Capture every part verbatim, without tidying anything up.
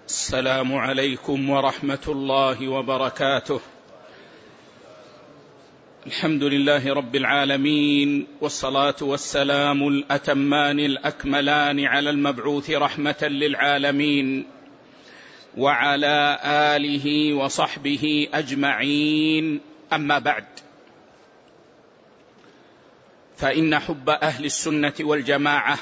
السلام عليكم ورحمة الله وبركاته. الحمد لله رب العالمين، والصلاة والسلام الأتمان الأكملان على المبعوث رحمة للعالمين وعلى آله وصحبه أجمعين. أما بعد، فإن حب أهل السنة والجماعة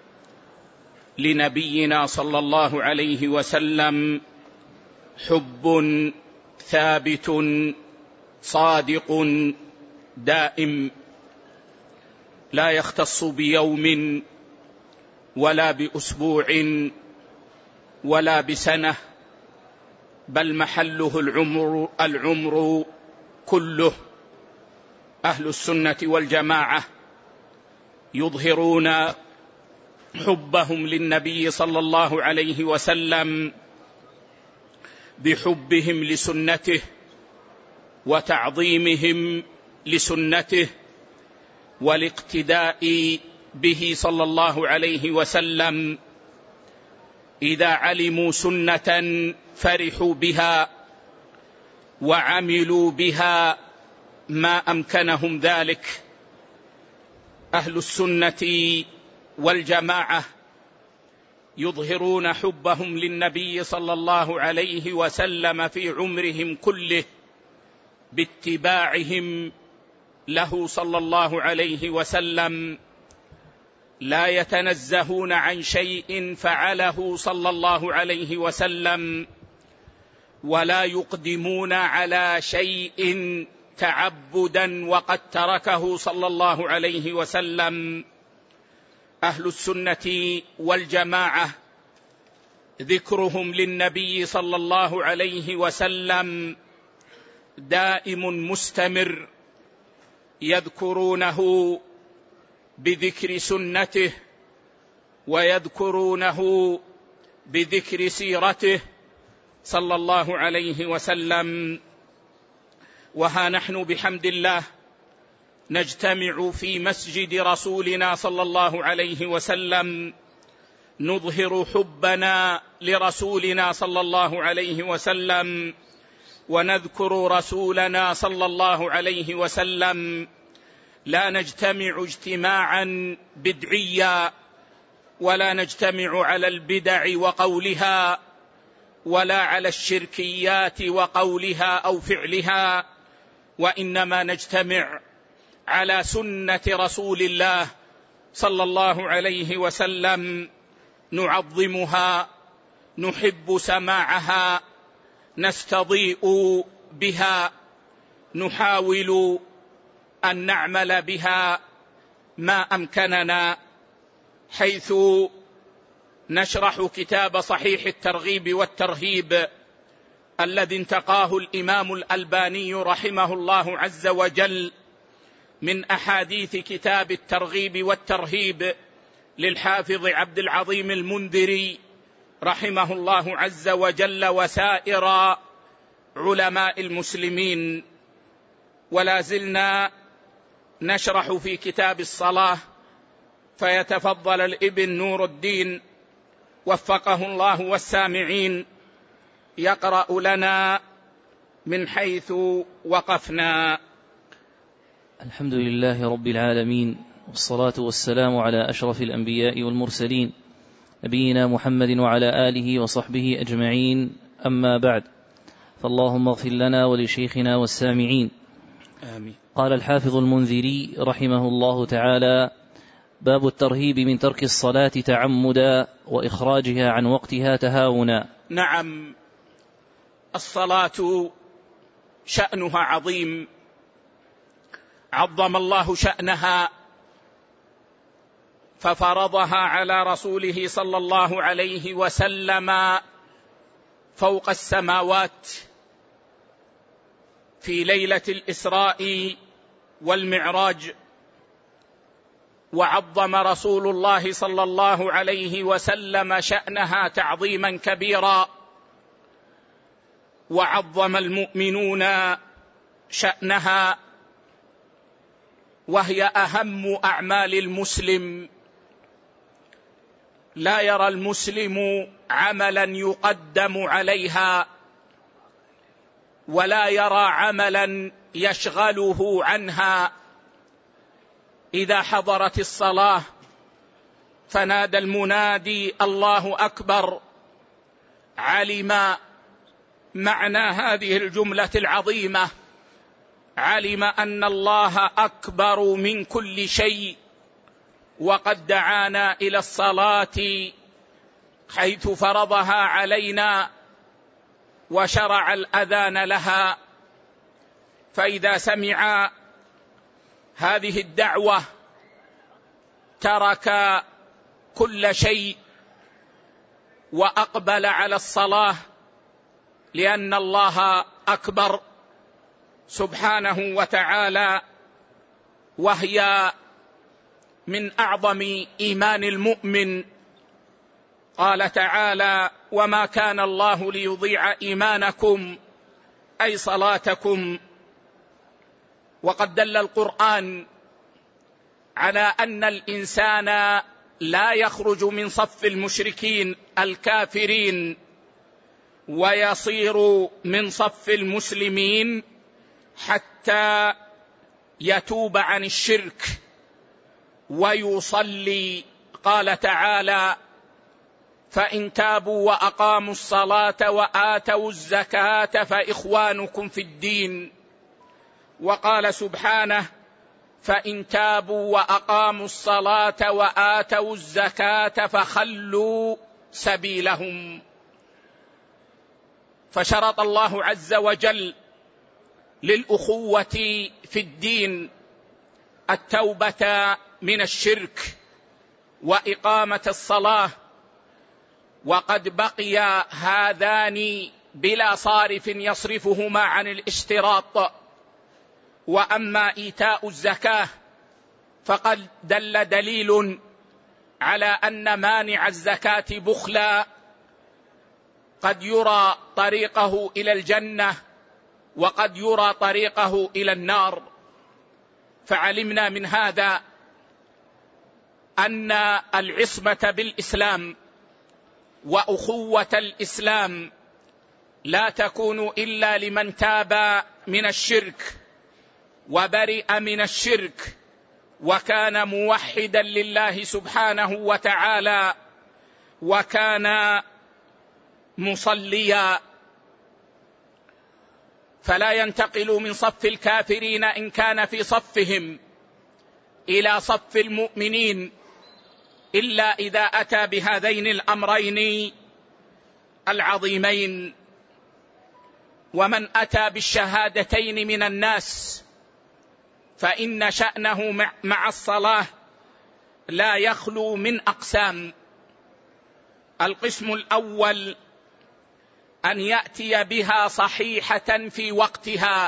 لنبينا صلى الله عليه وسلم حب ثابت صادق دائم، لا يختص بيوم ولا بأسبوع ولا بسنة، بل محله العمر, العمر كله. أهل السنة والجماعة يظهرون حبهم للنبي صلى الله عليه وسلم بحبهم لسنته وتعظيمهم لسنته والاقتداء به صلى الله عليه وسلم. إذا علموا سنة فرحوا بها وعملوا بها ما أمكنهم ذلك. أهل السنة والجماعة يظهرون حبهم للنبي صلى الله عليه وسلم في عمرهم كله باتباعهم له صلى الله عليه وسلم، لا يتنزهون عن شيء فعله صلى الله عليه وسلم، ولا يقدمون على شيء تعبدا وقد تركه صلى الله عليه وسلم. أهل السنة والجماعة ذكرهم للنبي صلى الله عليه وسلم دائم مستمر، يذكرونه بذكر سنته ويذكرونه بذكر سيرته صلى الله عليه وسلم. وها نحن بحمد الله نجتمع في مسجد رسولنا صلى الله عليه وسلم نظهر حبنا لرسولنا صلى الله عليه وسلم ونذكر رسولنا صلى الله عليه وسلم. لا نجتمع اجتماعا بدعيا، ولا نجتمع على البدع وقولها، ولا على الشركيات وقولها أو فعلها، وإنما نجتمع على سنة رسول الله صلى الله عليه وسلم، نعظمها، نحب سماعها، نستضيء بها، نحاول أن نعمل بها ما أمكننا، حيث نشرح كتاب صحيح الترغيب والترهيب الذي انتقاه الإمام الألباني رحمه الله عز وجل من أحاديث كتاب الترغيب والترهيب للحافظ عبد العظيم المنذري رحمه الله عز وجل وسائر علماء المسلمين. ولا زلنا نشرح في كتاب الصلاة، فيتفضل الابن نور الدين وفقه الله والسامعين يقرأ لنا من حيث وقفنا. الحمد لله رب العالمين، والصلاة والسلام على أشرف الأنبياء والمرسلين نبينا محمد وعلى آله وصحبه أجمعين. أما بعد، فاللهم اغفر لنا ولشيخنا والسامعين. آمين. قال الحافظ المنذري رحمه الله تعالى: باب الترهيب من ترك الصلاة تعمدا وإخراجها عن وقتها تهاونا. نعم، الصلاة شأنها عظيم، عظم الله شأنها ففرضها على رسوله صلى الله عليه وسلم فوق السماوات في ليلة الإسراء والمعراج. وعظم رسول الله صلى الله عليه وسلم شأنها تعظيما كبيرا، وعظم المؤمنون شأنها، وهي أهم أعمال المسلم. لا يرى المسلم عملا يقدم عليها، ولا يرى عملا يشغله عنها. إذا حضرت الصلاة فنادى المنادي الله أكبر، علم معنى هذه الجملة العظيمة، علم أن الله أكبر من كل شيء، وقد دعانا إلى الصلاة حيث فرضها علينا وشرع الأذان لها. فإذا سمع هذه الدعوة ترك كل شيء وأقبل على الصلاة، لأن الله أكبر سبحانه وتعالى، وهي من أعظم إيمان المؤمن. قال تعالى: وما كان الله ليضيع إيمانكم أي صلاتكم. وقد دل القرآن على أن الإنسان لا يخرج من صف المشركين الكافرين ويصير من صف المسلمين حتى يتوب عن الشرك ويصلي. قال تعالى: فإن تابوا وأقاموا الصلاة وآتوا الزكاة فإخوانكم في الدين. وقال سبحانه: فإن تابوا وأقاموا الصلاة وآتوا الزكاة فخلوا سبيلهم. فشرط الله عز وجل للأخوة في الدين التوبة من الشرك وإقامة الصلاة، وقد بقي هذان بلا صارف يصرفهما عن الاشتراط. وأما إيتاء الزكاة فقد دل دليل على أن مانع الزكاة بخلا قد يرى طريقه إلى الجنة وقد يرى طريقه إلى النار. فعلمنا من هذا أن العصمة بالإسلام وأخوة الإسلام لا تكون إلا لمن تاب من الشرك وبرئ من الشرك وكان موحدا لله سبحانه وتعالى وكان مصليا. فلا ينتقل من صف الكافرين إن كان في صفهم إلى صف المؤمنين إلا إذا أتى بهذين الأمرين العظيمين. ومن أتى بالشهادتين من الناس فإن شأنه مع الصلاة لا يخلو من أقسام. القسم الأول أن يأتي بها صحيحة في وقتها،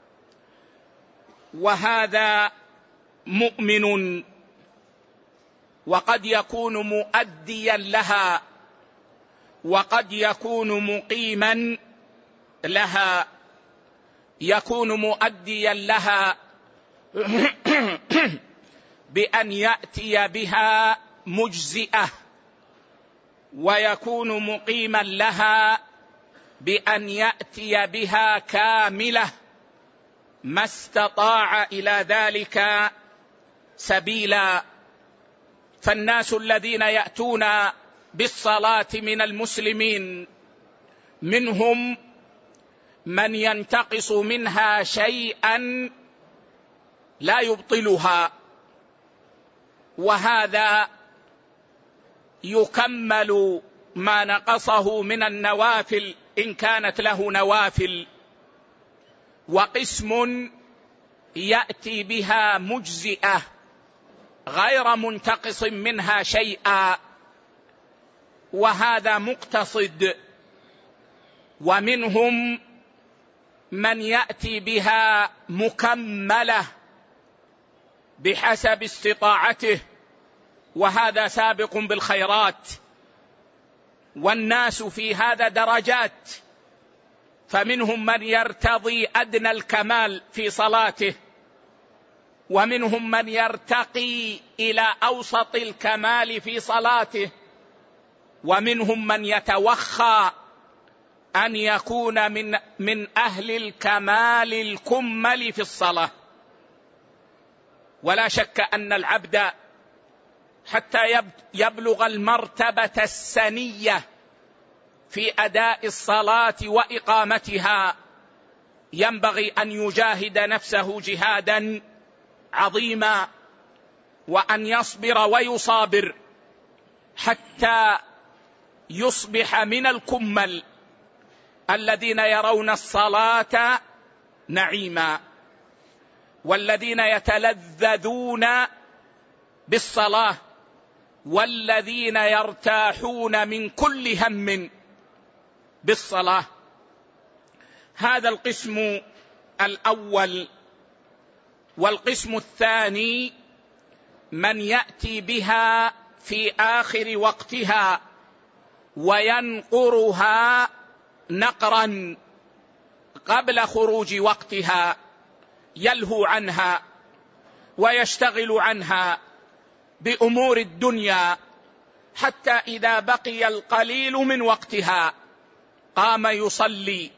وهذا مؤمن وقد يكون مؤديا لها وقد يكون مقيما لها. يكون مؤديا لها بأن يأتي بها مجزئة، ويكون مقيما لها بأن يأتي بها كاملة ما استطاع إلى ذلك سبيلا. فالناس الذين يأتون بالصلاة من المسلمين منهم من ينتقص منها شيئا لا يبطلها، وهذا يكمل ما نقصه من النوافل إن كانت له نوافل. وقسم يأتي بها مجزئة غير منتقص منها شيئا، وهذا مقتصد. ومنهم من يأتي بها مكملة بحسب استطاعته، وهذا سابق بالخيرات. والناس في هذا درجات، فمنهم من يرتضي أدنى الكمال في صلاته، ومنهم من يرتقي إلى أوسط الكمال في صلاته، ومنهم من يتوخى أن يكون من من أهل الكمال الكمل في الصلاة. ولا شك أن العبد حتى يبلغ المرتبة السنية في أداء الصلاة وإقامتها ينبغي أن يجاهد نفسه جهادا عظيما، وأن يصبر ويصابر حتى يصبح من الكمل الذين يرون الصلاة نعيما، والذين يتلذذون بالصلاة، والذين يرتاحون من كل هم بالصلاة. هذا القسم الأول. والقسم الثاني من يأتي بها في آخر وقتها وينقرها نقرا قبل خروج وقتها، يلهو عنها ويشتغل عنها بأمور الدنيا، حتى إذا بقي القليل من وقتها قام يصلي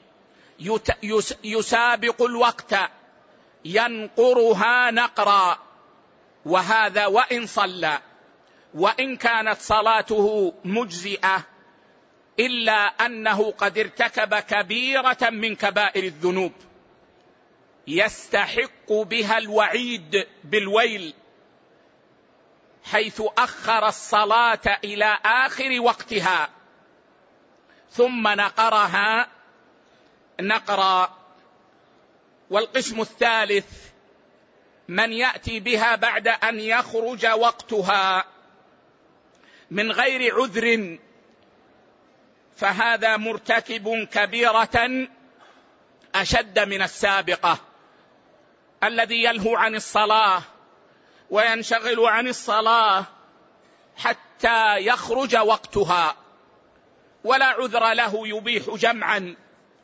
يسابق الوقت ينقرها نقرا. وهذا وإن صلى وإن كانت صلاته مجزئة إلا أنه قد ارتكب كبيرة من كبائر الذنوب يستحق بها الوعيد بالويل، حيث أخر الصلاة إلى آخر وقتها ثم نقرها نقرا. والقسم الثالث من يأتي بها بعد أن يخرج وقتها من غير عذر، فهذا مرتكب كبيرة أشد من السابقة، الذي يلهو عن الصلاة وينشغل عن الصلاة حتى يخرج وقتها ولا عذر له يبيح جمعا،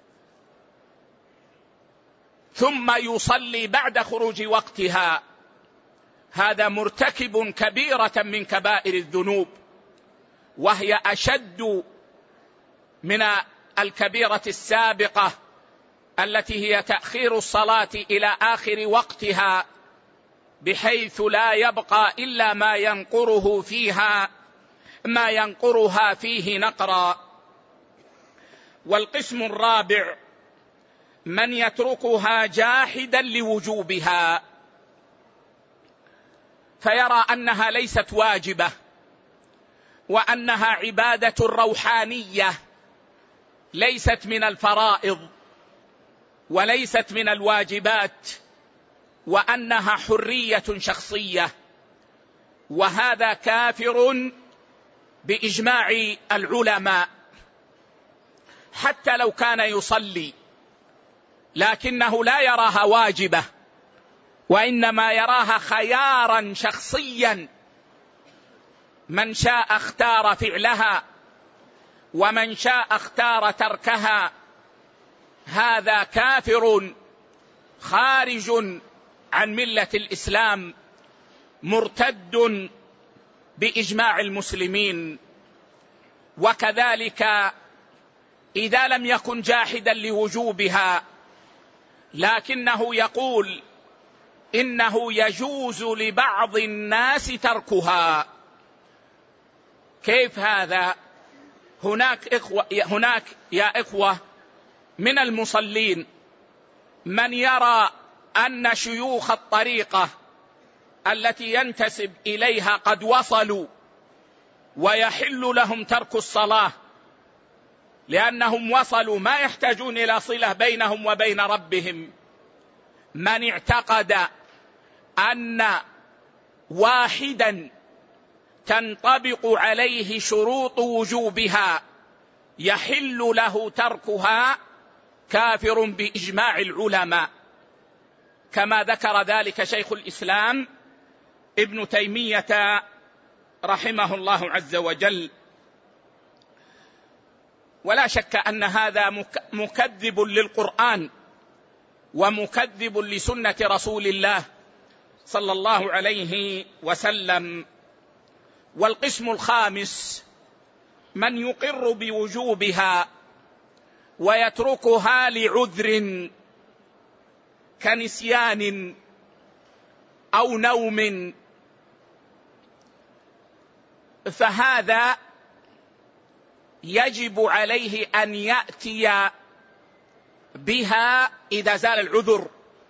ثم يصلي بعد خروج وقتها، هذا مرتكب كبيرة من كبائر الذنوب، وهي أشد من الكبيرة السابقة التي هي تأخير الصلاة إلى آخر وقتها بحيث لا يبقى إلا ما ينقره فيها ما ينقرها فيه نقرا. والقسم الرابع من يتركها جاحدا لوجوبها، فيرى أنها ليست واجبة وأنها عبادة روحانية ليست من الفرائض وليست من الواجبات، وأنها حرية شخصية، وهذا كافر بإجماع العلماء، حتى لو كان يصلي لكنه لا يراها واجبة وإنما يراها خيارا شخصيا، من شاء اختار فعلها ومن شاء اختار تركها، هذا كافر خارج عن ملة الإسلام مرتد بإجماع المسلمين. وكذلك إذا لم يكن جاحدا لوجوبها لكنه يقول إنه يجوز لبعض الناس تركها، كيف هذا؟ هناك إخوة هناك يا إخوة من المصلين من يرى أن شيوخ الطريقة التي ينتسب إليها قد وصلوا ويحل لهم ترك الصلاة لأنهم وصلوا ما يحتاجون إلى صلة بينهم وبين ربهم. من اعتقد أن واحدا تنطبق عليه شروط وجوبها يحل له تركها كافر بإجماع العلماء، كما ذكر ذلك شيخ الإسلام ابن تيمية رحمه الله عز وجل. ولا شك أن هذا مكذب للقرآن ومكذب لسنة رسول الله صلى الله عليه وسلم. والقسم الخامس من يقر بوجوبها ويتركها لعذر كنسيان أو نوم، فهذا يجب عليه أن يأتي بها إذا زال العذر.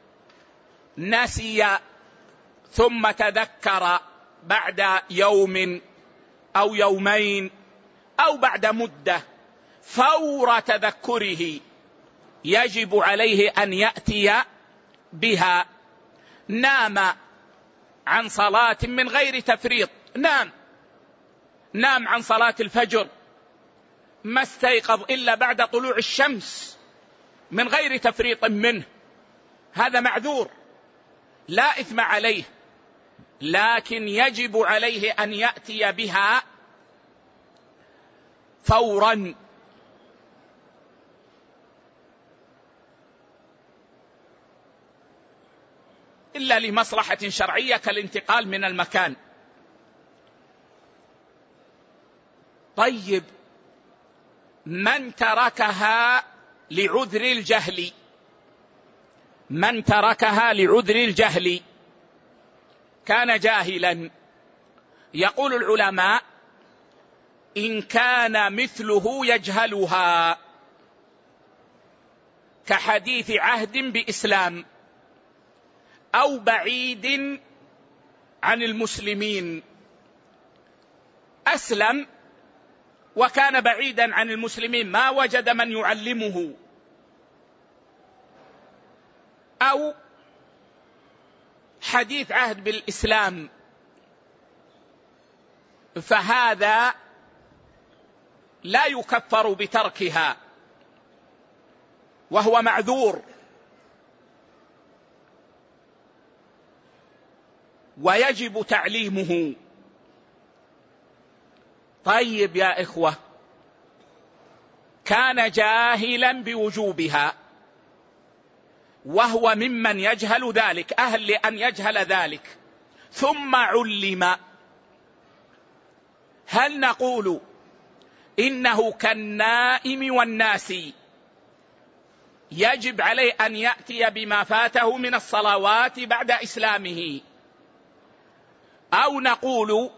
نسي ثم تذكر بعد يوم أو يومين أو بعد مدة، فور تذكره يجب عليه أن يأتي بها. نام عن صلاة من غير تفريط، نام نام عن صلاة الفجر، ما استيقظ إلا بعد طلوع الشمس من غير تفريط منه، هذا معذور لا إثم عليه، لكن يجب عليه أن يأتي بها فورا. إلا لمصلحة شرعية كالانتقال من المكان. طيب، من تركها لعذر الجهل، من تركها لعذر الجهل كان جاهلا، يقول العلماء إن كان مثله يجهلها كحديث عهد بإسلام أو بعيد عن المسلمين، أسلم وكان بعيدا عن المسلمين ما وجد من يعلمه، أو حديث عهد بالإسلام، فهذا لا يكفر بتركها وهو معذور، ويجب تعليمه. طيب يا إخوة، كان جاهلا بوجوبها وهو ممن يجهل ذلك، أهل لأن يجهل ذلك، ثم علم، هل نقول إنه كالنائم والناسي يجب عليه أن يأتي بما فاته من الصلوات بعد إسلامه، أو نقول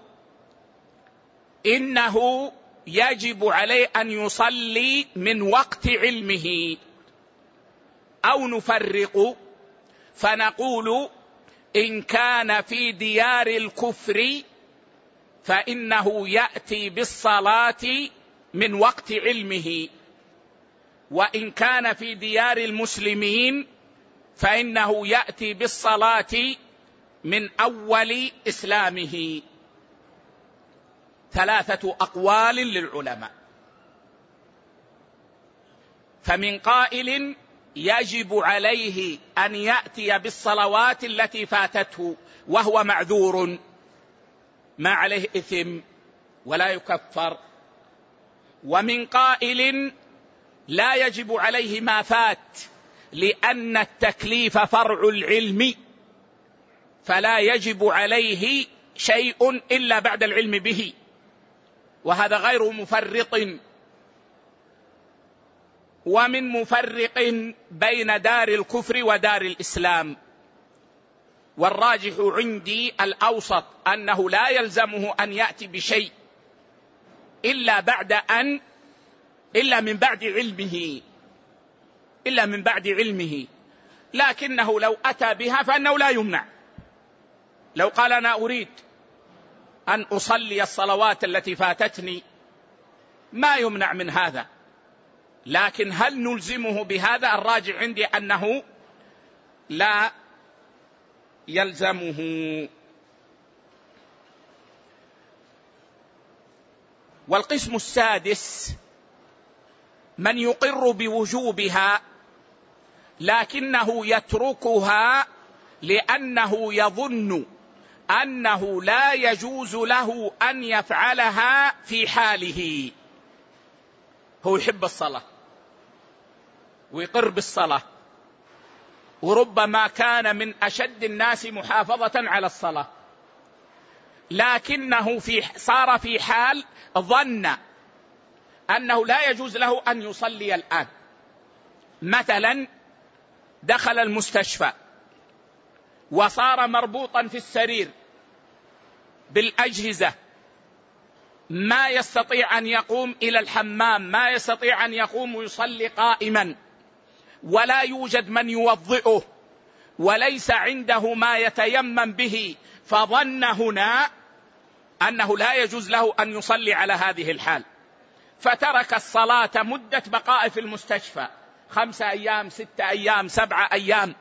إنه يجب عليه أن يصلي من وقت علمه، أو نفرق فنقول إن كان في ديار الكفر فإنه يأتي بالصلاة من وقت علمه، وإن كان في ديار المسلمين فإنه يأتي بالصلاة من أول إسلامه. ثلاثة أقوال للعلماء، فمن قائل يجب عليه أن يأتي بالصلوات التي فاتته وهو معذور ما عليه إثم ولا يكفر، ومن قائل لا يجب عليه ما فات لأن التكليف فرع العلم فلا يجب عليه شيء إلا بعد العلم به، وهذا غير مفرط. ومن مفرق بين دار الكفر ودار الإسلام، والراجح عندي الأوسط أنه لا يلزمه أن يأتي بشيء إلا بعد أن إلا من بعد علمه إلا من بعد علمه لكنه لو أتى بها فإنه لا يمنع. لو قال أنا أريد أن أصلي الصلوات التي فاتتني ما يمنع من هذا، لكن هل نلزمه بهذا؟ الراجع عندي أنه لا يلزمه. والقسم السادس من يقر بوجوبها لكنه يتركها لأنه يظن أنه لا يجوز له أن يفعلها في حاله. هو يحب الصلاة ويقر بالصلاة، وربما كان من أشد الناس محافظة على الصلاة، لكنه في صار في حال ظن أنه لا يجوز له أن يصلي الآن. مثلا دخل المستشفى وصار مربوطا في السرير بالأجهزة، ما يستطيع أن يقوم إلى الحمام، ما يستطيع أن يقوم ويصلي قائما، ولا يوجد من يوضئه، وليس عنده ما يتيمم به، فظن هنا أنه لا يجوز له أن يصلي على هذه الحال، فترك الصلاة مدة بقائه في المستشفى، خمسة أيام، ستة أيام، سبعة أيام،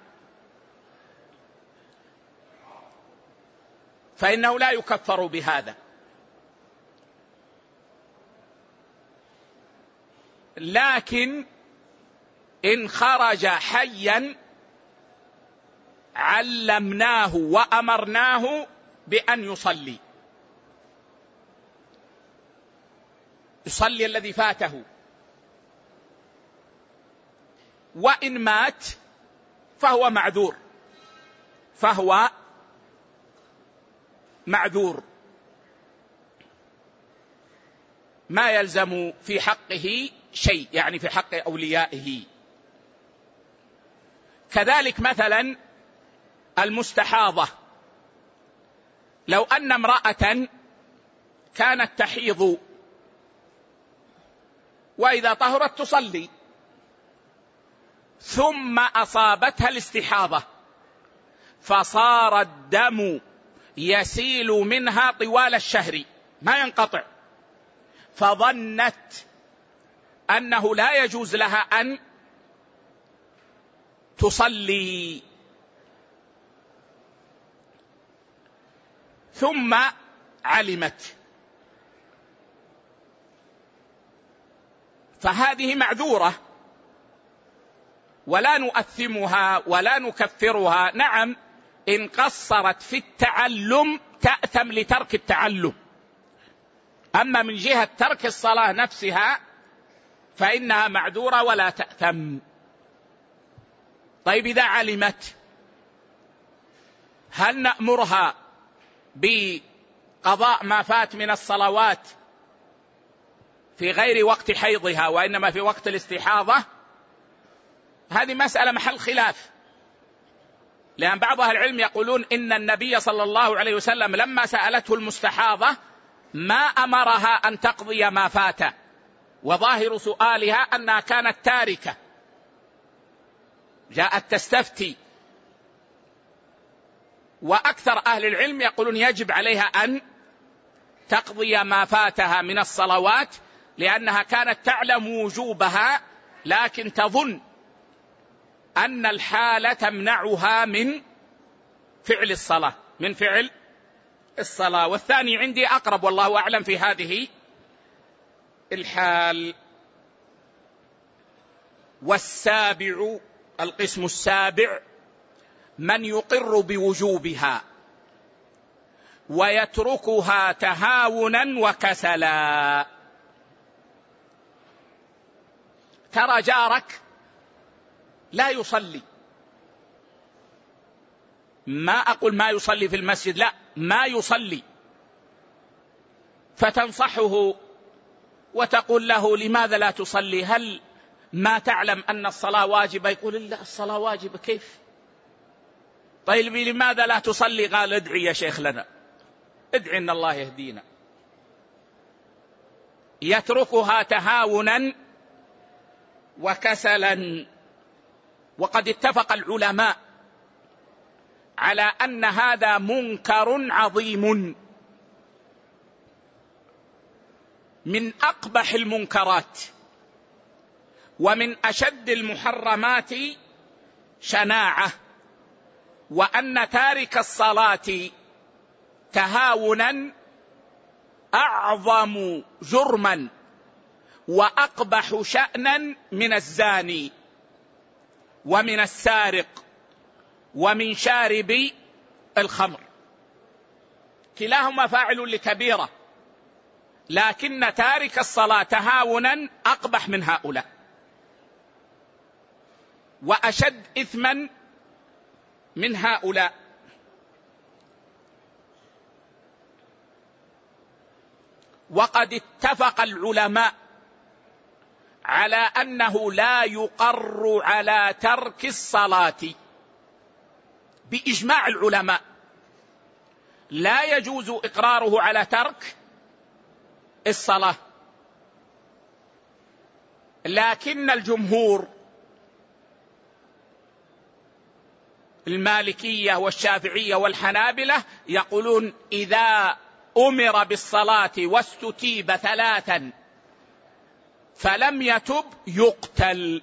فإنه لا يكفر بهذا. لكن إن خرج حيا علمناه وأمرناه بأن يصلي، يصلي الذي فاته، وإن مات فهو معذور، فهو معذور ما يلزم في حقه شيء، يعني في حق أوليائه. كذلك مثلا المستحاضة، لو أن امرأة كانت تحيض وإذا طهرت تصلي، ثم أصابتها الاستحاضة فصار الدم يسيل منها طوال الشهر ما ينقطع، فظنت أنه لا يجوز لها أن تصلي، ثم علمت، فهذه معذورة ولا نؤثمها ولا نكفرها. نعم إن قصرت في التعلم تأثم لترك التعلم، أما من جهة ترك الصلاة نفسها فإنها معذورة ولا تأثم. طيب إذا علمت هل نأمرها بقضاء ما فات من الصلوات في غير وقت حيضها وإنما في وقت الاستحاضة؟ هذه مسألة محل خلاف، لأن بعض أهل العلم يقولون إن النبي صلى الله عليه وسلم لما سألته المستحاضة ما أمرها أن تقضي ما فات، وظاهر سؤالها أنها كانت تاركة، جاءت تستفتي. وأكثر أهل العلم يقولون يجب عليها أن تقضي ما فاتها من الصلوات، لأنها كانت تعلم وجوبها لكن تظن أن الحالة تمنعها من فعل الصلاة من فعل الصلاة. والثاني عندي أقرب والله أعلم في هذه الحال. والسابع، القسم السابع، من يقر بوجوبها ويتركها تهاونا وكسلا. ترى جارك لا يصلي، ما أقول ما يصلي في المسجد، لا، ما يصلي، فتنصحه وتقول له لماذا لا تصلي؟ هل ما تعلم أن الصلاة واجبة؟ يقول لا، الصلاة واجبة كيف؟ طيب لماذا لا تصلي؟ قال ادعي يا شيخ لنا، ادعي أن الله يهدينا. يتركها تهاونا وكسلا. وقد اتفق العلماء على أن هذا منكر عظيم من أقبح المنكرات ومن أشد المحرمات شناعة، وأن تارك الصلاة تهاونا أعظم جرما وأقبح شأنا من الزاني ومن السارق ومن شارب الخمر، كلاهما فاعل لكبيرة، لكن تارك الصلاة تهاونا أقبح من هؤلاء وأشد إثما من هؤلاء. وقد اتفق العلماء على أنه لا يقر على ترك الصلاة بإجماع العلماء، لا يجوز إقراره على ترك الصلاة، لكن الجمهور المالكية والشافعية والحنابلة يقولون إذا أمر بالصلاة واستتيب ثلاثا فلم يتب يقتل،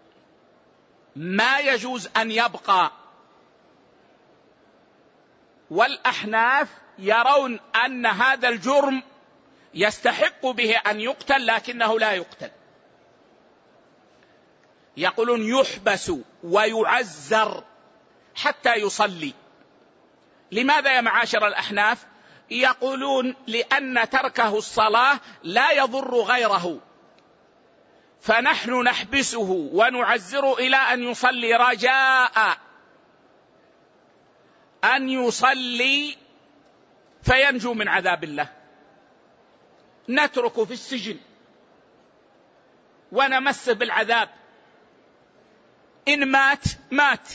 ما يجوز أن يبقى. والأحناف يرون أن هذا الجرم يستحق به أن يقتل لكنه لا يقتل، يقولون يحبس ويعزر حتى يصلي. لماذا يا معاشر الأحناف؟ يقولون لأن تركه الصلاة لا يضر غيره، فنحن نحبسه ونعزره إلى أن يصلي رجاء أن يصلي فينجو من عذاب الله. نتركه في السجن ونمسه بالعذاب، إن مات مات،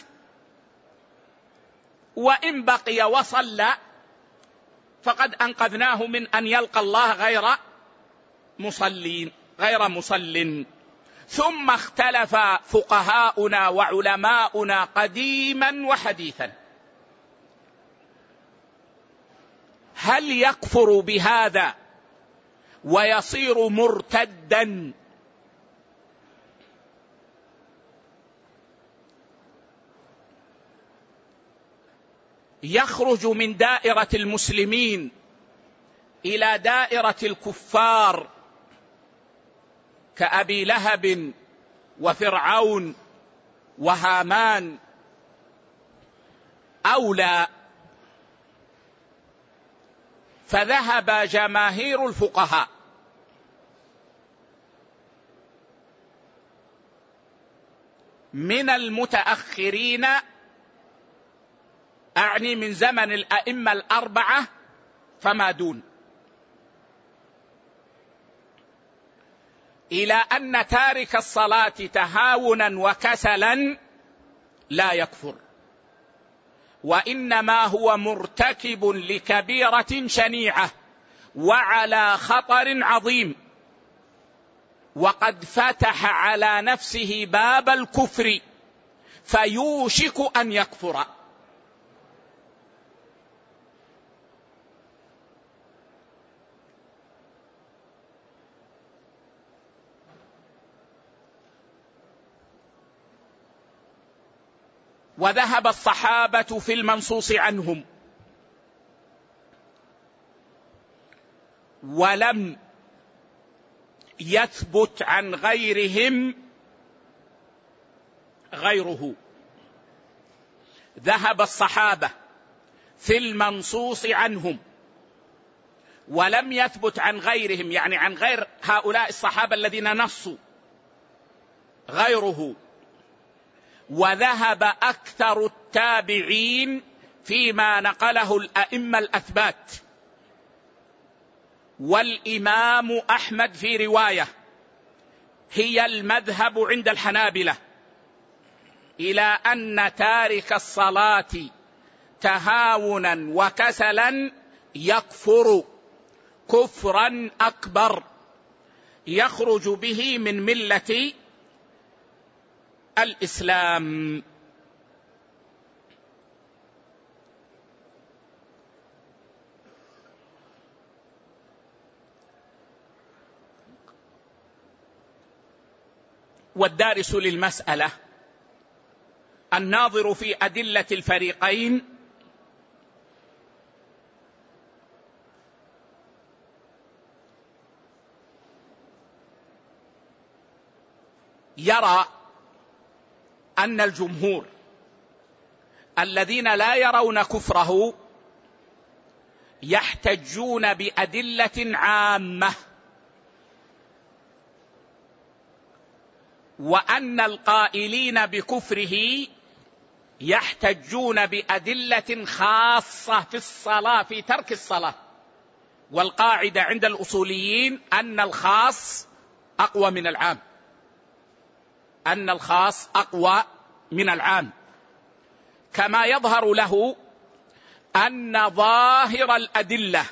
وإن بقي وصلى فقد أنقذناه من أن يلقى الله غير مصلين غير مصل. ثم اختلف فقهاؤنا وعلماؤنا قديما وحديثا، هل يكفر بهذا ويصير مرتدا يخرج من دائرة المسلمين إلى دائرة الكفار كأبي لهب وفرعون وهامان، أو لا؟ فذهب جماهير الفقهاء من المتأخرين، أعني من زمن الأئمة الأربعة فما دون، إلى أن تارك الصلاة تهاونا وكسلا لا يكفر، وإنما هو مرتكب لكبيرة شنيعة وعلى خطر عظيم، وقد فتح على نفسه باب الكفر فيوشك أن يكفر. وذهب الصحابة في المنصوص عنهم، ولم يثبت عن غيرهم غيره. ذهب الصحابة في المنصوص عنهم ولم يثبت عن غيرهم، يعني عن غير هؤلاء الصحابة الذين نصوا غيره. وذهب أكثر التابعين فيما نقله الأئمة الأثبات، والإمام أحمد في رواية هي المذهب عند الحنابلة إلى أن تارك الصلاة تهاونا وكسلا يكفر كفرا أكبر يخرج به من ملة الإسلام. والدارس للمسألة الناظر في أدلة الفريقين يرى أن الجمهور الذين لا يرون كفره يحتجون بأدلة عامة، وأن القائلين بكفره يحتجون بأدلة خاصة في الصلاة في ترك الصلاة. والقاعدة عند الأصوليين أن الخاص أقوى من العام، أن الخاص أقوى من العام، كما يظهر له أن ظاهر الأدلة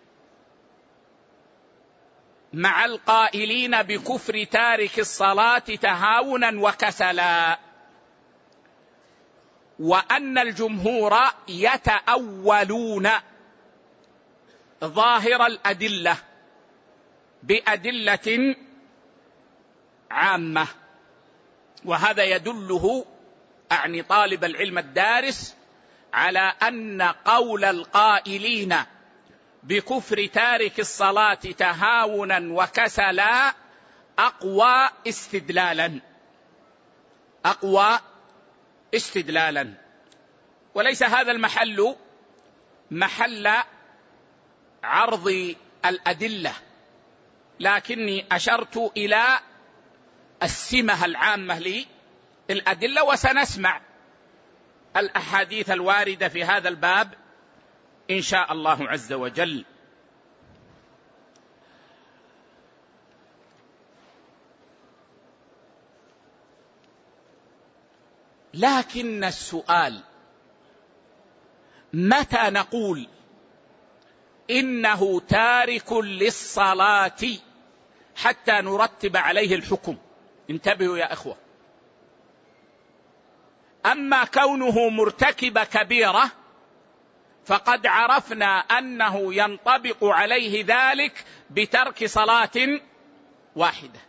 مع القائلين بكفر تارك الصلاة تهاونا وكسلا، وأن الجمهور يتأولون ظاهر الأدلة بأدلة عامة، وهذا يدله أعني طالب العلم الدارس على أن قول القائلين بكفر تارك الصلاة تهاونا وكسلا أقوى استدلالا أقوى استدلالا وليس هذا المحل محل عرض الأدلة، لكني أشرت إلى السمة العامة للأدلة، وسنسمع الأحاديث الواردة في هذا الباب إن شاء الله عز وجل. لكن السؤال: متى نقول إنه تارك للصلاة حتى نرتب عليه الحكم؟ انتبهوا يا أخوة، أما كونه مرتكب كبيرة فقد عرفنا أنه ينطبق عليه ذلك بترك صلاة واحدة،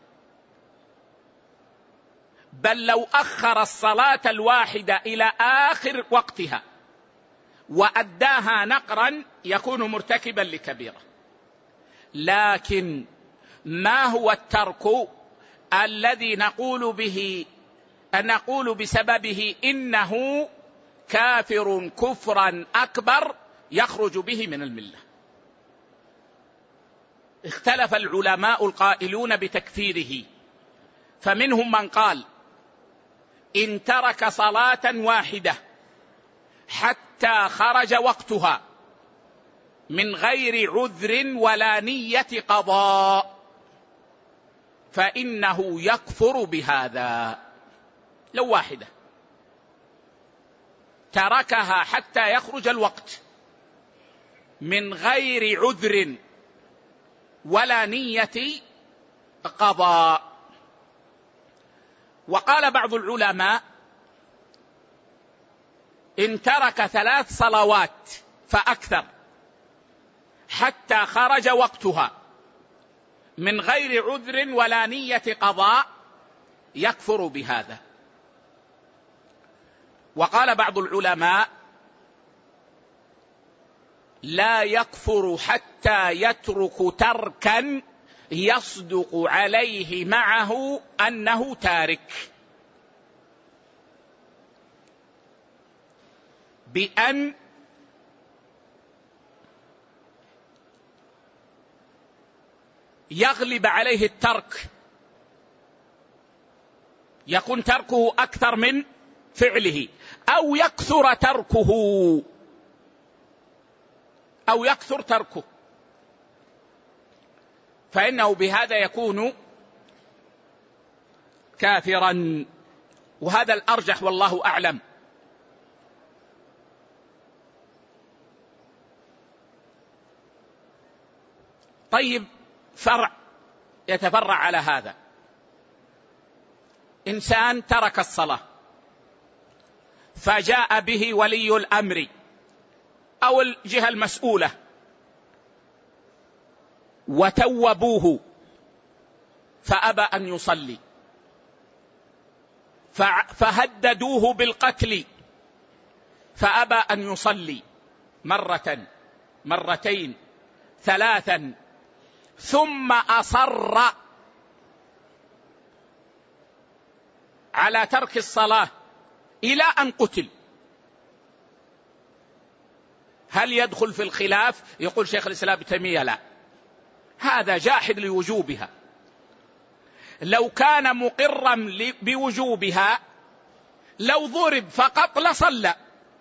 بل لو أخر الصلاة الواحدة إلى آخر وقتها وأداها نقرا يكون مرتكبا لكبيرة. لكن ما هو الترك الذي نقول به نقول بسببه إنه كافر كفرا أكبر يخرج به من الملة؟ اختلف العلماء القائلون بتكفيره، فمنهم من قال إن ترك صلاة واحدة حتى خرج وقتها من غير عذر ولا نية قضاء فإنه يكفر بهذا. لو واحدة تركها حتى يخرج الوقت من غير عذر ولا نية قضاء. وقال بعض العلماء إن ترك ثلاث صلوات فأكثر حتى خرج وقتها من غير عذر ولا نية قضاء يكفر بهذا. وقال بعض العلماء لا يكفر حتى يترك تركا يصدق عليه معه أنه تارك، بأن يغلب عليه الترك، يكون تركه أكثر من فعله، أو يكثر تركه أو يكثر تركه فإنه بهذا يكون كافرا، وهذا الأرجح والله أعلم. طيب، فرع يتفرع على هذا: إنسان ترك الصلاة فجاء به ولي الأمر أو الجهة المسؤولة وتوبوه فأبى أن يصلي، فهددوه بالقتل فأبى أن يصلي مرة مرتين ثلاثا، ثم أصر على ترك الصلاة إلى أن قتل، هل يدخل في الخلاف؟ يقول شيخ الإسلام ابن تيمية لا، هذا جاحد لوجوبها. لو كان مقرا بوجوبها لو ضرب فقط لصلى،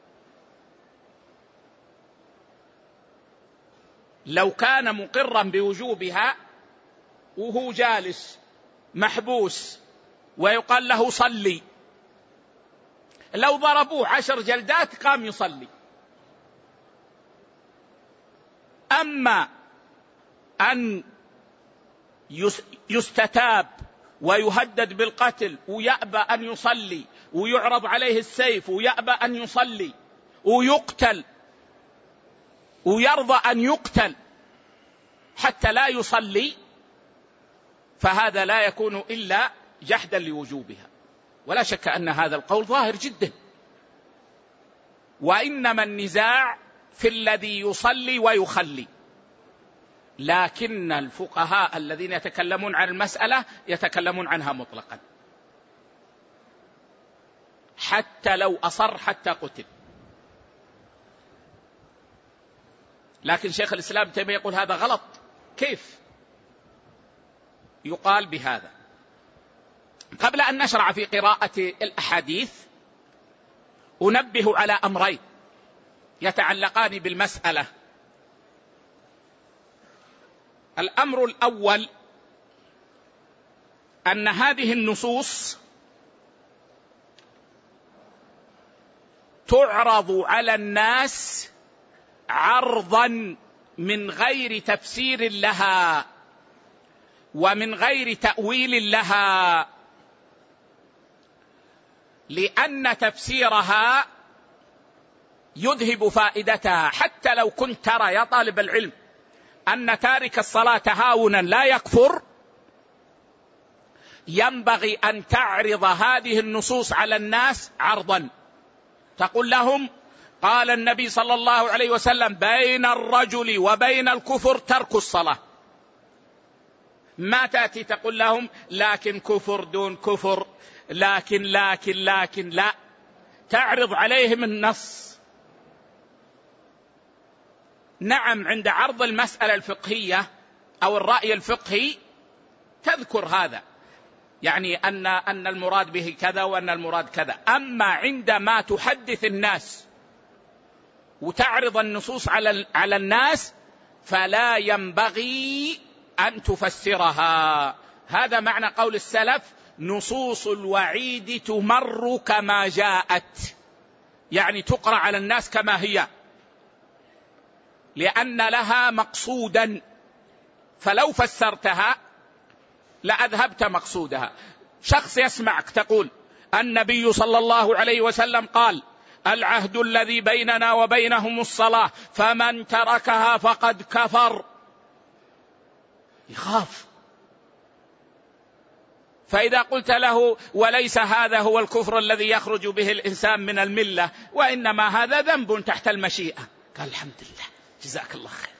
لو كان مقرا بوجوبها وهو جالس محبوس ويقال له صلي، لو ضربوه عشر جلدات قام يصلي. أما أن يستتاب ويهدد بالقتل ويأبى أن يصلي، ويعرض عليه السيف ويأبى أن يصلي، ويقتل ويرضى أن يقتل حتى لا يصلي، فهذا لا يكون إلا جحدا لوجوبها. ولا شك أن هذا القول ظاهر جدا، وإنما النزاع في الذي يصلي ويخلي. لكن الفقهاء الذين يتكلمون عن المسألة يتكلمون عنها مطلقا، حتى لو أصر حتى قتل. لكن شيخ الإسلام ابن تيمية يقول هذا غلط. كيف يقال بهذا؟ قبل أن نشرع في قراءة الأحاديث أنبه على أمرين يتعلقان بالمسألة. الأمر الأول أن هذه النصوص تعرض على الناس عرضا من غير تفسير لها ومن غير تأويل لها، لأن تفسيرها يذهب فائدتها. حتى لو كنت ترى يا طالب العلم أن تارك الصلاة هاونا لا يكفر، ينبغي أن تعرض هذه النصوص على الناس عرضا، تقول لهم قال النبي صلى الله عليه وسلم بين الرجل وبين الكفر ترك الصلاة. ما تأتي تقول لهم لكن كفر دون كفر، لكن لكن لكن لا، تعرض عليهم النص. نعم، عند عرض المسألة الفقهية أو الرأي الفقهي تذكر هذا، يعني أن أن المراد به كذا وأن المراد كذا. أما عندما تحدث الناس وتعرض النصوص على على الناس فلا ينبغي أن تفسرها. هذا معنى قول السلف نصوص الوعيد تمر كما جاءت، يعني تقرأ على الناس كما هي، لأن لها مقصودا، فلو فسرتها لأذهبت مقصودها. شخص يسمعك تقول النبي صلى الله عليه وسلم قال العهد الذي بيننا وبينهم الصلاة فمن تركها فقد كفر، يخاف. فإذا قلت له وليس هذا هو الكفر الذي يخرج به الإنسان من الملة، وإنما هذا ذنب تحت المشيئة، قال الحمد لله جزاك الله خير.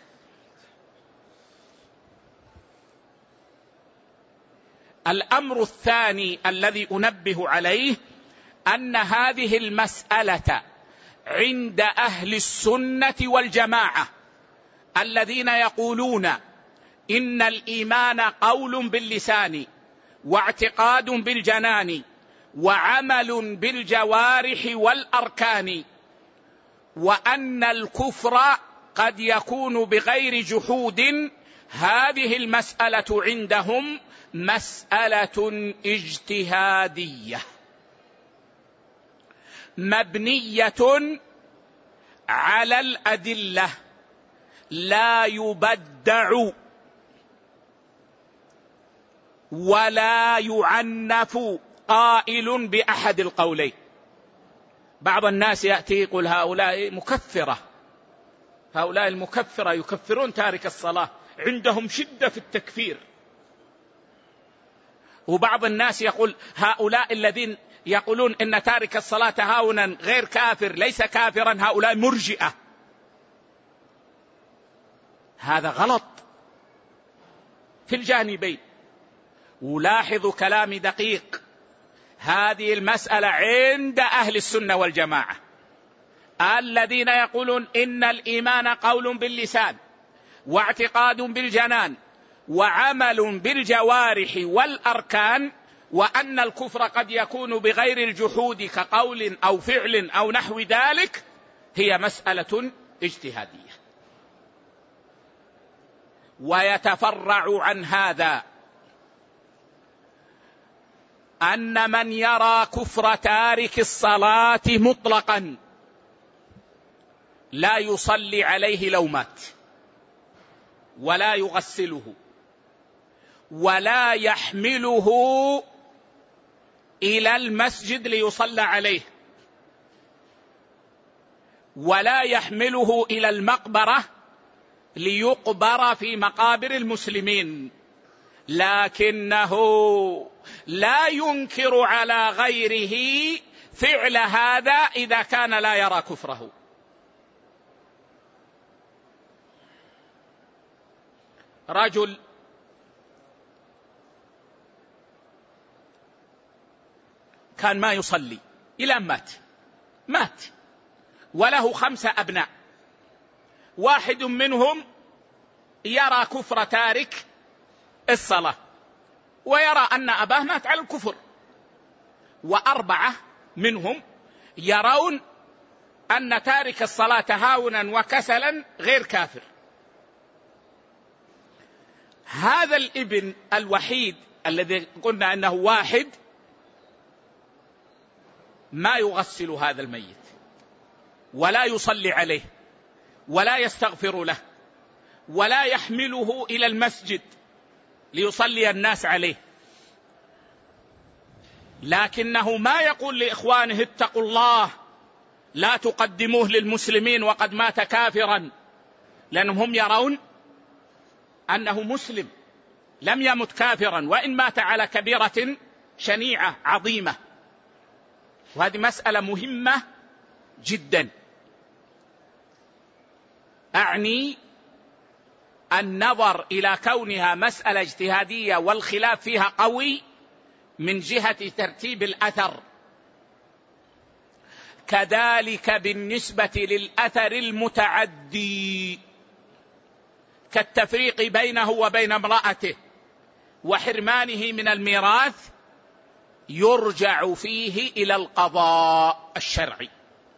الأمر الثاني الذي أنبه عليه أن هذه المسألة عند أهل السنة والجماعة الذين يقولون إن الإيمان قول باللسان واعتقاد بالجنان وعمل بالجوارح والأركان، وأن الكفر قد يكون بغير جحود، هذه المسألة عندهم مسألة اجتهادية مبنية على الأدلة، لا يبدع ولا يعنف قائل بأحد القولين. بعض الناس يأتي يقول هؤلاء مكفرة، هؤلاء المكفرة يكفرون تارك الصلاة، عندهم شدة في التكفير. وبعض الناس يقول هؤلاء الذين يقولون إن تارك الصلاة هاونا غير كافر ليس كافرا، هؤلاء مرجئة. هذا غلط في الجانبين. ولاحظوا كلامي دقيق، هذه المسألة عند أهل السنة والجماعة الذين يقولون إن الإيمان قول باللسان واعتقاد بالجنان وعمل بالجوارح والأركان، وأن الكفر قد يكون بغير الجحود كقول أو فعل أو نحو ذلك، هي مسألة اجتهادية. ويتفرع عن هذا أن من يرى كفر تارك الصلاة مطلقا لا يصلي عليه لو مات، ولا يغسله، ولا يحمله إلى المسجد ليصلى عليه، ولا يحمله إلى المقبرة ليقبر في مقابر المسلمين، لكنه لا ينكر على غيره فعل هذا إذا كان لا يرى كفره. رجل كان ما يصلي إلى أن مات مات وله خمسة أبناء، واحد منهم يرى كفر تارك الصلاة ويرى أن أباه مات على الكفر، وأربعة منهم يرون أن تارك الصلاة هاونا وكسلا غير كافر. هذا الابن الوحيد الذي قلنا أنه واحد ما يغسل هذا الميت، ولا يصلي عليه، ولا يستغفر له، ولا يحمله إلى المسجد ليصلي الناس عليه، لكنه ما يقول لإخوانه اتقوا الله لا تقدموه للمسلمين وقد مات كافرا، لأنهم هم يرون أنه مسلم لم يمت كافرا، وإن مات على كبيرة شنيعة عظيمة. وهذه مسألة مهمة جدا، أعني النظر إلى كونها مسألة اجتهادية والخلاف فيها قوي من جهة ترتيب الأثر، كذلك بالنسبة للأثر المتعدي كالتفريق بينه وبين امرأته وحرمانه من الميراث، يرجع فيه إلى القضاء الشرعي،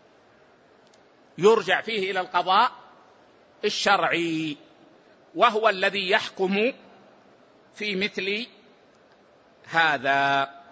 يرجع فيه إلى القضاء الشرعي، وهو الذي يحكم في مثل هذا.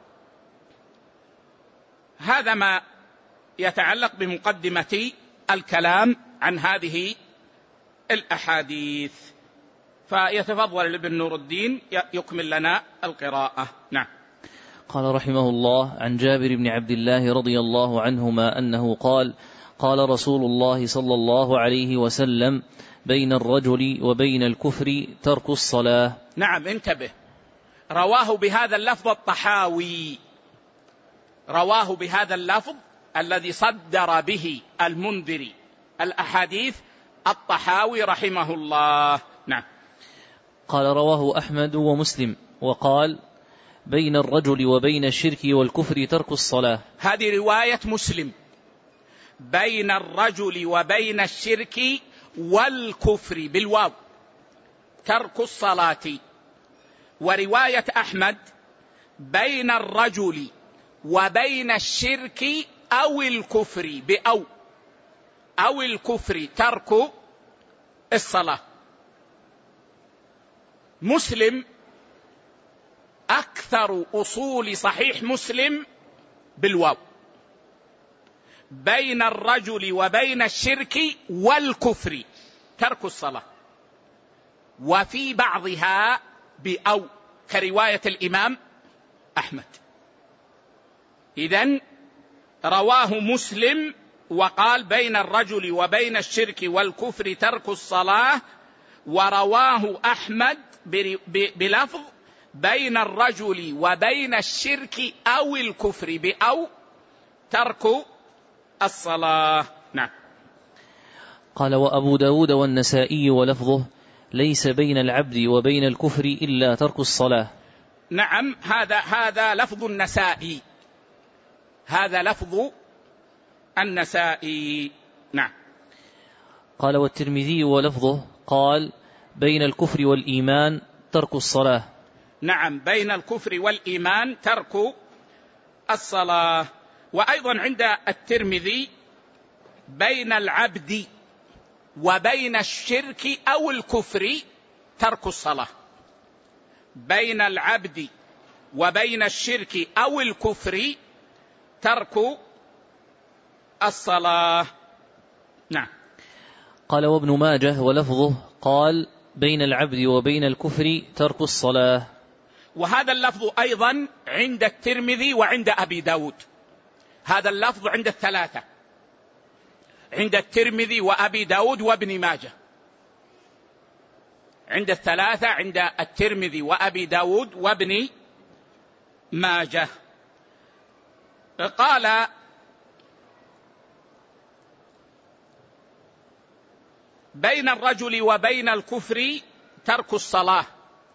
هذا ما يتعلق بمقدمة الكلام عن هذه الأحاديث، فيتفضل ابن نور الدين يكمل لنا القراءة. نعم. قال رحمه الله: عن جابر بن عبد الله رضي الله عنهما أنه قال: قال رسول الله صلى الله عليه وسلم: بين الرجل وبين الكفر ترك الصلاة. نعم، انتبه، رواه بهذا اللفظ الطحاوي، رواه بهذا اللفظ الذي صدر به المنذري الأحاديث الطحاوي رحمه الله. نعم. قال: رواه أحمد ومسلم وقال: بين الرجل وبين الشرك والكفر ترك الصلاة. هذه رواية مسلم، بين الرجل وبين الشرك والكفر بالواو ترك الصلاة. ورواية أحمد بين الرجل وبين الشرك أو الكفر بأو أو الكفر ترك الصلاة. مسلم أكثر أصول صحيح مسلم بالواو، بين الرجل وبين الشرك والكفر ترك الصلاة، وفي بعضها بأو كرواية الإمام أحمد. إذن رواه مسلم وقال بين الرجل وبين الشرك والكفر ترك الصلاة، ورواه أحمد بلفظ بين الرجل وبين الشرك أو الكفر بأو ترك الصلاة. نعم. قال: وأبو داود والنسائي ولفظه: ليس بين العبد وبين الكفر إلا ترك الصلاة. نعم، هذا هذا لفظ النسائي، هذا لفظ النسائي. نعم. قال: والترمذي ولفظه قال: بين الكفر والإيمان ترك الصلاة. نعم، بين الكفر والإيمان ترك الصلاة. وأيضا عند الترمذي بين العبد وبين الشرك أو الكفر ترك الصلاة، بين العبد وبين الشرك أو الكفر ترك الصلاة. نعم. قال وابن ماجه ولفظه قال بين العبد وبين الكفر ترك الصلاة. وهذا اللفظ أيضا عند الترمذي وعند أبي داود، هذا اللفظ عند الثلاثة، عند الترمذي وأبي داود وابن ماجه، عند الثلاثة، عند الترمذي وأبي داود وابن ماجه. قال بين الرجل وبين الكفر ترك الصلاة،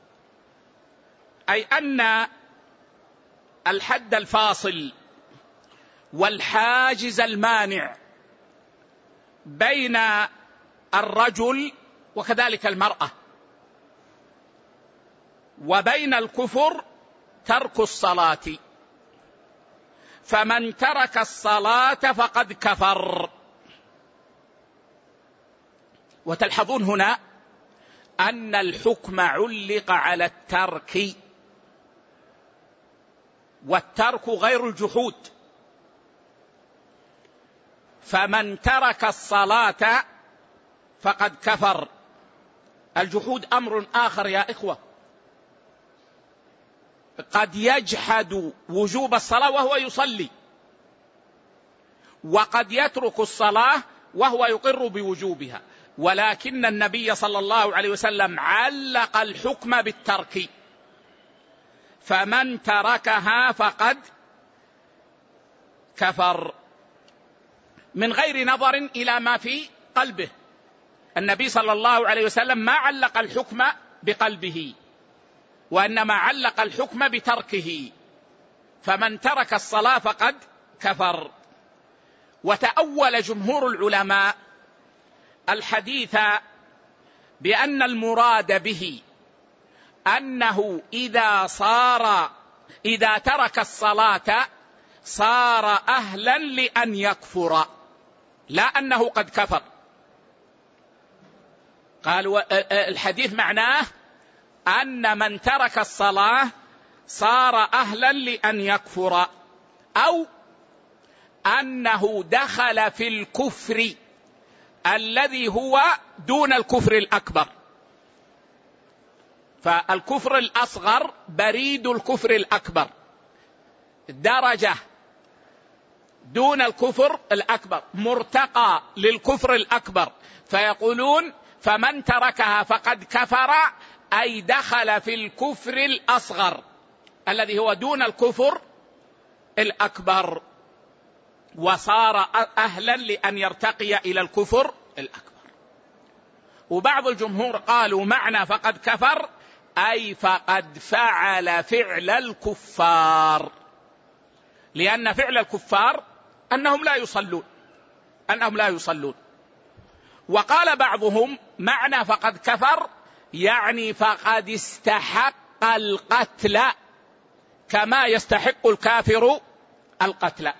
أي أن الحد الفاصل والحاجز المانع بين الرجل وكذلك المرأة وبين الكفر ترك الصلاة، فمن ترك الصلاة فقد كفر. وتلحظون هنا أن الحكم علق على الترك، والترك غير الجحود. فمن ترك الصلاة فقد كفر. الجحود أمر آخر يا إخوة، قد يجحد وجوب الصلاة وهو يصلي، وقد يترك الصلاة وهو يقر بوجوبها، ولكن النبي صلى الله عليه وسلم علق الحكم بالترك، فمن تركها فقد كفر، من غير نظر إلى ما في قلبه. النبي صلى الله عليه وسلم ما علق الحكم بقلبه، وإنما علق الحكم بتركه، فمن ترك الصلاة فقد كفر. وتأول جمهور العلماء الحديث بأن المراد به أنه إذا صار إذا ترك الصلاة صار أهلا لأن يكفر، لا أنه قد كفر. قالوا الحديث معناه أن من ترك الصلاة صار أهلا لأن يكفر، أو أنه دخل في الكفر الذي هو دون الكفر الأكبر. فالكفر الأصغر بريد الكفر الأكبر، درجة دون الكفر الأكبر، مرتقى للكفر الأكبر، فيقولون فمن تركها فقد كفر، أي دخل في الكفر الأصغر الذي هو دون الكفر الأكبر، وصار أهلا لأن يرتقي إلى الكفر الأكبر. وبعض الجمهور قالوا معنى فقد كفر أي فقد فعل فعل الكفار، لأن فعل الكفار أنهم لا يصلون أنهم لا يصلون وقال بعضهم معنى فقد كفر يعني فقد استحق القتل كما يستحق الكافر القتل.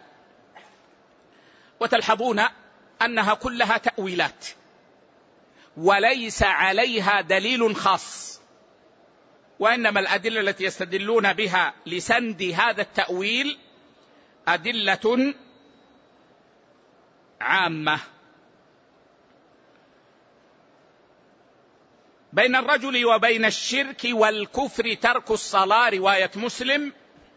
وتلحظون أنها كلها تأويلات وليس عليها دليل خاص، وإنما الأدلة التي يستدلون بها لسند هذا التأويل أدلة عامة. بين الرجل وبين الشرك والكفر ترك الصلاة، رواية مسلم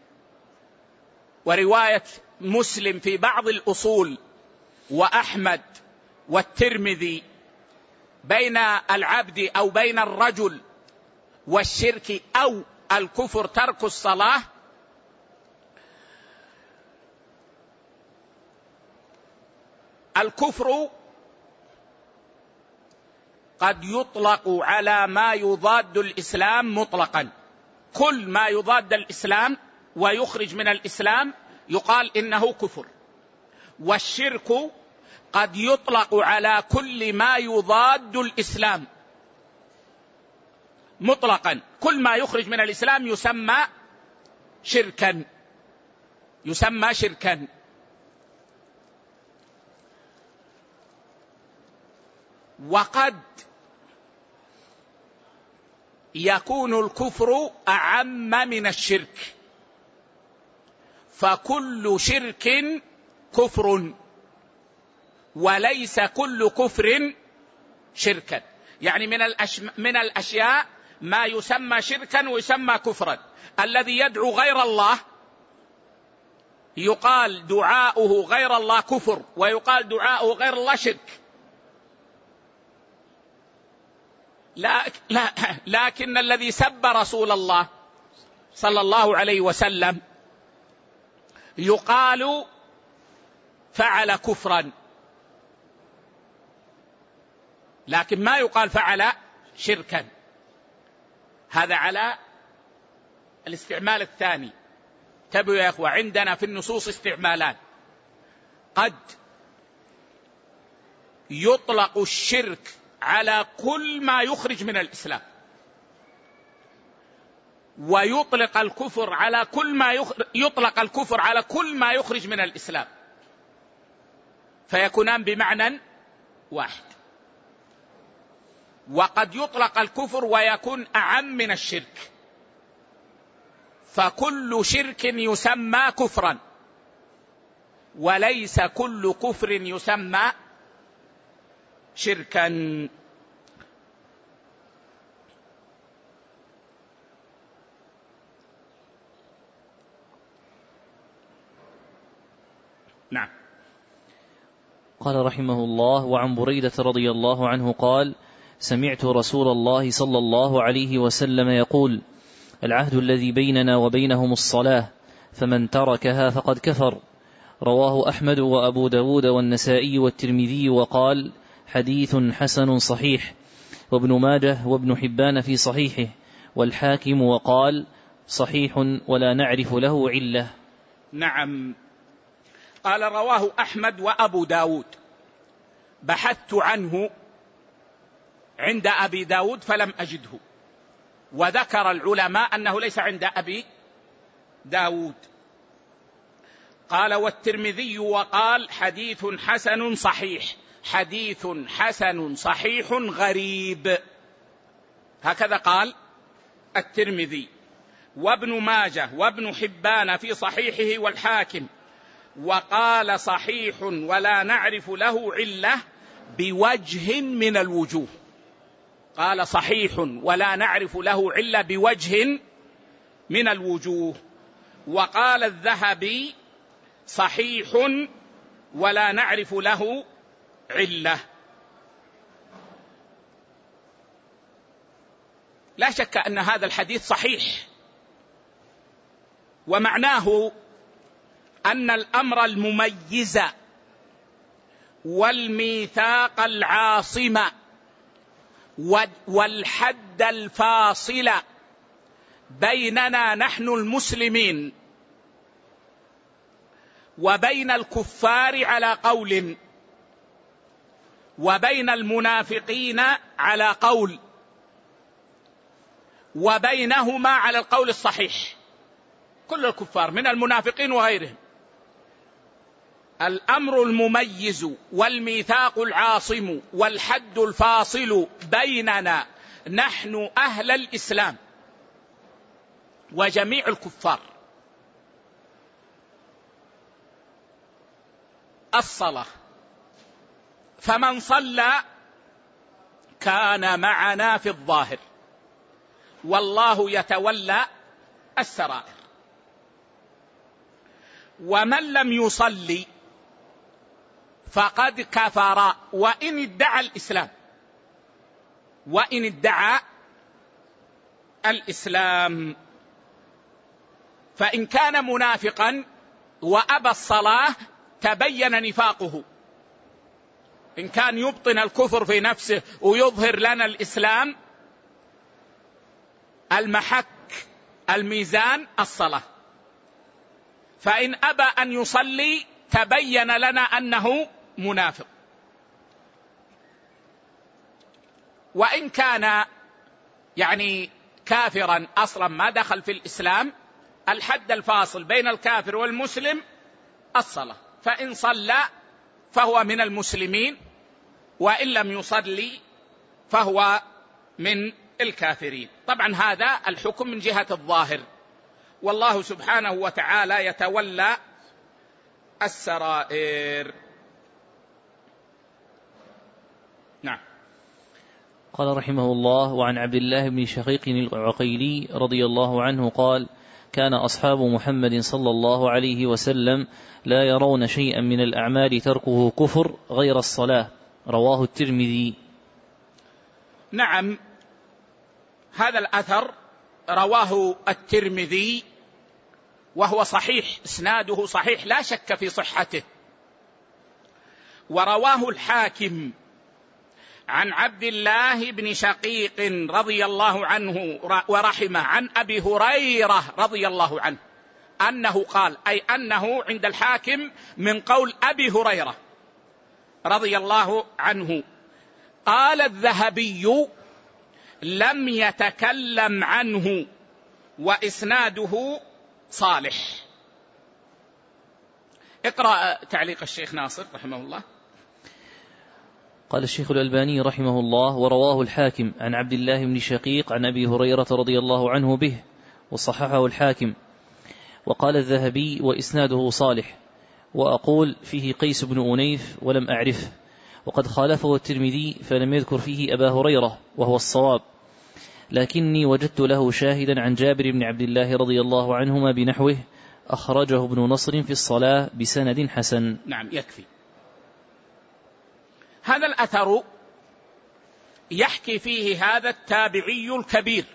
ورواية مسلم في بعض الأصول وأحمد والترمذي. بين العبد أو بين الرجل والشرك أو الكفر ترك الصلاة، الكفر قد يطلق على ما يضاد الإسلام مطلقا، كل ما يضاد الإسلام ويخرج من الإسلام يقال إنه كفر. والشرك قد يطلق على كل ما يضاد الإسلام مطلقا، كل ما يخرج من الإسلام يسمى شركا يسمى شركا. وقد يكون الكفر أعم من الشرك، فكل شرك كفر وليس كل كفر شركا. يعني من, الأش... من الأشياء ما يسمى شركا ويسمى كفرا. الذي يدعو غير الله يقال دعاؤه غير الله كفر، ويقال دعاؤه غير الله شرك. لا لا لكن الذي سب رسول الله صلى الله عليه وسلم يقال فعل كفرا، لكن ما يقال فعل شركا. هذا على الاستعمال الثاني. تبوا يا أخوة، عندنا في النصوص استعمالان. قد يطلق الشرك على كل ما يخرج من الإسلام، ويطلق الكفر على كل ما يخرج يطلق الكفر على كل ما يخرج من الإسلام، فيكونان بمعنى واحد. وقد يطلق الكفر ويكون أعم من الشرك، فكل شرك يسمى كفرا وليس كل كفر يسمى شركا. نعم. قال رحمه الله: وعن بريدة رضي الله عنه قال: سمعت رسول الله صلى الله عليه وسلم يقول: العهد الذي بيننا وبينهم الصلاة، فمن تركها فقد كفر. رواه أحمد وأبو داود والنسائي والترمذي، وقال: حديث حسن صحيح، وابن ماجه وابن حبان في صحيحه، والحاكم وقال: صحيح ولا نعرف له علة. نعم. قال: رواه أحمد وأبو داود. بحثت عنه عند أبي داود فلم أجده، وذكر العلماء أنه ليس عند أبي داود. قال: والترمذي وقال: حديث حسن صحيح. حديث حسن صحيح غريب، هكذا قال الترمذي. وابن ماجه وابن حبان في صحيحه، والحاكم وقال: صحيح ولا نعرف له علة بوجه من الوجوه. قال: صحيح ولا نعرف له علة بوجه من الوجوه. وقال الذهبي: صحيح ولا نعرف له علة. لا شك أن هذا الحديث صحيح، ومعناه أن الأمر المميز والميثاق العاصم والحد الفاصل بيننا نحن المسلمين وبين الكفار على قول، وبين المنافقين على قول، وبينهما على القول الصحيح كل الكفار من المنافقين وغيرهم. الأمر المميز والميثاق العاصم والحد الفاصل بيننا نحن أهل الإسلام وجميع الكفار الصلاة. فمن صلى كان معنا في الظاهر، والله يتولى السرائر. ومن لم يصلي فقد كفر وإن ادعى الإسلام، وإن ادعى الإسلام. فإن كان منافقا وأبى الصلاة تبين نفاقه. إن كان يبطن الكفر في نفسه ويظهر لنا الإسلام، المحك الميزان الصلاة. فإن أبى أن يصلي تبين لنا أنه منافق. وإن كان يعني كافرا أصلا ما دخل في الإسلام، الحد الفاصل بين الكافر والمسلم الصلاة. فإن صلى فهو من المسلمين، وإن لم يصلي فهو من الكافرين. طبعا هذا الحكم من جهة الظاهر. والله سبحانه وتعالى يتولى السرائر. نعم. قال رحمه الله: وعن عبد الله بن شقيق العقيلي رضي الله عنه قال: كان أصحاب محمد صلى الله عليه وسلم لا يرون شيئا من الأعمال تركه كفر غير الصلاة. رواه الترمذي. نعم، هذا الأثر رواه الترمذي وهو صحيح، إسناده صحيح لا شك في صحته. ورواه الحاكم عن عبد الله بن شقيق رضي الله عنه ورحمه عن أبي هريرة رضي الله عنه أنه قال، أي أنه عند الحاكم من قول أبي هريرة رضي الله عنه. قال الذهبي: لم يتكلم عنه وإسناده صالح. اقرأ تعليق الشيخ ناصر رحمه الله. قال الشيخ الألباني رحمه الله: ورواه الحاكم عن عبد الله بن شقيق عن أبي هريرة رضي الله عنه به، وصححه الحاكم. وقال الذهبي: وإسناده صالح. وأقول فيه قيس بن أنيف ولم أعرفه، وقد خالفه الترمذي فلم يذكر فيه أبا هريرة وهو الصواب، لكني وجدت له شاهدا عن جابر بن عبد الله رضي الله عنهما بنحوه، أخرجه ابن نصر في الصلاة بسند حسن. نعم، يكفي. هذا الأثر يحكي فيه هذا التابعي الكبير،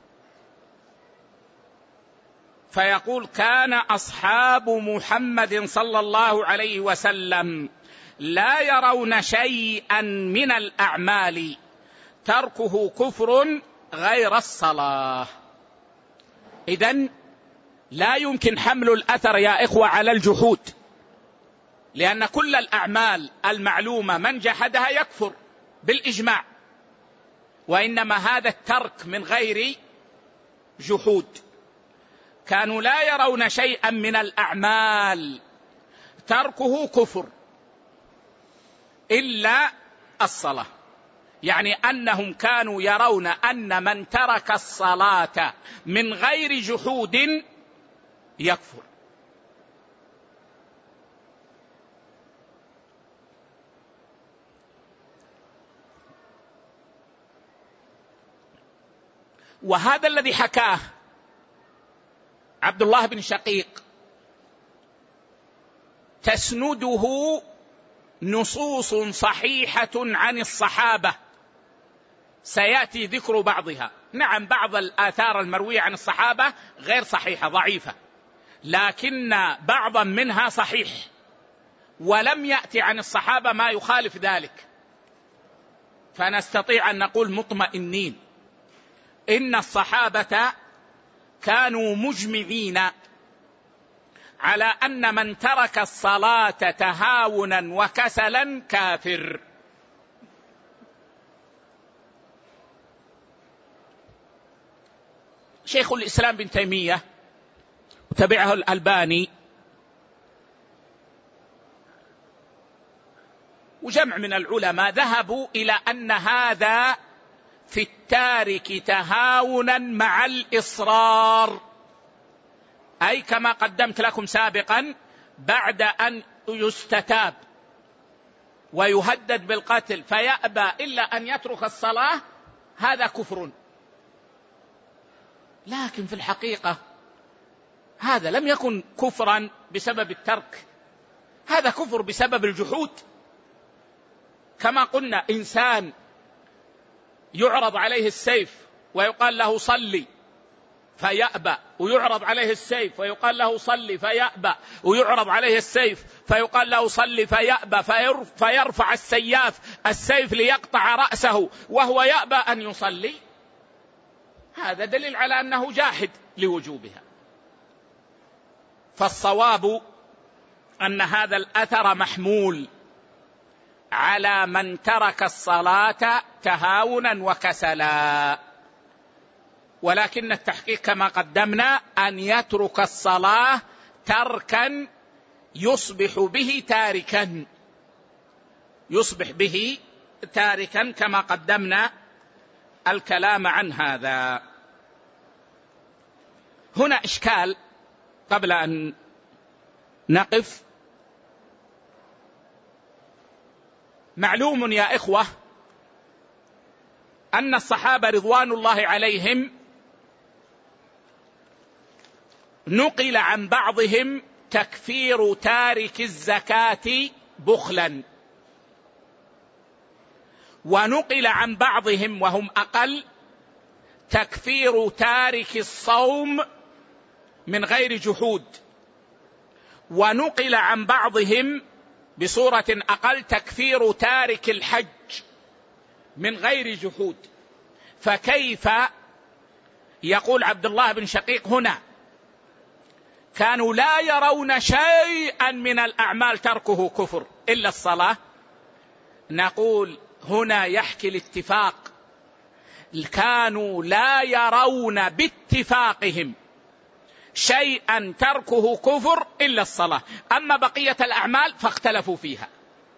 فيقول: كان أصحاب محمد صلى الله عليه وسلم لا يرون شيئا من الأعمال تركه كفر غير الصلاة. إذن لا يمكن حمل الأثر يا إخوة على الجحود، لأن كل الأعمال المعلومة من جحدها يكفر بالإجماع، وإنما هذا الترك من غير جحود. كانوا لا يرون شيئا من الأعمال تركه كفر إلا الصلاة، يعني أنهم كانوا يرون أن من ترك الصلاة من غير جحود يكفر. وهذا الذي حكاه عبد الله بن شقيق تسنده نصوص صحيحة عن الصحابة، سيأتي ذكر بعضها. نعم، بعض الآثار المروية عن الصحابة غير صحيحة، ضعيفة، لكن بعضا منها صحيح، ولم يأتي عن الصحابة ما يخالف ذلك، فنستطيع أن نقول مطمئنين إن الصحابة كانوا مجمعين على أن من ترك الصلاة تهاونا وكسلا كافر. شيخ الإسلام بن تيمية وتبعه الألباني وجمع من العلماء ذهبوا إلى أن هذا في التارك تهاونا مع الإصرار، أي كما قدمت لكم سابقا، بعد أن يستتاب ويهدد بالقتل فيأبى إلا أن يترك الصلاة، هذا كفر. لكن في الحقيقة هذا لم يكن كفرا بسبب الترك، هذا كفر بسبب الجحود. كما قلنا، إنسان يعرض عليه السيف ويقال له صلي فيأبى، ويعرض عليه السيف ويقال له صلي فيأبى، ويعرض عليه السيف فيقال له صلي فيأبى، فيرفع السياف السيف ليقطع رأسه وهو يأبى أن يصلي، هذا دليل على أنه جاحد لوجوبها. فالصواب أن هذا الأثر محمول على من ترك الصلاة تهاونا وكسلا، ولكن التحقيق كما قدمنا أن يترك الصلاة تركا يصبح به تاركا، يصبح به تاركا كما قدمنا الكلام عن هذا. هنا إشكال قبل أن نقف. معلوم يا إخوة أن الصحابة رضوان الله عليهم نقل عن بعضهم تكفير تارك الزكاة بخلا، ونقل عن بعضهم وهم أقل تكفير تارك الصوم من غير جحود، ونقل عن بعضهم بصورة أقل تكفير تارك الحج من غير جحود. فكيف يقول عبد الله بن شقيق هنا كانوا لا يرون شيئا من الأعمال تركه كفر إلا الصلاة؟ نقول هنا يحكي الاتفاق، كانوا لا يرون باتفاقهم شيئا تركه كفر إلا الصلاة، أما بقية الأعمال فاختلفوا فيها.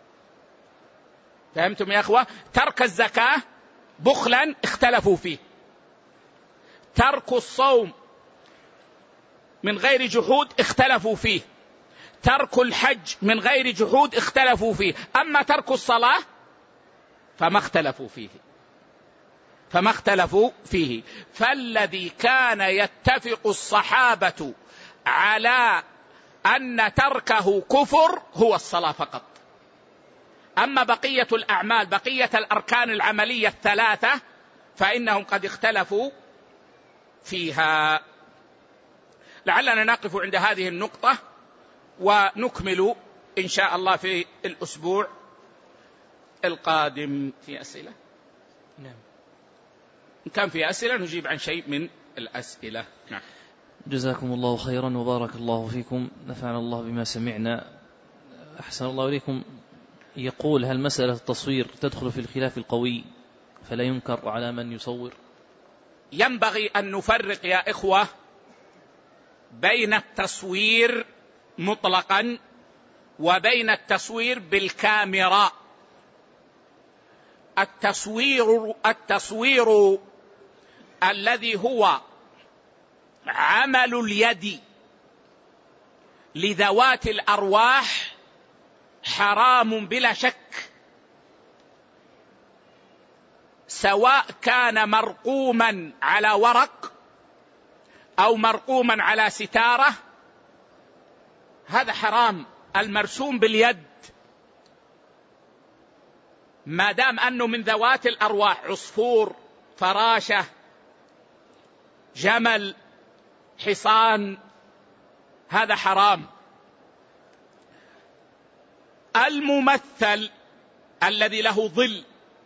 فهمتم يا أخوة؟ ترك الزكاة بخلا اختلفوا فيه، ترك الصوم من غير جحود اختلفوا فيه، ترك الحج من غير جحود اختلفوا فيه، أما ترك الصلاة فما اختلفوا فيه فما اختلفوا فيه. فالذي كان يتفق الصحابة على أن تركه كفر هو الصلاة فقط، أما بقية الأعمال بقية الأركان العملية الثلاثة فإنهم قد اختلفوا فيها. لعلنا نقف عند هذه النقطة ونكمل إن شاء الله في الأسبوع القادم. في أسئلة؟ نعم. إن كان في أسئلة نجيب عن شيء من الأسئلة. نعم. جزاكم الله خيرا وبارك الله فيكم، نفعنا الله بما سمعنا. أحسن الله إليكم. يقول هل مسألة التصوير تدخل في الخلاف القوي فلا ينكر على من يصور؟ ينبغي أن نفرق يا إخوة بين التصوير مطلقا وبين التصوير بالكاميرا. التصوير التصوير الذي هو عمل اليد لذوات الأرواح حرام بلا شك، سواء كان مرقوما على ورق أو مرقوما على ستارة، هذا حرام. المرسوم باليد ما دام أنه من ذوات الأرواح، عصفور، فراشة، جمل، حصان، هذا حرام. الممثل الذي له ظل،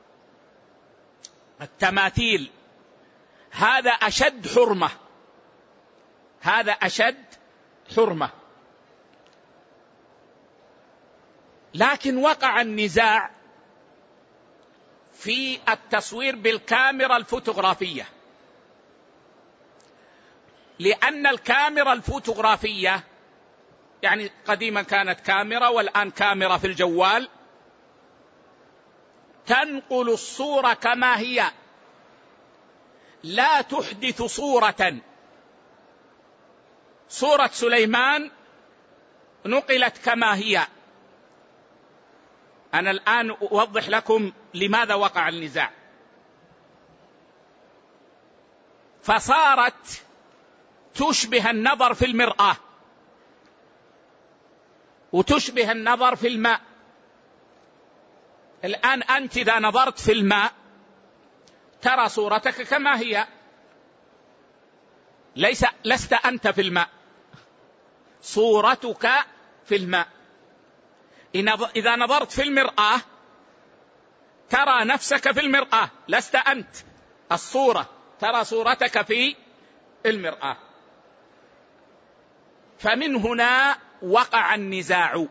التماثيل، هذا أشد حرمة، هذا أشد حرمة. لكن وقع النزاع في التصوير بالكاميرا الفوتوغرافية، لأن الكاميرا الفوتوغرافية يعني قديما كانت كاميرا والآن كاميرا في الجوال، تنقل الصورة كما هي، لا تحدث صورة. صورة سليمان نقلت كما هي. أنا الآن أوضح لكم لماذا وقع النزاع. فصارت تشبه النظر في المرآة وتشبه النظر في الماء. الآن أنت إذا نظرت في الماء ترى صورتك كما هي، ليس لست أنت في الماء، صورتك في الماء. إذا نظرت في المرآة ترى نفسك في المرآة، لست أنت. الصورة ترى صورتك في المرآة. فمن هنا وقع النزاع،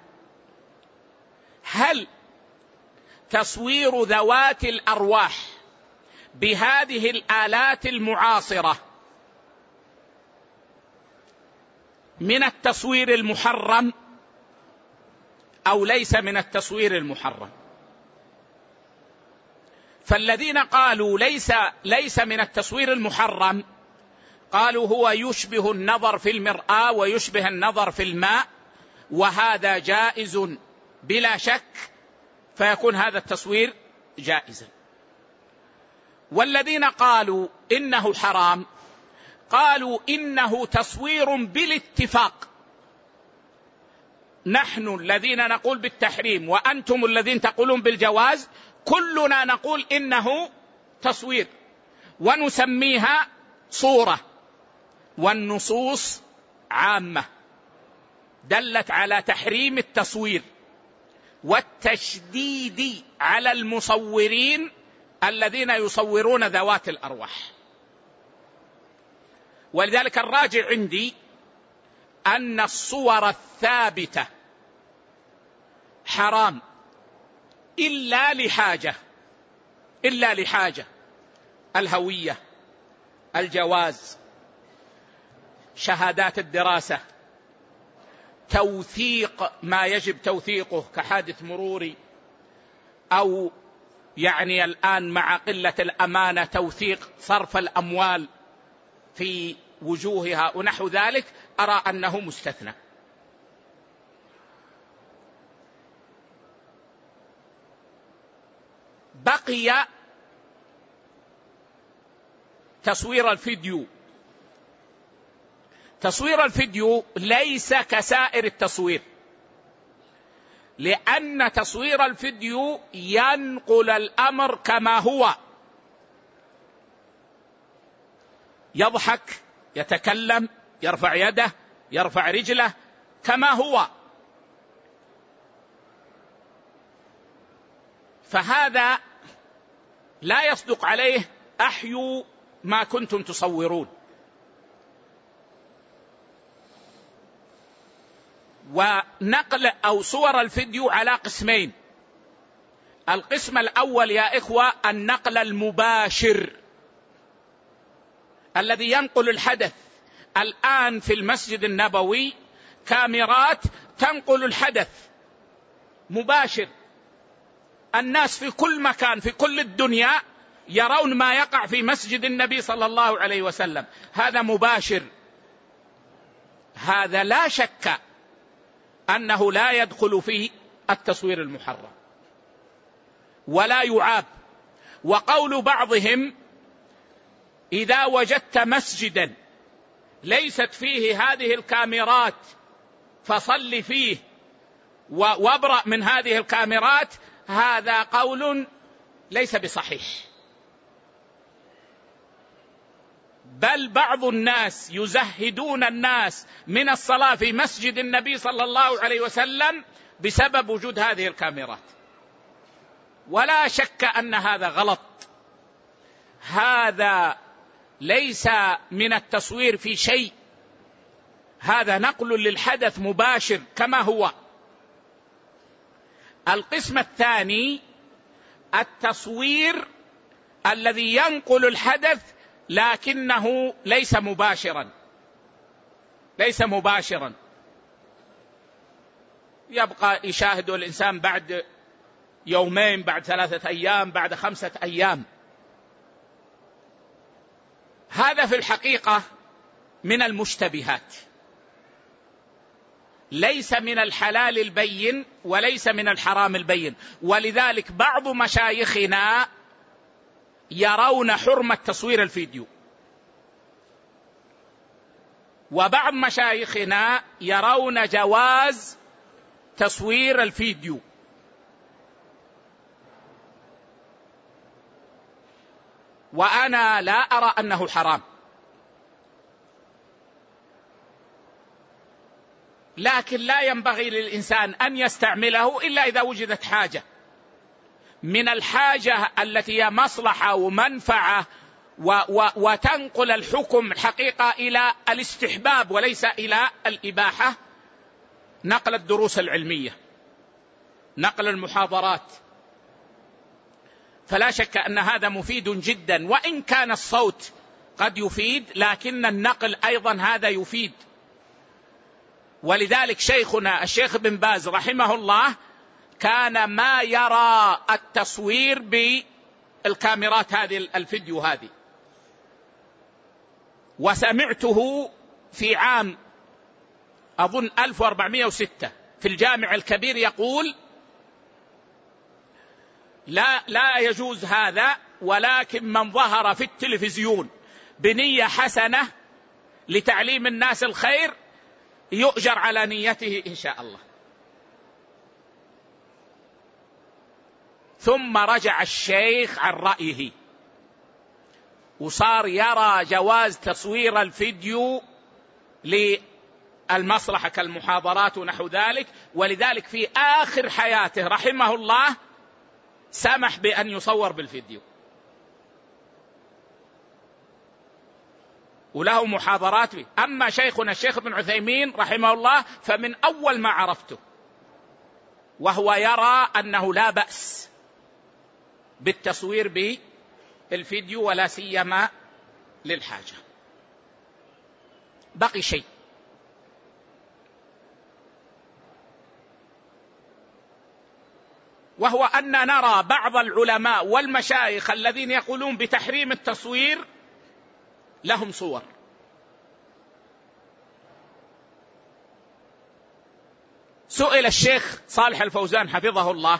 هل تصوير ذوات الأرواح بهذه الآلات المعاصرة من التصوير المحرم أو ليس من التصوير المحرم؟ فالذين قالوا ليس ليس من التصوير المحرم قالوا هو يشبه النظر في المرآة ويشبه النظر في الماء، وهذا جائز بلا شك، فيكون هذا التصوير جائزا. والذين قالوا إنه حرام قالوا إنه تصوير بالاتفاق، نحن الذين نقول بالتحريم وأنتم الذين تقولون بالجواز، كلنا نقول إنه تصوير ونسميها صورة، والنصوص عامة دلت على تحريم التصوير والتشديد على المصورين الذين يصورون ذوات الأرواح. ولذلك الراجع عندي أن الصور الثابتة حرام إلا لحاجة، إلا لحاجة: الهوية، الجواز، شهادات الدراسة، توثيق ما يجب توثيقه كحادث مروري، أو يعني الآن مع قلة الأمانة توثيق صرف الأموال في وجوهها ونحو ذلك، أرى أنه مستثنى. بقي تصوير الفيديو. تصوير الفيديو ليس كسائر التصوير، لأن تصوير الفيديو ينقل الأمر كما هو، يضحك، يتكلم، يرفع يده، يرفع رجله كما هو، فهذا لا يصدق عليه أحيوا ما كنتم تصورون. ونقل أو صور الفيديو على قسمين: القسم الأول يا إخوة النقل المباشر الذي ينقل الحدث. الآن في المسجد النبوي كاميرات تنقل الحدث مباشر، الناس في كل مكان في كل الدنيا يرون ما يقع في مسجد النبي صلى الله عليه وسلم، هذا مباشر. هذا لا شك أنه لا يدخل فيه التصوير المحرم ولا يعاب. وقول بعضهم: إذا وجدت مسجدا ليست فيه هذه الكاميرات فصل فيه وابرأ من هذه الكاميرات، هذا قول ليس بصحيح. بل بعض الناس يزهدون الناس من الصلاة في مسجد النبي صلى الله عليه وسلم بسبب وجود هذه الكاميرات، ولا شك أن هذا غلط. هذا ليس من التصوير في شيء، هذا نقل للحدث مباشر كما هو. القسم الثاني التصوير الذي ينقل الحدث لكنه ليس مباشرا، ليس مباشرا، يبقى يشاهد الإنسان بعد يومين، بعد ثلاثة أيام، بعد خمسة أيام. هذا في الحقيقة من المشتبهات، ليس من الحلال البين وليس من الحرام البين. ولذلك بعض مشايخنا يرون حرمة تصوير الفيديو، وبعض مشايخنا يرون جواز تصوير الفيديو. وأنا لا أرى أنه حرام، لكن لا ينبغي للإنسان أن يستعمله إلا إذا وجدت حاجة. من الحاجة التي هي مصلحة ومنفعة و و وتنقل الحكم الحقيقة إلى الاستحباب وليس إلى الإباحة: نقل الدروس العلمية، نقل المحاضرات. فلا شك أن هذا مفيد جدا، وإن كان الصوت قد يفيد لكن النقل أيضا هذا يفيد. ولذلك شيخنا الشيخ بن باز رحمه الله كان ما يرى التصوير بالكاميرات هذه الفيديو هذه، وسمعته في عام أظن ألف وأربعمائة وستة في الجامع الكبير يقول: لا لا يجوز هذا، ولكن من ظهر في التلفزيون بنية حسنة لتعليم الناس الخير يؤجر على نيته إن شاء الله. ثم رجع الشيخ عن رأيه وصار يرى جواز تصوير الفيديو للمصلحة كالمحاضرات ونحو ذلك، ولذلك في آخر حياته رحمه الله سمح بأن يصور بالفيديو، وله محاضرات به. أما شيخنا الشيخ ابن عثيمين رحمه الله فمن أول ما عرفته وهو يرى أنه لا بأس بالتصوير بالفيديو ولا سيما للحاجة. بقي شيء، وهو أن نرى بعض العلماء والمشايخ الذين يقولون بتحريم التصوير لهم صور. سئل الشيخ صالح الفوزان حفظه الله،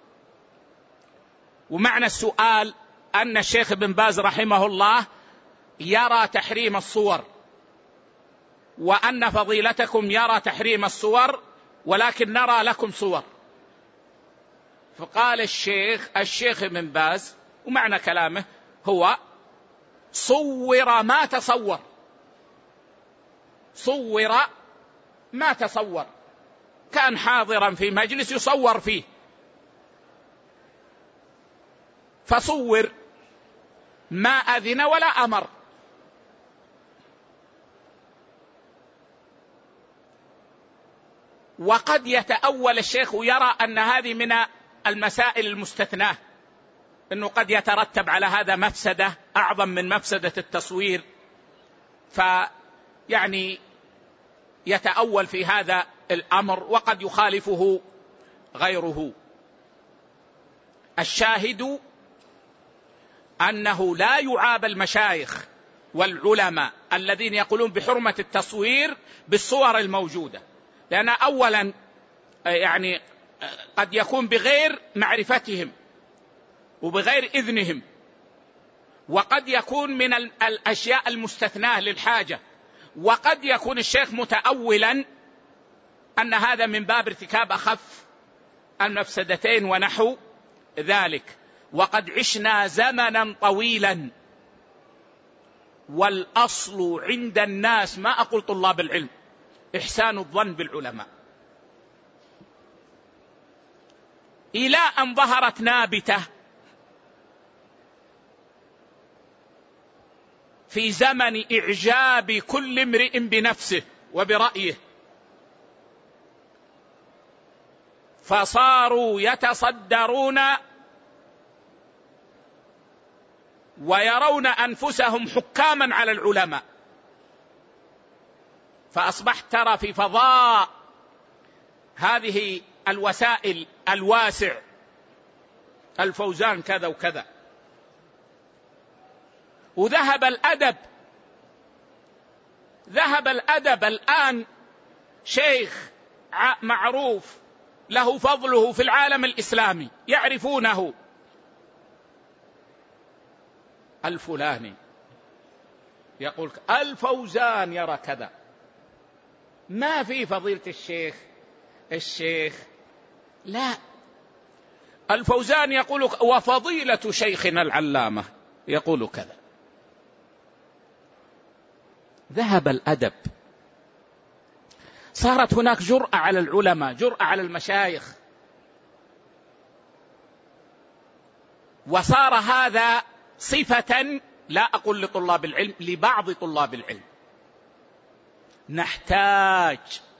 ومعنى السؤال أن الشيخ ابن باز رحمه الله يرى تحريم الصور، وأن فضيلتكم يرى تحريم الصور، ولكن نرى لكم صور. فقال الشيخ الشيخ ابن باز، ومعنى كلامه هو: صور ما تصور، صور ما تصور، كان حاضرا في مجلس يصور فيه فصور، ما أذن ولا أمر. وقد يتأول الشيخ ويرى أن هذه من المسائل المستثناة، أنه قد يترتب على هذا مفسدة أعظم من مفسدة التصوير، فيعني يتأول في هذا الأمر، وقد يخالفه غيره. الشاهد أنه لا يعاب المشايخ والعلماء الذين يقولون بحرمة التصوير بالصور الموجودة، لأن أولا يعني قد يكون بغير معرفتهم وبغير إذنهم، وقد يكون من الأشياء المستثناة للحاجة، وقد يكون الشيخ متأولا أن هذا من باب ارتكاب أخف المفسدتين ونحو ذلك. وقد عشنا زمنا طويلا، والأصل عند الناس، ما أقول طلاب العلم، إحسان الظن بالعلماء، إلى أن ظهرت نابتة في زمن إعجاب كل امرئ بنفسه وبرأيه، فصاروا يتصدرون ويرون أنفسهم حكاما على العلماء، فأصبحت ترى في فضاء هذه الوسائل الواسع الفوزان كذا وكذا، وذهب الأدب، ذهب الأدب الآن شيخ معروف له فضله في العالم الإسلامي يعرفونه، الفلاني يقول الفوزان يرى كذا، ما في فضيلة الشيخ الشيخ لا، الفوزان يقول وفضيلة شيخنا العلامة يقول كذا. ذهب الأدب، صارت هناك جرأة على العلماء، جرأة على المشايخ، وصار هذا صفة، لا أقول لطلاب العلم، لبعض طلاب العلم. نحتاج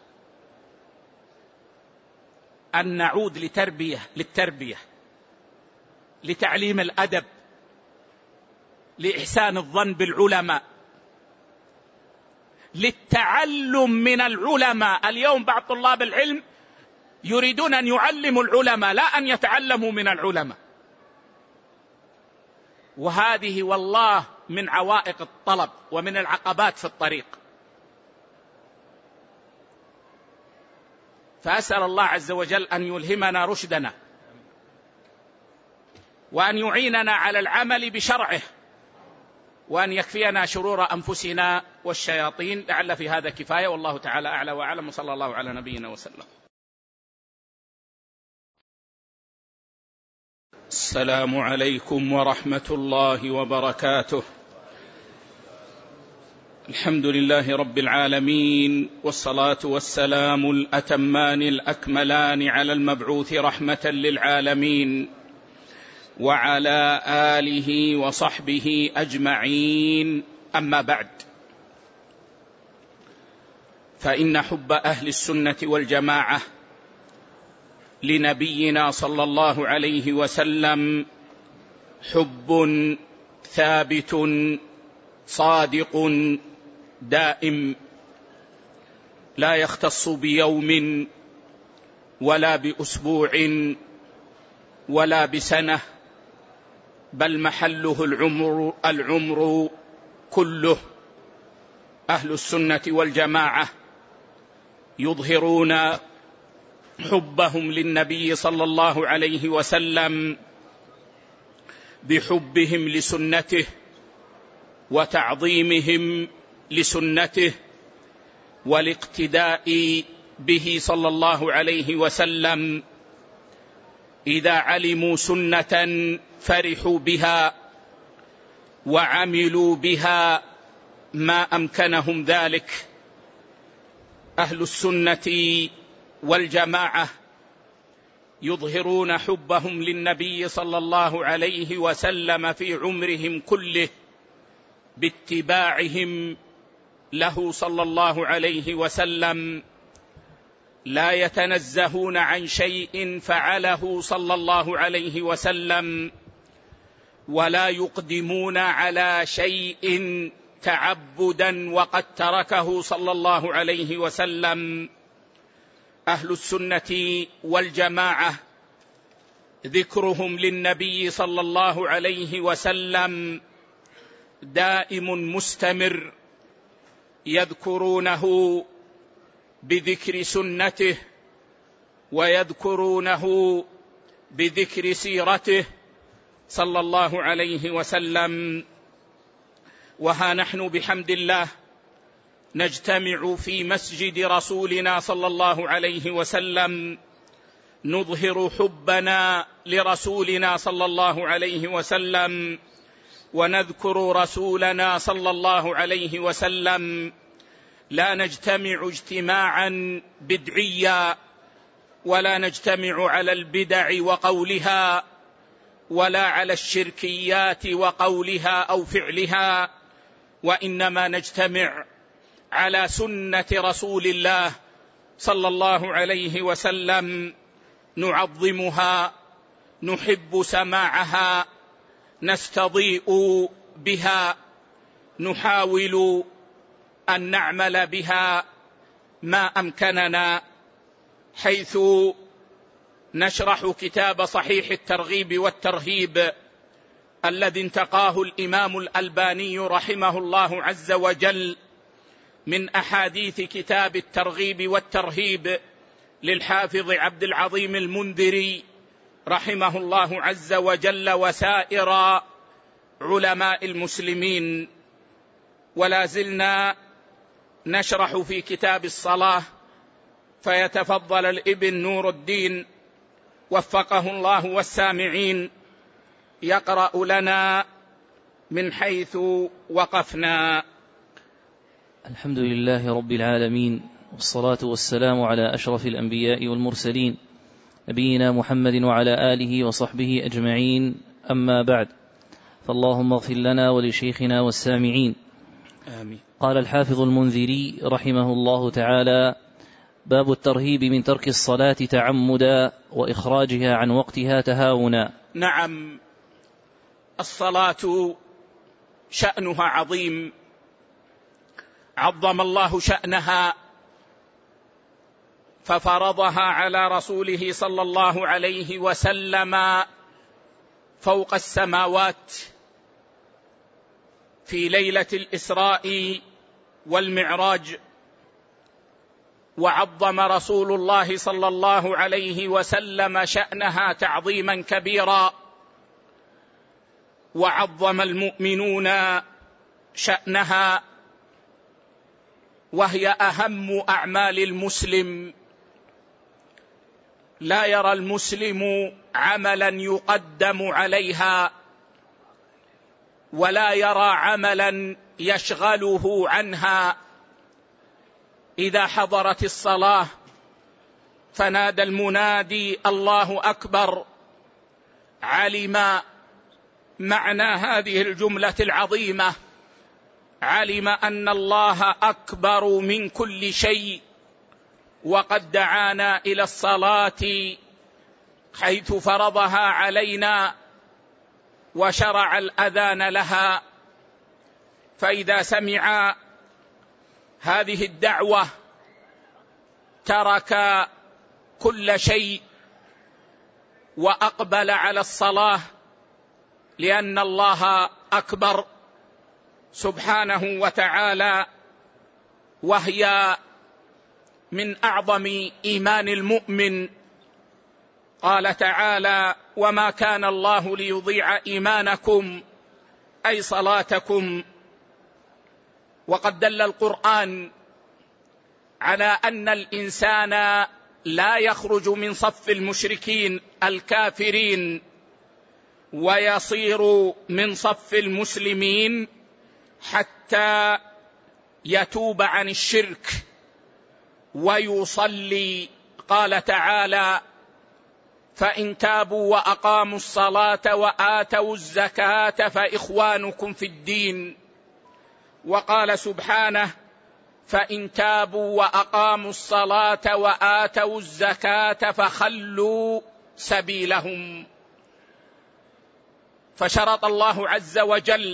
أن نعود لتربية للتربية لتعليم الأدب، لإحسان الظن بالعلماء، للتعلم من العلماء. اليوم بعض طلاب العلم يريدون أن يعلموا العلماء لا أن يتعلموا من العلماء، وهذه والله من عوائق الطلب ومن العقبات في الطريق. فأسأل الله عز وجل أن يلهمنا رشدنا وأن يعيننا على العمل بشرعه وأن يكفينا شرور أنفسنا والشياطين. لعل في هذا كفاية، والله تعالى أعلى وأعلم، وصلى الله على نبينا وسلم. السلام عليكم ورحمة الله وبركاته. الحمد لله رب العالمين، والصلاة والسلام الأتمان الأكملان على المبعوث رحمة للعالمين وعلى آله وصحبه أجمعين. أما بعد، فإن حب أهل السنة والجماعة لنبينا صلى الله عليه وسلم حب ثابت صادق دائم، لا يختص بيوم ولا بأسبوع ولا بسنة، بل محله العمر العمر كله. أهل السنة والجماعة يظهرون حبهم للنبي صلى الله عليه وسلم بحبهم لسنته وتعظيمهم لسنته والاقتداء به صلى الله عليه وسلم. إذا علموا سنة فرحوا بها وعملوا بها ما أمكنهم ذلك. أهل السنة والجماعة يظهرون حبهم للنبي صلى الله عليه وسلم في عمرهم كله باتباعهم له صلى الله عليه وسلم، لا يتنزهون عن شيء فعله صلى الله عليه وسلم، ولا يقدمون على شيء تعبدا وقد تركه صلى الله عليه وسلم. أهل السنة والجماعة ذكرهم للنبي صلى الله عليه وسلم دائم مستمر، يذكرونه بذكر سنته ويذكرونه بذكر سيرته صلى الله عليه وسلم. وها نحن بحمد الله نجتمع في مسجد رسولنا صلى الله عليه وسلم نظهر حبنا لرسولنا صلى الله عليه وسلم ونذكر رسولنا صلى الله عليه وسلم. لا نجتمع اجتماعا بدعيا، ولا نجتمع على البدع وقولها، ولا على الشركيات وقولها أو فعلها، وإنما نجتمع على سنة رسول الله صلى الله عليه وسلم، نعظمها، نحب سماعها، نستضيء بها، نحاول أن نعمل بها ما أمكننا، حيث نشرح كتاب صحيح الترغيب والترهيب الذي انتقاه الإمام الألباني رحمه الله عز وجل من أحاديث كتاب الترغيب والترهيب للحافظ عبد العظيم المنذري رحمه الله عز وجل وسائر علماء المسلمين. ولا زلنا نشرح في كتاب الصلاة، فيتفضل الابن نور الدين وفقه الله والسامعين يقرأ لنا من حيث وقفنا. الحمد لله رب العالمين، والصلاة والسلام على أشرف الأنبياء والمرسلين نبينا محمد وعلى آله وصحبه أجمعين. أما بعد، فاللهم اغفر لنا ولشيخنا والسامعين. آمين. قال الحافظ المنذري رحمه الله تعالى: باب الترهيب من ترك الصلاة تعمدا وإخراجها عن وقتها تهاونا. نعم، الصلاة شأنها عظيم، عظم الله شأنها ففرضها على رسوله صلى الله عليه وسلم فوق السماوات، في ليلة الإسراء والمعراج، وعظم رسول الله صلى الله عليه وسلم شأنها تعظيما كبيرا، وعظم المؤمنون شأنها، وهي أهم أعمال المسلم. لا يرى المسلم عملا يقدم عليها، ولا يرى عملا يشغله عنها. إذا حضرت الصلاة فنادى المنادي الله أكبر، علم معنى هذه الجملة العظيمة، علم أن الله أكبر من كل شيء، وقد دعانا إلى الصلاة حيث فرضها علينا وشرع الأذان لها. فإذا سمع هذه الدعوة ترك كل شيء وأقبل على الصلاة، لأن الله أكبر سبحانه وتعالى، وهي من أعظم إيمان المؤمن. قال تعالى: وما كان الله ليضيع إيمانكم أي صلاتكم. وقد دل القرآن على أن الإنسان لا يخرج من صف المشركين الكافرين ويصير من صف المسلمين حتى يتوب عن الشرك ويصلي. قال تعالى: فإن تابوا وأقاموا الصلاة وآتوا الزكاة فإخوانكم في الدين. وقال سبحانه: فإن تابوا وأقاموا الصلاة وآتوا الزكاة فخلوا سبيلهم. فشرط الله عز وجل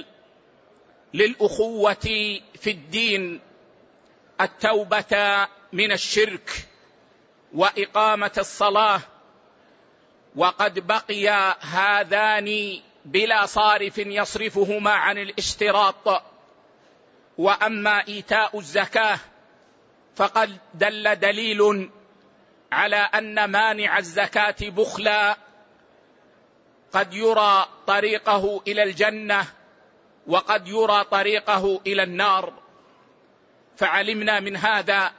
للأخوة في الدين التوبة من الشرك وإقامة الصلاة، وقد بقي هذان بلا صارف يصرفهما عن الاشتراط. وأما إيتاء الزكاة فقد دل دليل على أن مانع الزكاة بخلا قد يرى طريقه إلى الجنة وقد يرى طريقه إلى النار. فعلمنا من هذا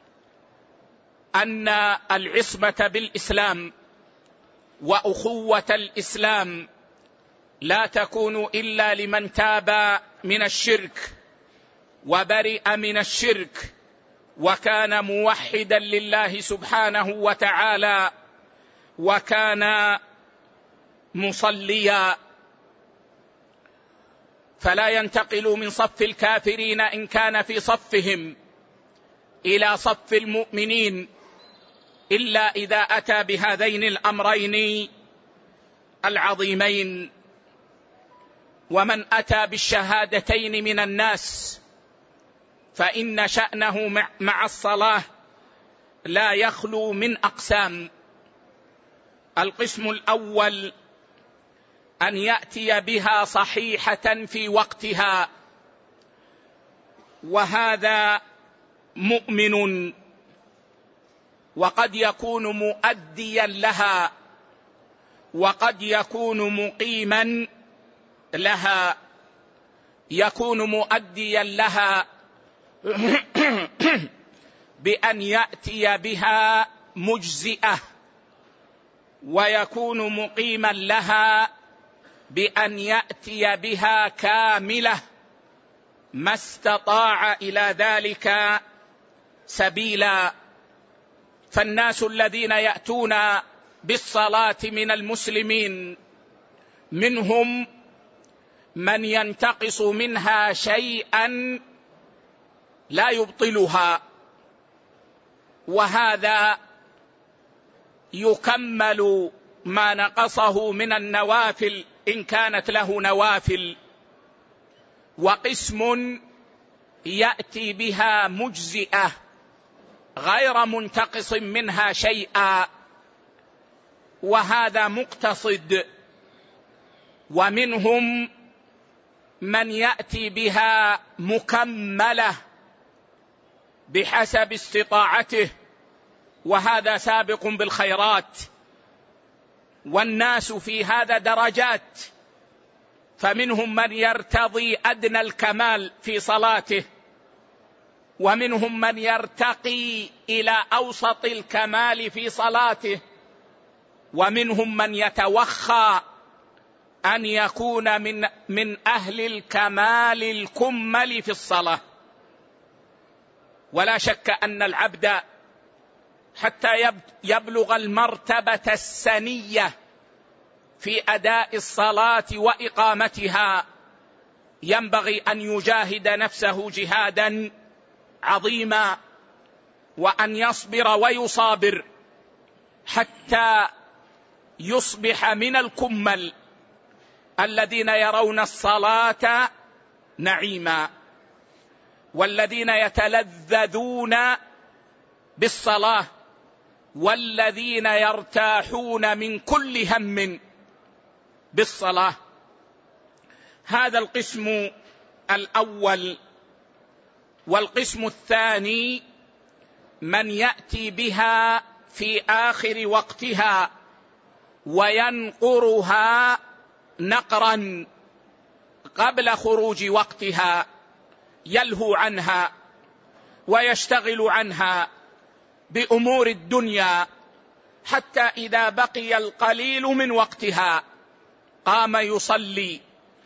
أن العصمة بالإسلام وأخوة الإسلام لا تكون إلا لمن تاب من الشرك وبرئ من الشرك وكان موحدا لله سبحانه وتعالى وكان مصليا. فلا ينتقل من صف الكافرين إن كان في صفهم إلى صف المؤمنين إلا إذا أتى بهذين الأمرين العظيمين. ومن أتى بالشهادتين من الناس فإن شأنه مع الصلاة لا يخلو من أقسام. القسم الأول أن يأتي بها صحيحة في وقتها، وهذا مؤمن، وقد يكون مؤديا لها وقد يكون مقيما لها. يكون مؤديا لها بأن يأتي بها مجزئة، ويكون مقيما لها بأن يأتي بها كاملة ما استطاع إلى ذلك سبيلا. فالناس الذين يأتون بالصلاة من المسلمين منهم من ينتقص منها شيئا لا يبطلها، وهذا يكمل ما نقصه من النوافل إن كانت له نوافل. وقسم يأتي بها مجزئة غير منتقص منها شيئا، وهذا مقتصد. ومنهم من يأتي بها مكملة بحسب استطاعته، وهذا سابق بالخيرات، والناس في هذا درجات، فمنهم من يرتضي أدنى الكمال في صلاته، ومنهم من يرتقي إلى أوسط الكمال في صلاته، ومنهم من يتوخى أن يكون من من أهل الكمال الكمل في الصلاة. ولا شك أن العبد حتى يبلغ المرتبة السنية في أداء الصلاة وإقامتها ينبغي أن يجاهد نفسه جهادا عظيما، وأن يصبر ويصابر حتى يصبح من الكمل الذين يرون الصلاة نعيما، والذين يتلذذون بالصلاة، والذين يرتاحون من كل هم بالصلاة. هذا القسم الأول. والقسم الثاني من يأتي بها في آخر وقتها وينقرها نقرا قبل خروج وقتها، يلهو عنها ويشتغل عنها بأمور الدنيا، حتى إذا بقي القليل من وقتها قام يصلي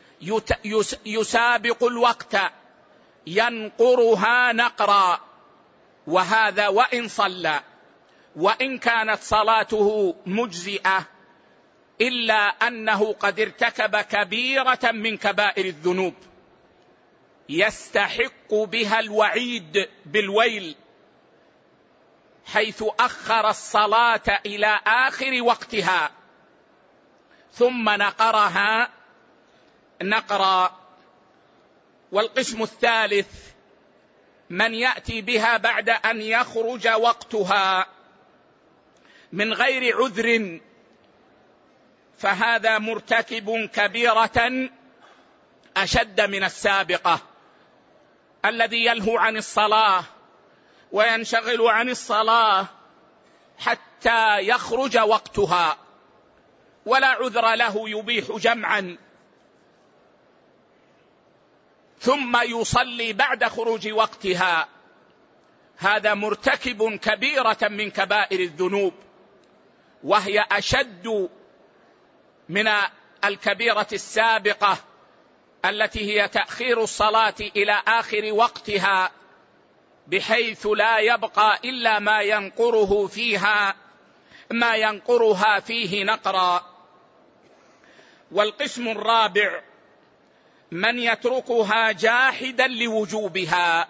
يسابق الوقت ينقرها نقرا. وهذا وإن صلى وإن كانت صلاته مجزئة، إلا أنه قد ارتكب كبيرة من كبائر الذنوب يستحق بها الوعيد بالويل، حيث أخر الصلاة إلى آخر وقتها ثم نقرها نقرا. والقسم الثالث من يأتي بها بعد أن يخرج وقتها من غير عذر، فهذا مرتكب كبيرة أشد من السابقة، الذي يلهو عن الصلاة وينشغل عن الصلاة حتى يخرج وقتها ولا عذر له يبيح جمعا، ثم يصلي بعد خروج وقتها، هذا مرتكب كبيرة من كبائر الذنوب، وهي أشد من الكبيرة السابقة التي هي تأخير الصلاة إلى آخر وقتها بحيث لا يبقى إلا ما ينقره فيها ما ينقرها فيه نقرا. والقسم الرابع من يتركها جاحدا لوجوبها،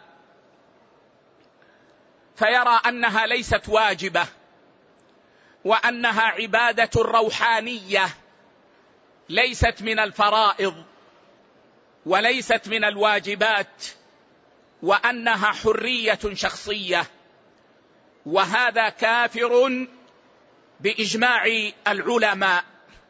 فيرى أنها ليست واجبة، وأنها عبادة روحانية ليست من الفرائض وليست من الواجبات، وأنها حرية شخصية، وهذا كافر بإجماع العلماء،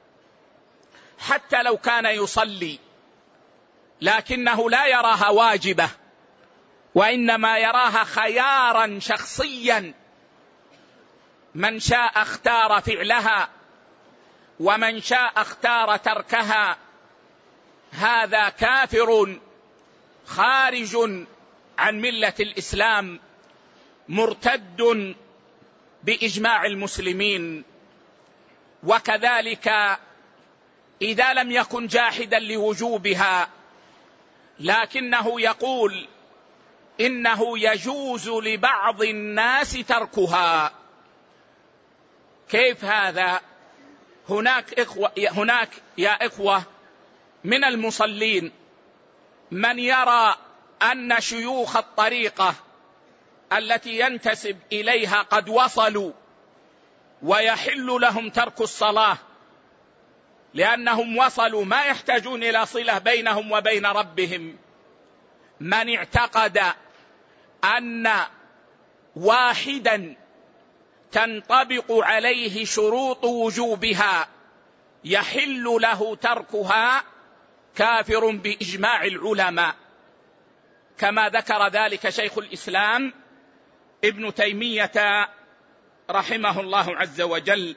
حتى لو كان يصلي لكنه لا يراها واجبة، وإنما يراها خيارا شخصيا، من شاء اختار فعلها ومن شاء اختار تركها، هذا كافر خارج عن ملة الإسلام مرتد بإجماع المسلمين. وكذلك إذا لم يكن جاحدا لوجوبها لكنه يقول إنه يجوز لبعض الناس تركها، كيف هذا؟ هناك إخوة هناك يا إخوة من المصلين من يرى أن شيوخ الطريقة التي ينتسب إليها قد وصلوا ويحل لهم ترك الصلاة لأنهم وصلوا، ما يحتاجون إلى صلة بينهم وبين ربهم. من اعتقد أن واحدا تنطبق عليه شروط وجوبها يحل له تركها، كافر بإجماع العلماء، كما ذكر ذلك شيخ الإسلام ابن تيمية رحمه الله عز وجل.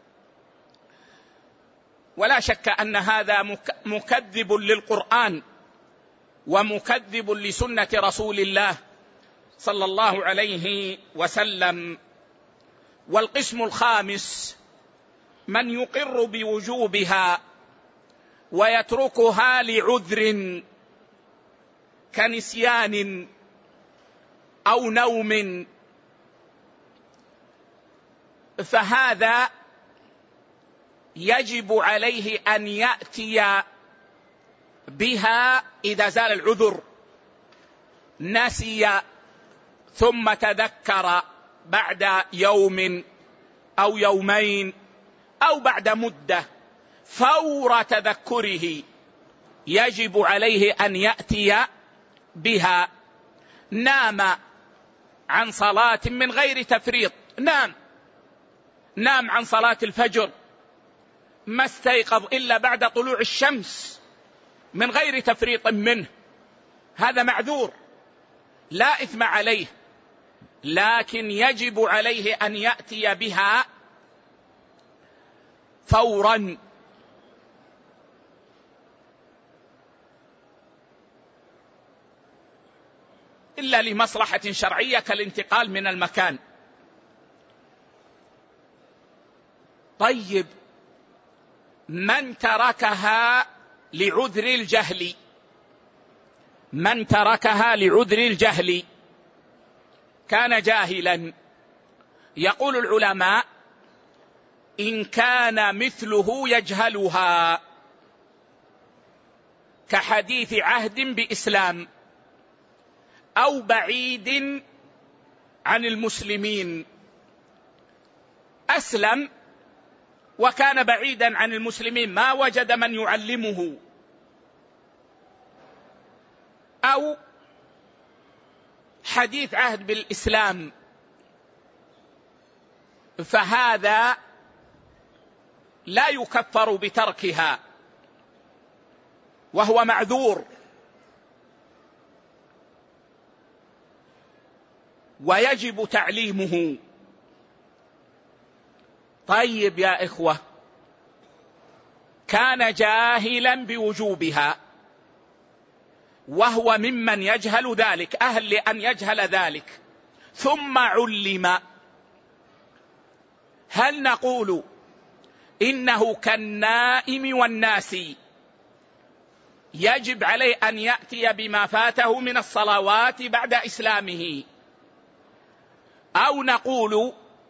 ولا شك أن هذا مكذب للقرآن ومكذب لسنة رسول الله صلى الله عليه وسلم. والقسم الخامس من يقر بوجوبها ويتركها لعذر كنسيان أو نوم، فهذا يجب عليه أن يأتي بها إذا زال العذر. نسي ثم تذكر بعد يوم أو يومين أو بعد مدة، فور تذكره يجب عليه أن يأتي بها. نام عن صلاة من غير تفريط، نام نام عن صلاة الفجر، ما استيقظ إلا بعد طلوع الشمس من غير تفريط منه، هذا معذور لا إثم عليه، لكن يجب عليه أن يأتي بها فورا. إلا لمصلحة شرعية كالانتقال من المكان. طيب، من تركها لعذر الجهل، من تركها لعذر الجهل كان جاهلا، يقول العلماء إن كان مثله يجهلها كحديث عهد بإسلام أو بعيد عن المسلمين، أسلم وكان بعيدا عن المسلمين ما وجد من يعلمه، أو حديث عهد بالإسلام، فهذا لا يكفر بتركها وهو معذور، ويجب تعليمه. طيب يا إخوة، كان جاهلا بوجوبها وهو ممن يجهل ذلك، أهل لأن يجهل ذلك، ثم علم، هل نقول إنه كالنائم والناسي يجب عليه أن يأتي بما فاته من الصلوات بعد إسلامه، أو نقول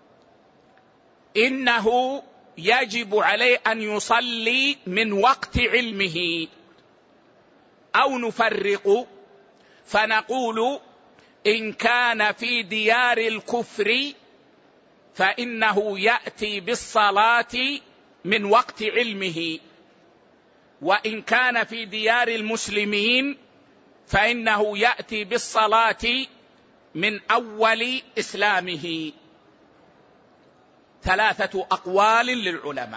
إنه يجب عليه أن يصلي من وقت علمه، أو نفرق فنقول إن كان في ديار الكفر فإنه يأتي بالصلاة من وقت علمه، وإن كان في ديار المسلمين فإنه يأتي بالصلاة من أول إسلامه. ثلاثة أقوال للعلماء،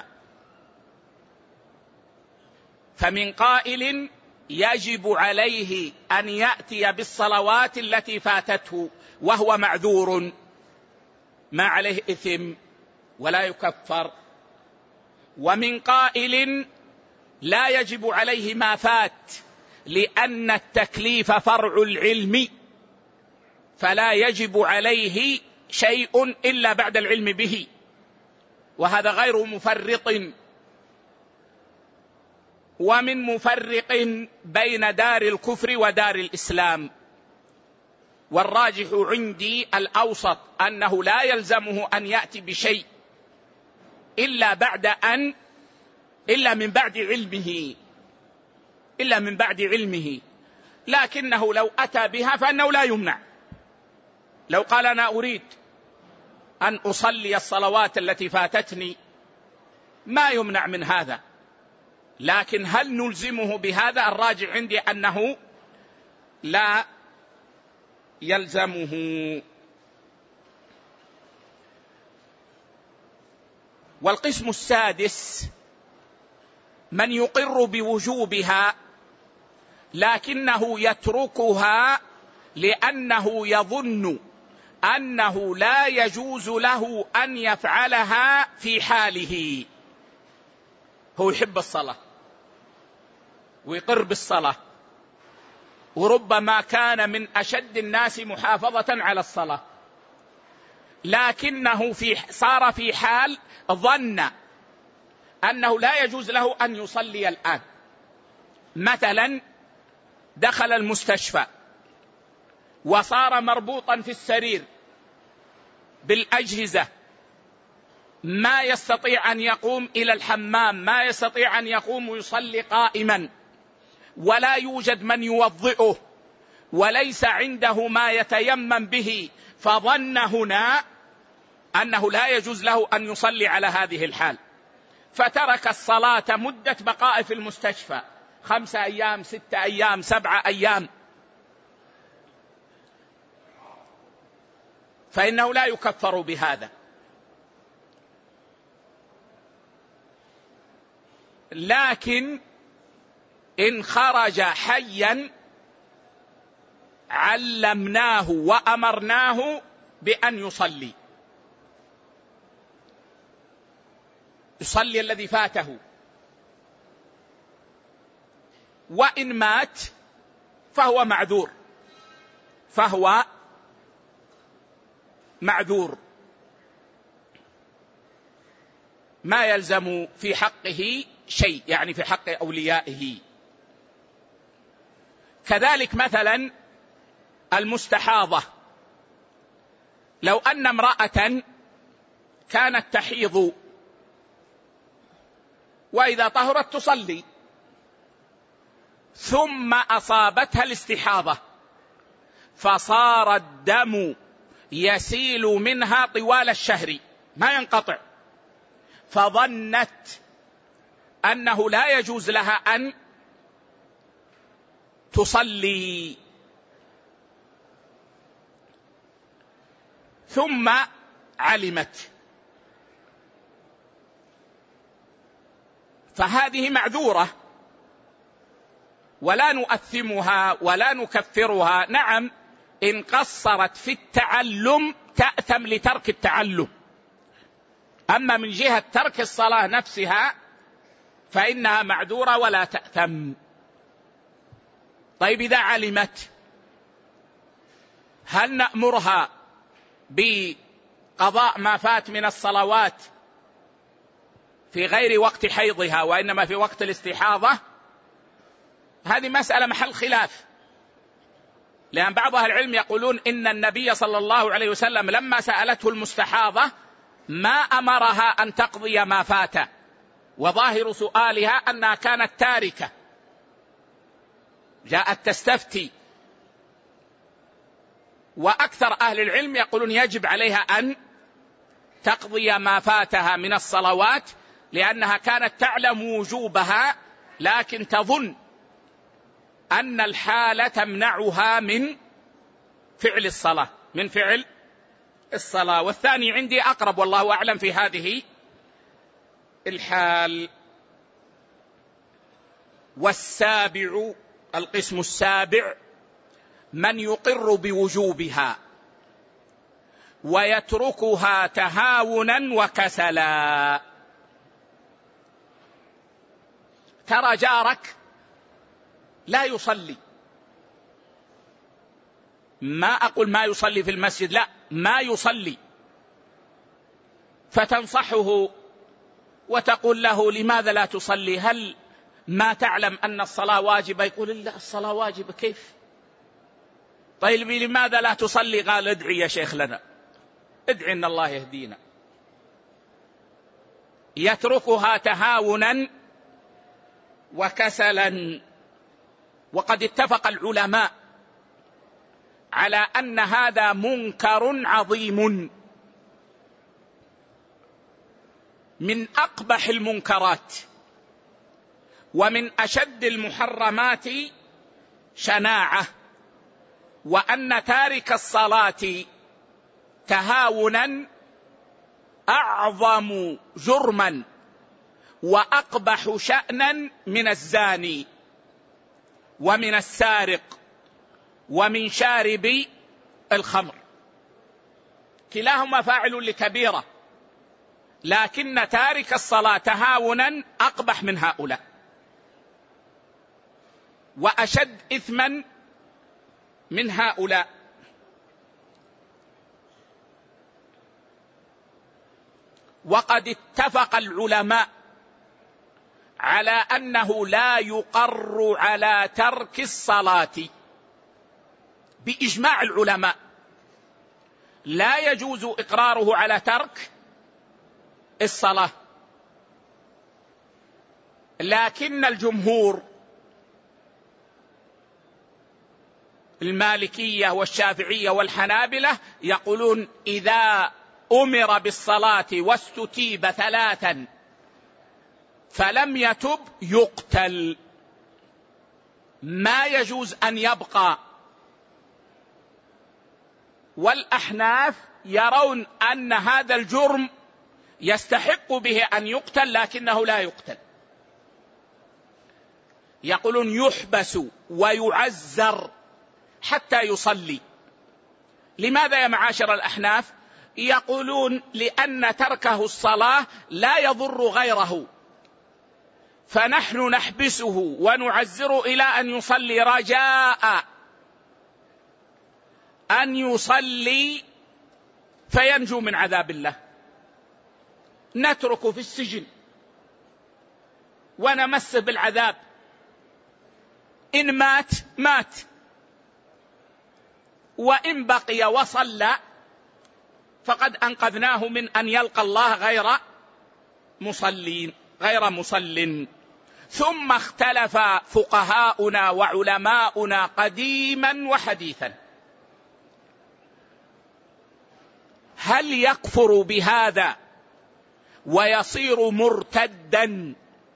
فمن قائل يجب عليه أن يأتي بالصلوات التي فاتته وهو معذور ما عليه إثم ولا يكفر، ومن قائل لا يجب عليه ما فات لأن التكليف فرع العلم فلا يجب عليه شيء إلا بعد العلم به، وهذا غير مفرط. ومن مفرق بين دار الكفر ودار الإسلام، والراجح عندي الأوسط أنه لا يلزمه أن يأتي بشيء إلا بعد أن إلا من بعد علمه إلا من بعد علمه لكنه لو أتى بها فإنه لا يمنع. لو قال أنا أريد أن أصلي الصلوات التي فاتتني ما يمنع من هذا، لكن هل نلزمه بهذا؟ الراجع عندي أنه لا يلزمه. والقسم السادس من يقر بوجوبها لكنه يتركها لأنه يظن أنه لا يجوز له أن يفعلها في حاله. هو يحب الصلاة ويقر بالصلاة، وربما كان من أشد الناس محافظة على الصلاة، لكنه في صار في حال ظن أنه لا يجوز له أن يصلي الآن. مثلا دخل المستشفى وصار مربوطا في السرير بالأجهزة، ما يستطيع أن يقوم إلى الحمام، ما يستطيع أن يقوم ويصلي قائما، ولا يوجد من يوضئه، وليس عنده ما يتيمم به، فظن هنا أنه لا يجوز له أن يصلي على هذه الحال، فترك الصلاة مدة بقائه في المستشفى، خمسة أيام، ستة أيام، سبعة أيام، فإنه لا يكفر بهذا. لكن إن خرج حيا علمناه وأمرناه بأن يصلي، يصلي الذي فاته، وإن مات فهو معذور، فهو معذور ما يلزم في حقه شيء، يعني في حق أوليائه. كذلك مثلا المستحاضة، لو أن امرأة كانت تحيض وإذا طهرت تصلي، ثم أصابتها الاستحاضة فصار الدم يسيل منها طوال الشهر ما ينقطع، فظنت أنه لا يجوز لها أن تصلي، ثم علمت، فهذه معذورة ولا نؤثمها ولا نكفرها. نعم إن قصرت في التعلم تأثم لترك التعلم، أما من جهة ترك الصلاة نفسها فإنها معذورة ولا تأثم. طيب إذا علمت هل نأمرها بقضاء ما فات من الصلوات في غير وقت حيضها وإنما في وقت الاستحاضة؟ هذه مسألة محل خلاف، لأن بعض أهل العلم يقولون إن النبي صلى الله عليه وسلم لما سألته المستحاضة ما أمرها أن تقضي ما فات، وظاهر سؤالها أنها كانت تاركة، جاءت تستفتي. وأكثر أهل العلم يقولون يجب عليها أن تقضي ما فاتها من الصلوات، لأنها كانت تعلم وجوبها لكن تظن أن الحالة تمنعها من فعل الصلاة من فعل الصلاة. والثاني عندي أقرب والله أعلم في هذه الحال. والسابع، القسم السابع، من يقر بوجوبها ويتركها تهاونا وكسلا. ترى جارك لا يصلي، ما أقول ما يصلي في المسجد، لا، ما يصلي، فتنصحه وتقول له لماذا لا تصلي؟ هل ما تعلم أن الصلاة واجبة؟ يقول لا الصلاة واجبة. كيف؟ طيب لماذا لا تصلي؟ قال ادعي يا شيخ لنا، ادعي أن الله يهدينا. يتركها تهاونا وكسلا. وقد اتفق العلماء على أن هذا منكر عظيم من أقبح المنكرات ومن أشد المحرمات شناعة، وأن تارك الصلاة تهاونا أعظم جرما وأقبح شأنا من الزاني. ومن السارق ومن شارب الخمر، كلاهما فاعل لكبيرة، لكن تارك الصلاة تهاونا أقبح من هؤلاء وأشد إثما من هؤلاء. وقد اتفق العلماء على أنه لا يقر على ترك الصلاة بإجماع العلماء، لا يجوز إقراره على ترك الصلاة، لكن الجمهور المالكية والشافعية والحنابلة يقولون إذا أمر بالصلاة واستتيب ثلاثا فلم يتب يقتل، ما يجوز أن يبقى. والأحناف يرون أن هذا الجرم يستحق به أن يقتل لكنه لا يقتل، يقولون يحبس ويعزر حتى يصلي. لماذا يا معاشر الأحناف؟ يقولون لأن تركه الصلاة لا يضر غيره، فنحن نحبسه ونعزره إلى أن يصلي رجاء أن يصلي فينجو من عذاب الله. نتركه في السجن ونمسه بالعذاب، إن مات مات، وإن بقي وصلى فقد أنقذناه من أن يلقى الله غير مصلين غير مصل. ثم اختلف فقهاؤنا وعلماؤنا قديما وحديثا، هل يكفر بهذا ويصير مرتدا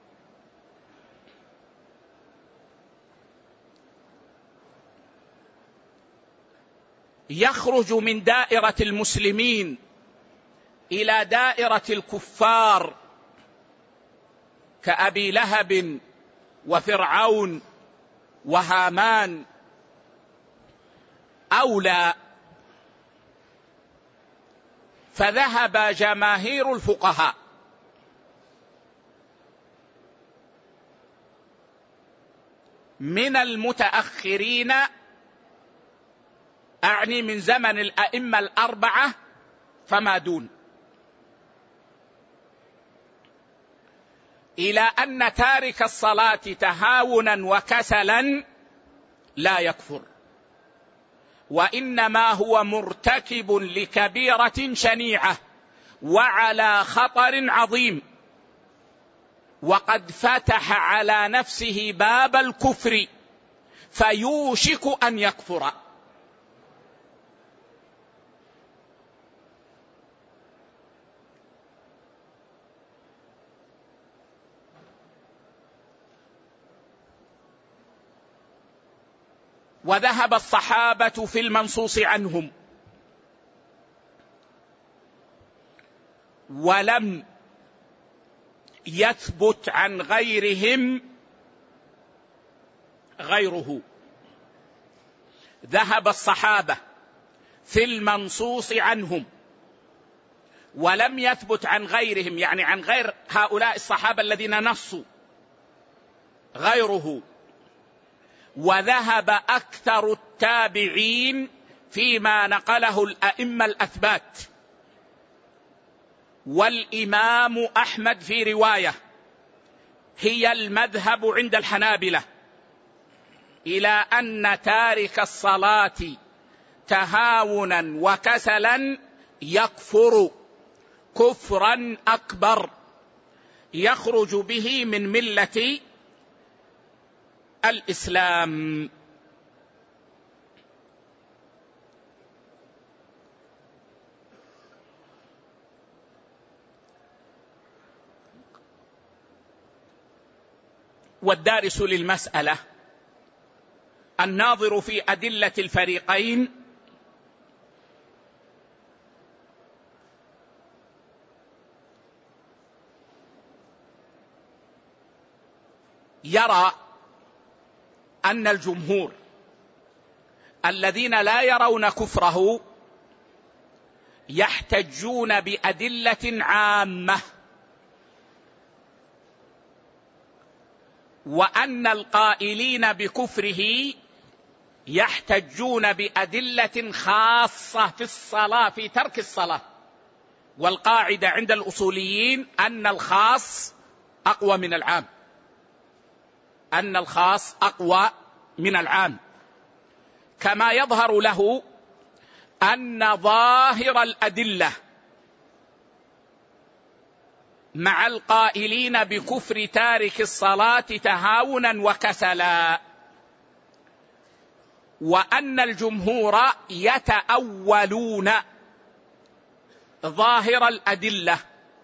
يخرج من دائرة المسلمين إلى دائرة الكفار كأبي لهب وفرعون وهامان، أو لا؟ فذهب جماهير الفقهاء من المتأخرين، أعني من زمن الأئمة الأربعة فما دون، إلى أن تارك الصلاة تهاونا وكسلا لا يكفر، وإنما هو مرتكب لكبيرة شنيعة وعلى خطر عظيم، وقد فتح على نفسه باب الكفر فيوشك أن يكفر. وذهب الصحابة في المنصوص عنهم، ولم يثبت عن غيرهم غيره. ذهب الصحابة في المنصوص عنهم ولم يثبت عن غيرهم، يعني عن غير هؤلاء الصحابة الذين نصوا، غيره. وذهب أكثر التابعين فيما نقله الأئمة الأثبات، والإمام أحمد في رواية هي المذهب عند الحنابلة إلى أن تارك الصلاة تهاونا وكسلا يكفر كفرا أكبر يخرج به من ملة الإسلام. والدارس للمسألة الناظر في أدلة الفريقين يرى أن الجمهور الذين لا يرون كفره يحتجون بأدلة عامة، وأن القائلين بكفره يحتجون بأدلة خاصة في الصلاة، في ترك الصلاة. والقاعدة عند الأصوليين أن الخاص أقوى من العام، أن الخاص أقوى من العام، كما يظهر له أن ظاهر الأدلة مع القائلين بكفر تارك الصلاة تهاونا وكسلا، وأن الجمهور يتأولون ظاهر الأدلة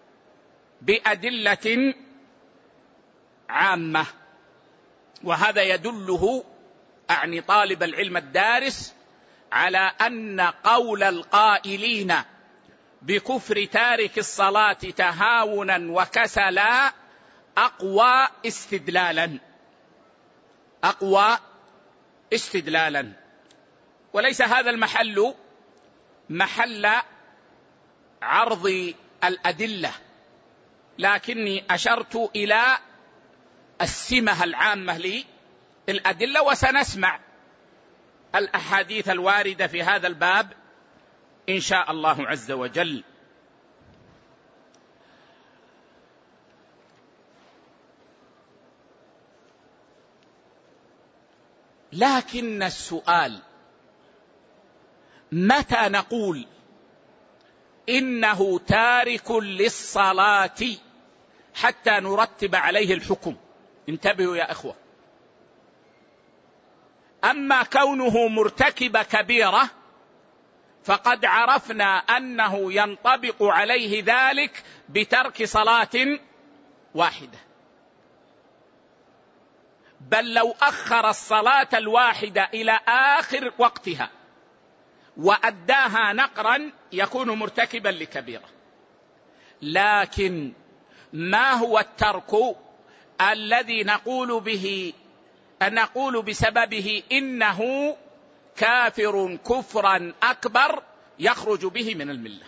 بأدلة عامة. وهذا يدله أعني طالب العلم الدارس على أن قول القائلين بكفر تارك الصلاة تهاونا وكسلا أقوى استدلالا، أقوى استدلالا. وليس هذا المحل محل عرض الأدلة، لكني أشرت إلى السمة العامة للأدلة، وسنسمع الأحاديث الواردة في هذا الباب إن شاء الله عز وجل. لكن السؤال: متى نقول إنه تارك للصلاة حتى نرتب عليه الحكم؟ انتبهوا يا إخوة، أما كونه مرتكب كبيرة فقد عرفنا أنه ينطبق عليه ذلك بترك صلاة واحدة، بل لو أخر الصلاة الواحدة إلى آخر وقتها وأداها نقرا يكون مرتكبا لكبيرة. لكن ما هو الترك الذي نقول به نقول بسببه إنه كافر كفرا أكبر يخرج به من الملة؟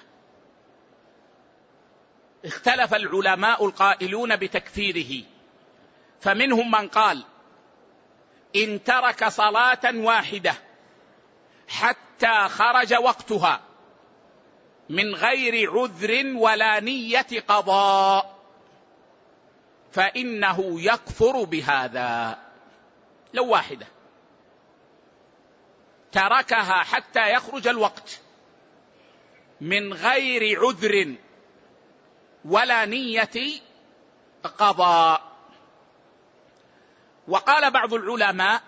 اختلف العلماء القائلون بتكفيره، فمنهم من قال إن ترك صلاة واحدة حتى خرج وقتها من غير عذر ولا نية قضاء فإنه يكفر بهذا. لو واحدة تركها حتى يخرج الوقت من غير عذر ولا نية قضاء. وقال بعض العلماء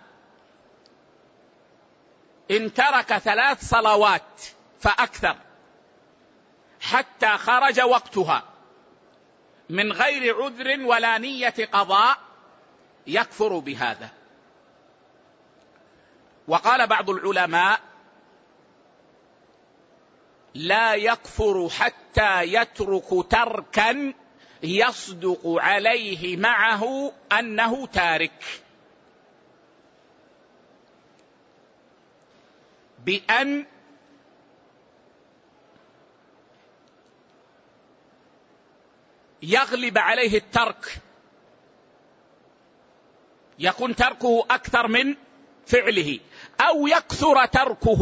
إن ترك ثلاث صلوات فأكثر حتى خرج وقتها من غير عذر ولا نية قضاء يكفر بهذا. وقال بعض العلماء لا يكفر حتى يترك تركا يصدق عليه معه أنه تارك، بأن يغلب عليه الترك، يكون تركه أكثر من فعله، أو يكثر تركه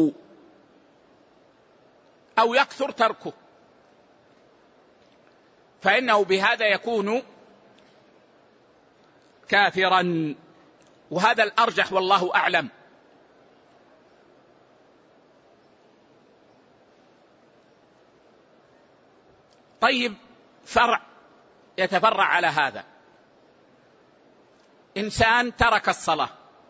أو يكثر تركه فإنه بهذا يكون كافرا. وهذا الأرجح والله أعلم. طيب، فرع يتفرع على هذا: إنسان ترك الصلاة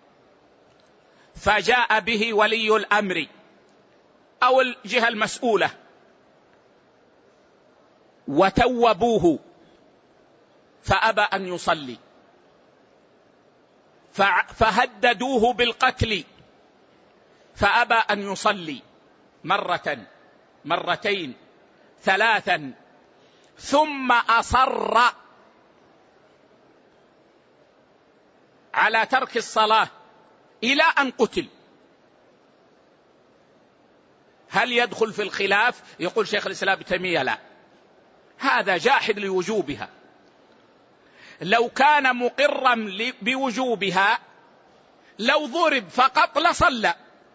فجاء به ولي الأمر أو الجهة المسؤولة وتوبوه فأبى أن يصلي، فهددوه بالقتل فأبى أن يصلي مرة مرتين ثلاثا، ثم أصر على ترك الصلاة إلى أن قتل. هل يدخل في الخلاف؟ يقول شيخ الإسلام ابن تيمية لا، هذا جاحد لوجوبها. لو كان مقرا بوجوبها لو ضرب فقط لصلى،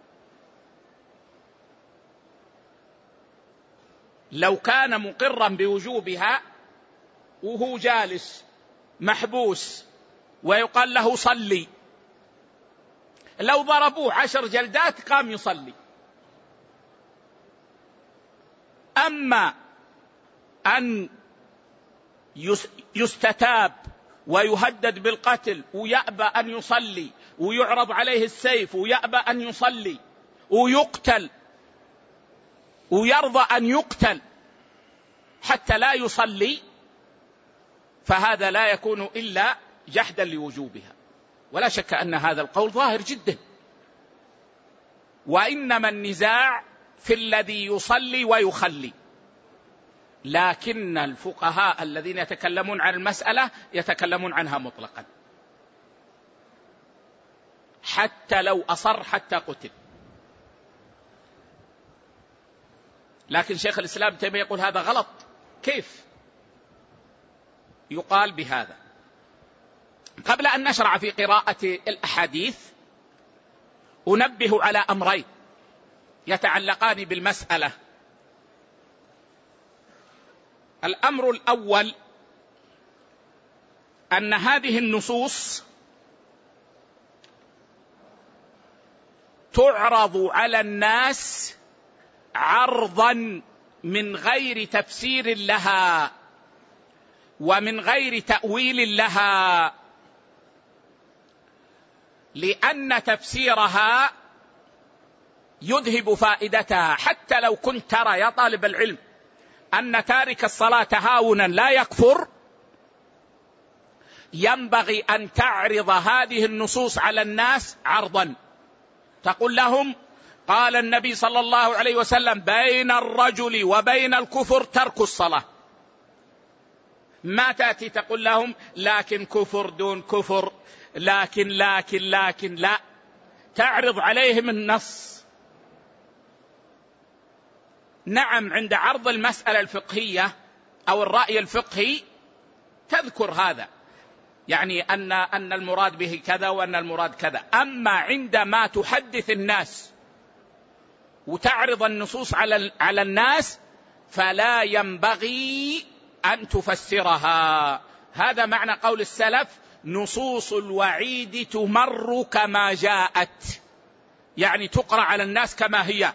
لو كان مقرا بوجوبها وهو جالس محبوس ويقال له صلي، لو ضربوه عشر جلدات قام يصلي. أما أن يستتاب ويهدد بالقتل ويأبى أن يصلي ويعرض عليه السيف ويأبى أن يصلي ويقتل ويرضى أن يقتل حتى لا يصلي، فهذا لا يكون إلا جحدا لوجوبها. ولا شك أن هذا القول ظاهر جدا، وإنما النزاع في الذي يصلي ويخلي. لكن الفقهاء الذين يتكلمون عن المسألة يتكلمون عنها مطلقا، حتى لو أصر حتى قتل. لكن شيخ الإسلام ابن تيمية يقول هذا غلط. كيف يقال بهذا؟ قبل أن نشرع في قراءة الأحاديث أنبه على أمرين يتعلقان بالمسألة. الأمر الأول أن هذه النصوص تعرض على الناس عرضا من غير تفسير لها ومن غير تأويل لها، لأن تفسيرها يذهب فائدتها. حتى لو كنت ترى يا طالب العلم أن تارك الصلاة هاونا لا يكفر، ينبغي أن تعرض هذه النصوص على الناس عرضا، تقول لهم قال النبي صلى الله عليه وسلم بين الرجل وبين الكفر ترك الصلاة. ما تأتي تقول لهم لكن كفر دون كفر، لكن لكن لكن لا، تعرض عليهم النص. نعم، عند عرض المسألة الفقهية أو الرأي الفقهي تذكر هذا، يعني أن أن المراد به كذا وأن المراد كذا. أما عندما تحدث الناس وتعرض النصوص على على الناس فلا ينبغي أن تفسرها. هذا معنى قول السلف نصوص الوعيد تمر كما جاءت، يعني تقرأ على الناس كما هي،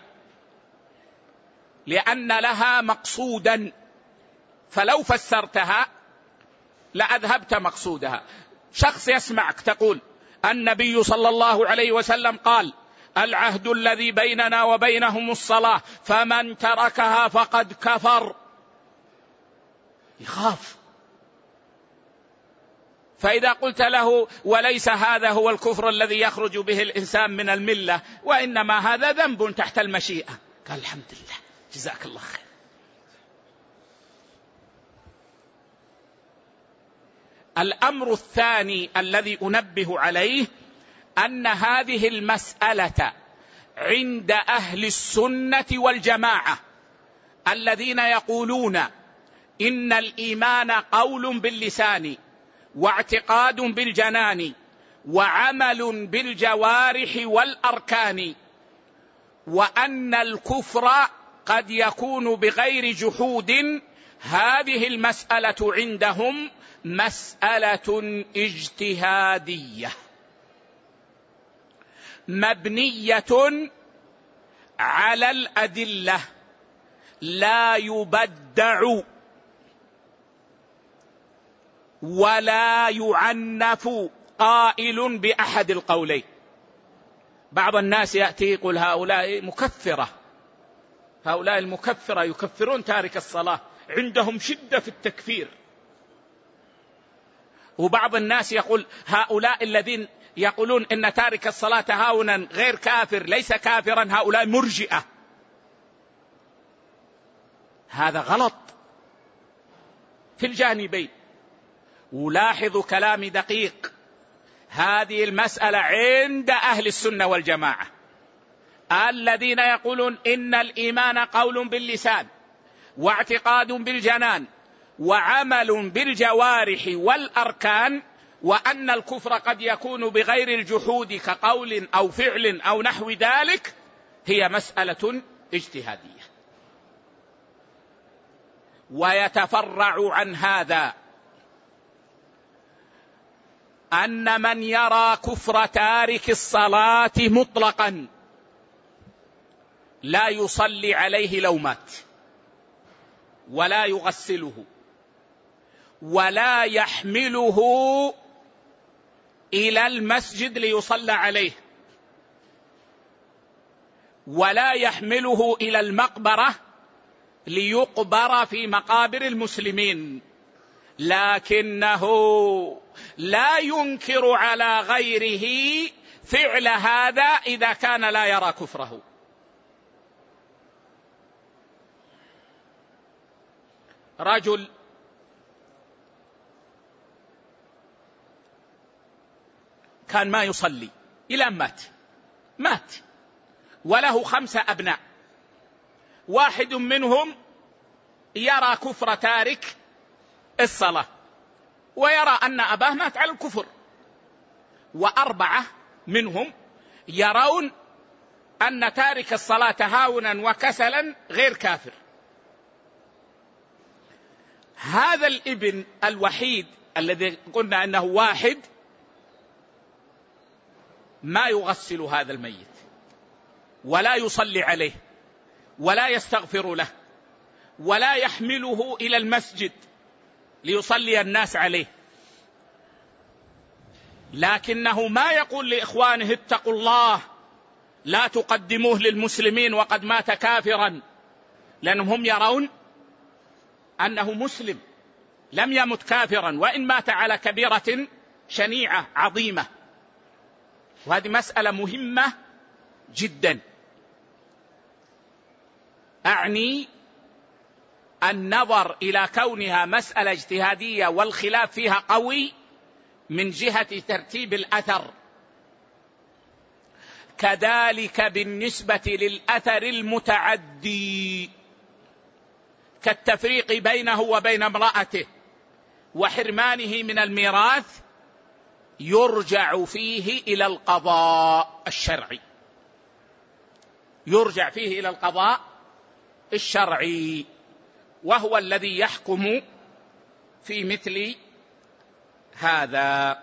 لأن لها مقصودا، فلو فسرتها لأذهبت مقصودها. شخص يسمعك تقول النبي صلى الله عليه وسلم قال العهد الذي بيننا وبينهم الصلاة فمن تركها فقد كفر، يخاف. فإذا قلت له وليس هذا هو الكفر الذي يخرج به الإنسان من الملة، وإنما هذا ذنب تحت المشيئة، قال الحمد لله جزاك الله خير. الأمر الثاني الذي أنبه عليه أن هذه المسألة عند أهل السنة والجماعة الذين يقولون إن الإيمان قول باللسان واعتقاد بالجنان وعمل بالجوارح والأركان، وأن الكفر قد يكون بغير جحود. هذه المسألة عندهم مسألة اجتهادية مبنية على الأدلة، لا يبدع ولا يعنف قائل بأحد القولين. بعض الناس يأتي يقول هؤلاء مكفرة، هؤلاء المكفرة يكفرون تارك الصلاة، عندهم شدة في التكفير. وبعض الناس يقول هؤلاء الذين يقولون إن تارك الصلاة هاونا غير كافر ليس كافرا، هؤلاء مرجئة. هذا غلط في الجانبين. ولاحظوا كلامي دقيق، هذه المسألة عند أهل السنة والجماعة الذين يقولون إن الإيمان قول باللسان واعتقاد بالجنان وعمل بالجوارح والأركان، وأن الكفر قد يكون بغير الجحود كقول أو فعل أو نحو ذلك، هي مسألة اجتهادية. ويتفرع عن هذا أن من يرى كفر تارك الصلاة مطلقا لا يصلي عليه لو مات، ولا يغسله، ولا يحمله إلى المسجد ليصلى عليه، ولا يحمله إلى المقبرة ليقبر في مقابر المسلمين، لكنه لا ينكر على غيره فعل هذا إذا كان لا يرى كفره. رجل كان ما يصلي إلى أن مات مات وله خمسة أبناء، واحد منهم يرى كفر تارك الصلاة ويرى أن أباه مات على الكفر، وأربعة منهم يرون أن تارك الصلاة هاونا وكسلا غير كافر. هذا الابن الوحيد الذي قلنا أنه واحد ما يغسل هذا الميت ولا يصلي عليه ولا يستغفر له ولا يحمله إلى المسجد ليصلي الناس عليه، لكنه ما يقول لإخوانه اتقوا الله لا تقدموه للمسلمين وقد مات كافرا، لأنهم هم يرون أنه مسلم لم يمت كافرا وإن مات على كبيرة شنيعة عظيمة. وهذه مسألة مهمة جدا، أعني النظر إلى كونها مسألة اجتهادية والخلاف فيها قوي من جهة ترتيب الأثر، كذلك بالنسبة للأثر المتعدي كالتفريق بينه وبين امرأته وحرمانه من الميراث، يرجع فيه إلى القضاء الشرعي، يرجع فيه إلى القضاء الشرعي، وهو الذي يحكم في مثل هذا.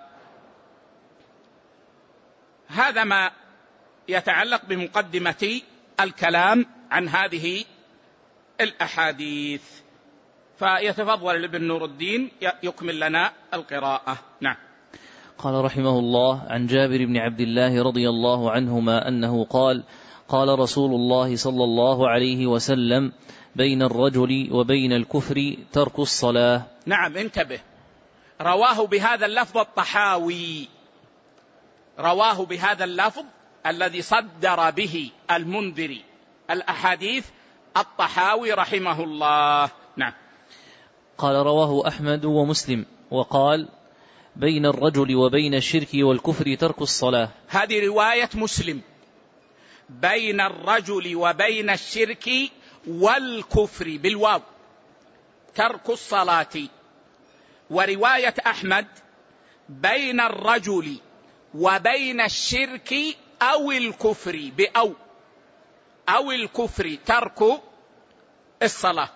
هذا ما يتعلق بمقدمة الكلام عن هذه الأحاديث، فيتفضل ابن نور الدين يكمل لنا القراءة. نعم. قال رحمه الله: عن جابر بن عبد الله رضي الله عنهما أنه قال: قال رسول الله صلى الله عليه وسلم: بين الرجل وبين الكفر ترك الصلاة. نعم، انتبه، رواه بهذا اللفظ الطحاوي، رواه بهذا اللفظ الذي صدر به المنذري الأحاديث الطحاوي رحمه الله. نعم. قال: رواه أحمد ومسلم وقال: بين الرجل وبين الشرك والكفر ترك الصلاة. هذه رواية مسلم، بين الرجل وبين الشرك والكفر بالواو ترك الصلاة. ورواية أحمد بين الرجل وبين الشرك أو الكفر بأو أو الكفر ترك الصلاة.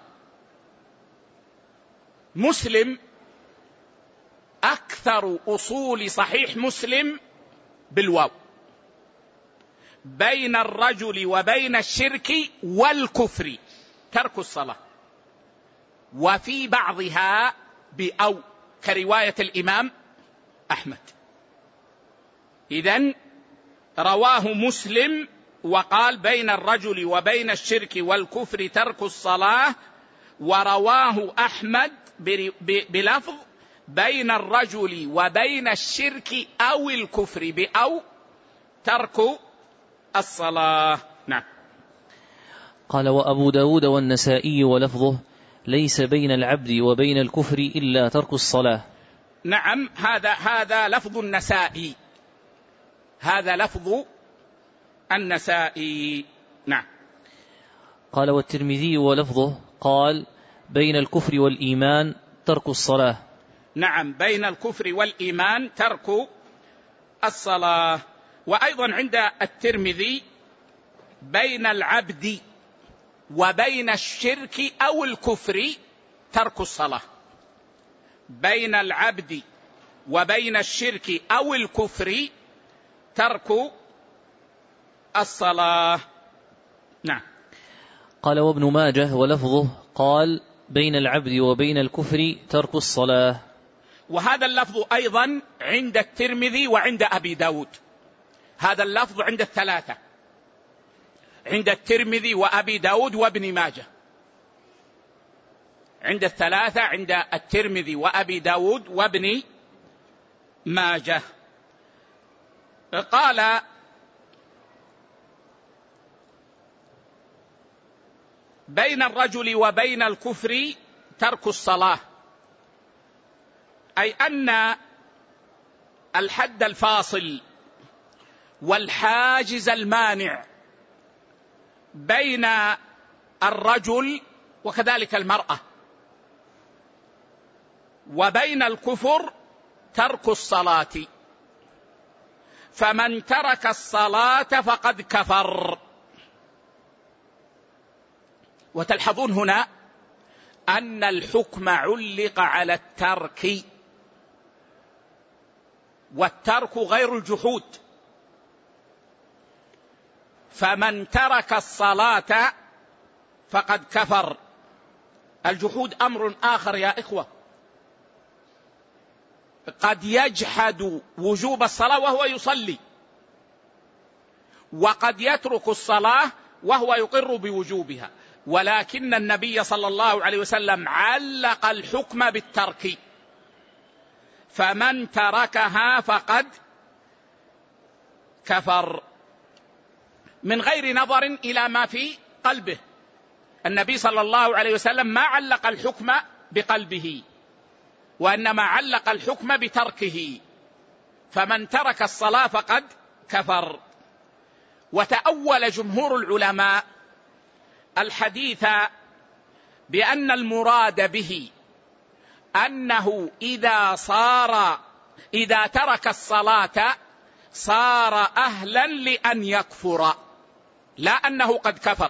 مسلم أكثر أصول صحيح مسلم بالواو، بين الرجل وبين الشرك والكفر ترك الصلاة، وفي بعضها بأو كرواية الإمام أحمد. إذن رواه مسلم وقال بين الرجل وبين الشرك والكفر ترك الصلاة، ورواه أحمد بلفظ بين الرجل وبين الشرك أو الكفر بأو ترك الصلاة. نعم. قال: وأبو داود والنسائي ولفظه: ليس بين العبد وبين الكفر إلا ترك الصلاة. نعم، هذا هذا لفظ النسائي، هذا لفظ النسائي. نعم. قال والترمذي ولفظه قال بين الكفر والإيمان ترك الصلاة. نعم، بين الكفر والإيمان ترك الصلاة. وأيضا عند الترمذي بين العبد وبين الشرك أو الكفر ترك الصلاة. بين العبد وبين الشرك أو الكفر ترك الصلاة. نعم. قال وابن ماجه ولفظه قال بين العبد وبين الكفر ترك الصلاة. وهذا اللفظ أيضا عند الترمذي وعند أبي داود. هذا اللفظ عند الثلاثة، عند الترمذي وأبي داود وابن ماجه. عند الثلاثة، عند الترمذي وأبي داود وابن ماجه. قال بين الرجل وبين الكفر ترك الصلاة، أي أن الحد الفاصل والحاجز المانع بين الرجل وكذلك المرأة وبين الكفر ترك الصلاة، فمن ترك الصلاة فقد كفر. وتلحظون هنا أن الحكم علق على الترك، والترك غير الجحود. فمن ترك الصلاة فقد كفر. الجحود أمر آخر يا إخوة، قد يجحد وجوب الصلاة وهو يصلي، وقد يترك الصلاة وهو يقر بوجوبها، ولكن النبي صلى الله عليه وسلم علق الحكم بالترك، فمن تركها فقد كفر، من غير نظر إلى ما في قلبه. النبي صلى الله عليه وسلم ما علق الحكم بقلبه، وإنما علق الحكم بتركه، فمن ترك الصلاة فقد كفر. وتأول جمهور العلماء الحديث بأن المراد به أنه إذا صار إذا ترك الصلاة صار أهلا لأن يكفر، لا أنه قد كفر.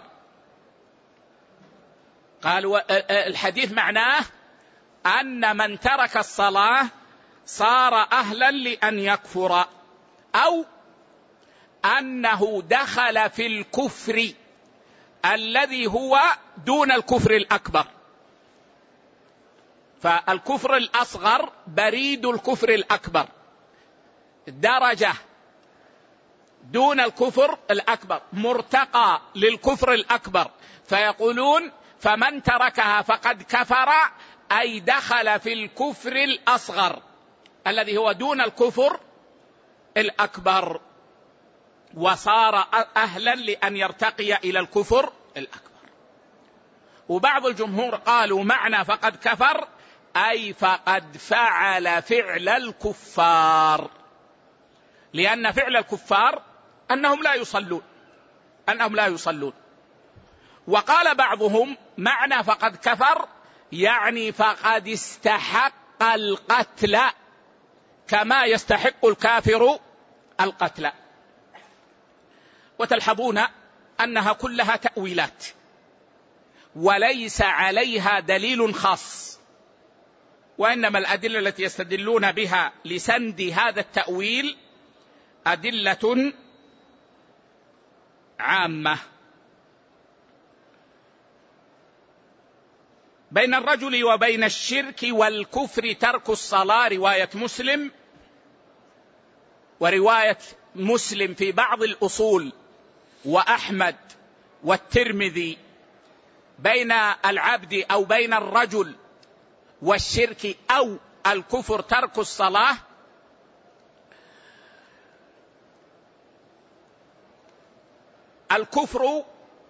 قالوا الحديث معناه أن من ترك الصلاة صار أهلا لأن يكفر، أو أنه دخل في الكفر الذي هو دون الكفر الأكبر. فالكفر الأصغر بريد الكفر الأكبر، درجة دون الكفر الأكبر، مرتقى للكفر الأكبر، فيقولون فمن تركها فقد كفر، أي دخل في الكفر الأصغر الذي هو دون الكفر الأكبر، وصار أهلا لأن يرتقي إلى الكفر الأكبر. وبعض الجمهور قالوا معنى فقد كفر أي فقد فعل فعل الكفار، لأن فعل الكفار أنهم لا يصلون أنهم لا يصلون وقال بعضهم معنى فقد كفر يعني فقد استحق القتل كما يستحق الكافر القتل. وتلحظون أنها كلها تأويلات وليس عليها دليل خاص، وإنما الأدلة التي يستدلون بها لسند هذا التأويل أدلة عامة. بين الرجل وبين الشرك والكفر ترك الصلاة، رواية مسلم ورواية مسلم في بعض الأصول وأحمد والترمذي. بين العبد أو بين الرجل والشرك أو الكفر ترك الصلاة. الكفر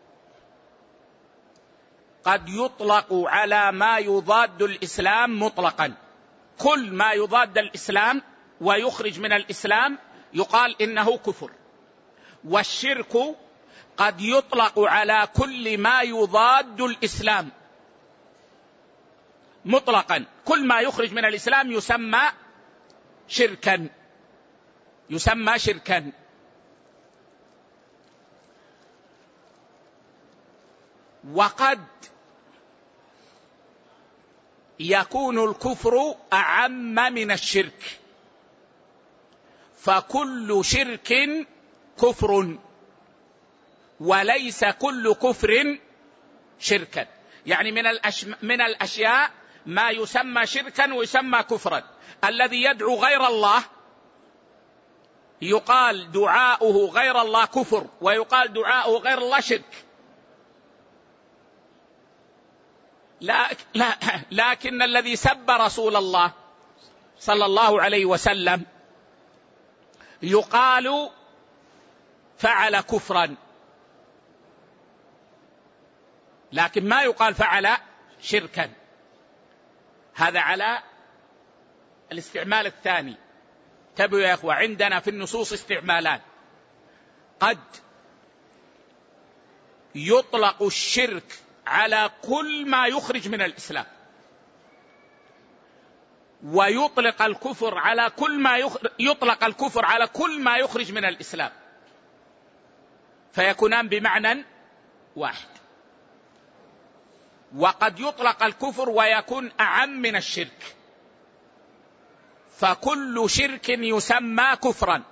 قد يطلق على ما يضاد الإسلام مطلقا، كل ما يضاد الإسلام ويخرج من الإسلام يقال إنه كفر. والشرك قد يطلق على كل ما يضاد الإسلام مطلقا، كل ما يخرج من الإسلام يسمى شركا، يسمى شركا. وقد يكون الكفر أعم من الشرك، فكل شرك كفر وليس كل كفر شركا. يعني من, من الأشياء ما يسمى شركا ويسمى كفرا. الذي يدعو غير الله يقال دعاؤه غير الله كفر، ويقال دعاؤه غير الله شرك. لا لا لكن الذي سب رسول الله صلى الله عليه وسلم يقال فعل كفرا، لكن ما يقال فعل شركا. هذا على الاستعمال الثاني. تبوا يا أخوة، عندنا في النصوص استعمالان. قد يطلق الشرك على كل ما يخرج من الإسلام، ويطلق الكفر على كل ما يخرج يطلق الكفر على كل ما يخرج من الإسلام، فيكونان بمعنى واحد. وقد يطلق الكفر ويكون أعم من الشرك، فكل شرك يسمى كفرا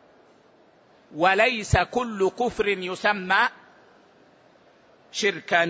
وليس كل كفر يسمى شركا.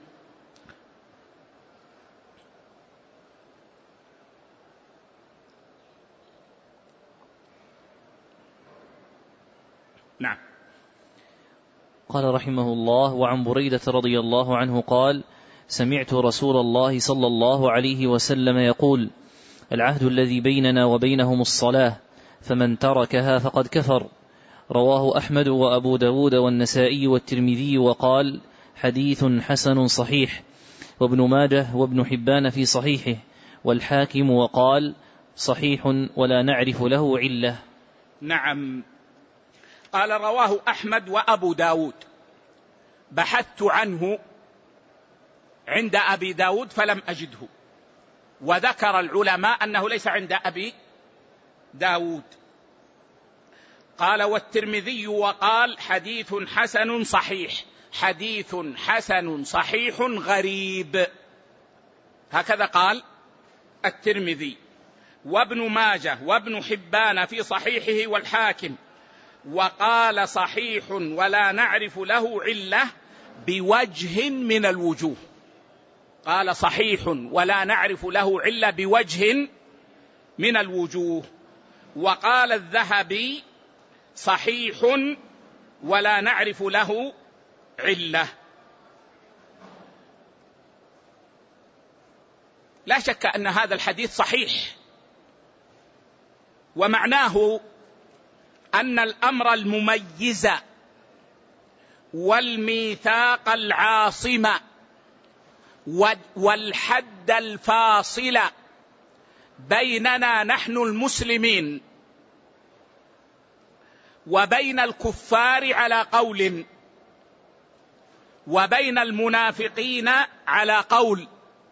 نعم. قال رحمه الله: وعن بريدة رضي الله عنه قال: سمعت رسول الله صلى الله عليه وسلم يقول: العهد الذي بيننا وبينهم الصلاة، فمن تركها فقد كفر. رواه أحمد وأبو داود والنسائي والترمذي، وقال: حديث حسن صحيح. وابن ماجه وابن حبان في صحيحه، والحاكم وقال: صحيح ولا نعرف له علة. نعم. قال: رواه أحمد وأبو داود. بحثت عنه عند أبي داود فلم أجده، وذكر العلماء أنه ليس عند أبي داود. قال: والترمذي وقال: حديث حسن صحيح. حديث حسن صحيح غريب، هكذا قال الترمذي. وابن ماجه وابن حبان في صحيحه، والحاكم وقال: صحيح ولا نعرف له علة بوجه من الوجوه. قال: صحيح ولا نعرف له علة بوجه من الوجوه. وقال الذهبي: صحيح ولا نعرف له علة. لا شك أن هذا الحديث صحيح، ومعناه أن الأمر المميز والميثاق العاصم والحد الفاصل بيننا نحن المسلمين وبين الكفار على قول، وبين المنافقين على قول،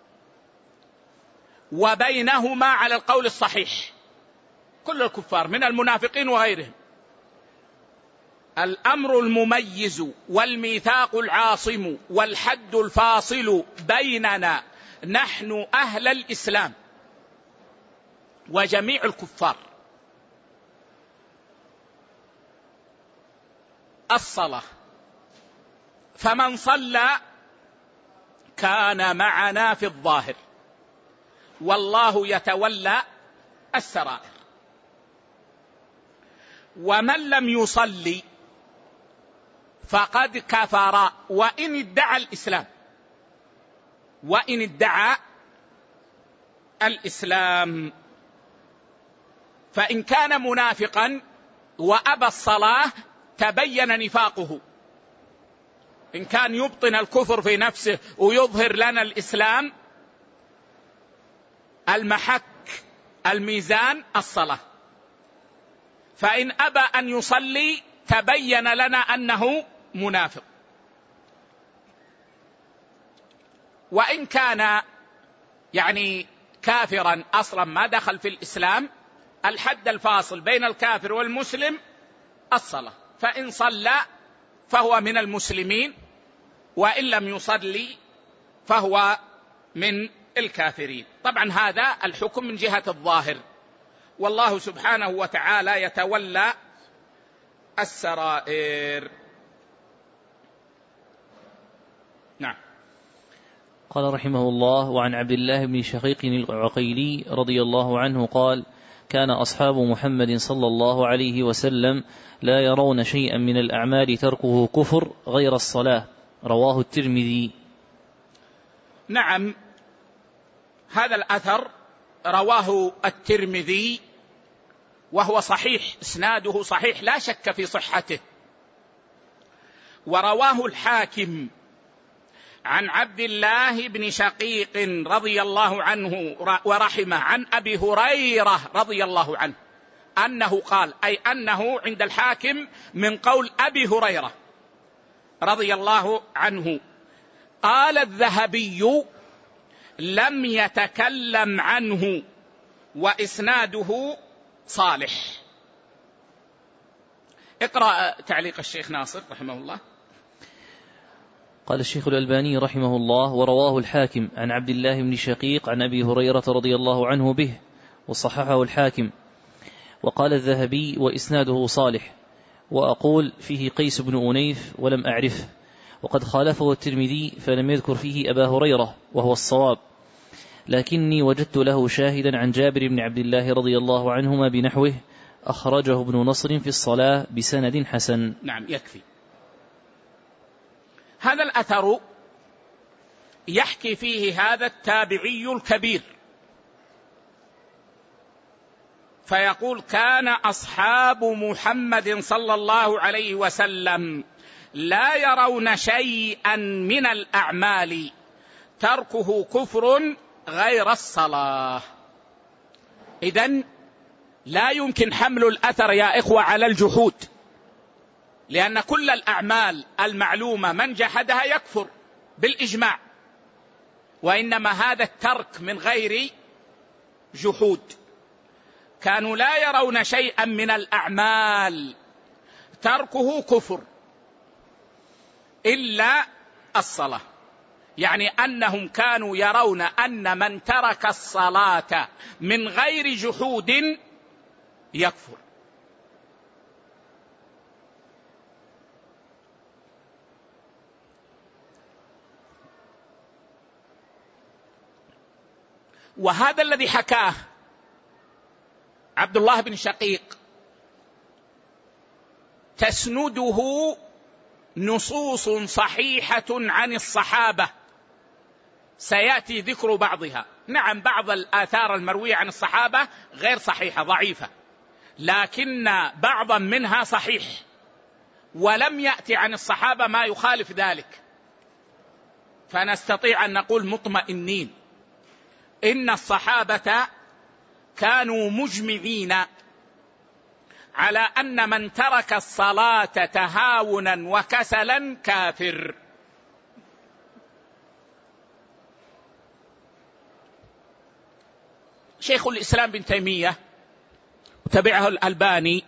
وبينهما على القول الصحيح كل الكفار من المنافقين وغيرهم. الأمر المميز والميثاق العاصم والحد الفاصل بيننا نحن أهل الإسلام وجميع الكفار الصلاة، فمن صلى كان معنا في الظاهر، والله يتولى السرائر. ومن لم يصلي فقد كفر وإن ادعى الإسلام، وإن ادعى الإسلام. فإن كان منافقا وأبى الصلاة تبين نفاقه. إن كان يبطن الكفر في نفسه ويظهر لنا الإسلام، المحك الميزان الصلاة. فإن أبى أن يصلي تبين لنا أنه منافق. وإن كان يعني كافرا أصلا ما دخل في الإسلام، الحد الفاصل بين الكافر والمسلم الصلاة، فإن صلى فهو من المسلمين، وإن لم يصلي فهو من الكافرين. طبعا هذا الحكم من جهة الظاهر، والله سبحانه وتعالى يتولى السرائر. نعم. قال رحمه الله: وعن عبد الله بن شقيق العقيلي رضي الله عنه قال: كان أصحاب محمد صلى الله عليه وسلم لا يرون شيئا من الأعمال تركه كفر غير الصلاة. رواه الترمذي. نعم، هذا الأثر رواه الترمذي وهو صحيح، إسناده صحيح لا شك في صحته. ورواه الحاكم عن عبد الله بن شقيق رضي الله عنه ورحمه عن أبي هريرة رضي الله عنه أنه قال، أي أنه عند الحاكم من قول أبي هريرة رضي الله عنه. قال الذهبي: لم يتكلم عنه وإسناده صالح. اقرأ تعليق الشيخ ناصر رحمه الله. قال الشيخ الألباني رحمه الله: ورواه الحاكم عن عبد الله بن شقيق عن أبي هريرة رضي الله عنه به، وصححه الحاكم. وقال الذهبي: وإسناده صالح. وأقول فيه قيس بن أنيف ولم أعرفه، وقد خالفه الترمذي فلم يذكر فيه أبا هريرة وهو الصواب، لكني وجدت له شاهدا عن جابر بن عبد الله رضي الله عنهما بنحوه، أخرجه ابن نصر في الصلاة بسند حسن. نعم، يكفي. هذا الأثر يحكي فيه هذا التابعي الكبير، فيقول: كان أصحاب محمد صلى الله عليه وسلم لا يرون شيئا من الأعمال تركه كفر غير الصلاة. إذن لا يمكن حمل الأثر يا إخوة على الجحود، لأن كل الأعمال المعلومة من جحدها يكفر بالإجماع، وإنما هذا الترك من غير جحود. كانوا لا يرون شيئا من الأعمال تركه كفر إلا الصلاة، يعني أنهم كانوا يرون أن من ترك الصلاة من غير جحود يكفر. وهذا الذي حكاه عبد الله بن شقيق تسنده نصوص صحيحة عن الصحابة، سيأتي ذكر بعضها. نعم، بعض الآثار المروية عن الصحابة غير صحيحة، ضعيفة، لكن بعضا منها صحيح، ولم يأتي عن الصحابة ما يخالف ذلك، فنستطيع أن نقول مطمئنين إن الصحابة كانوا مجمعين على أن من ترك الصلاة تهاونا وكسلا كافر. شيخ الإسلام بن تيمية وتبعه الألباني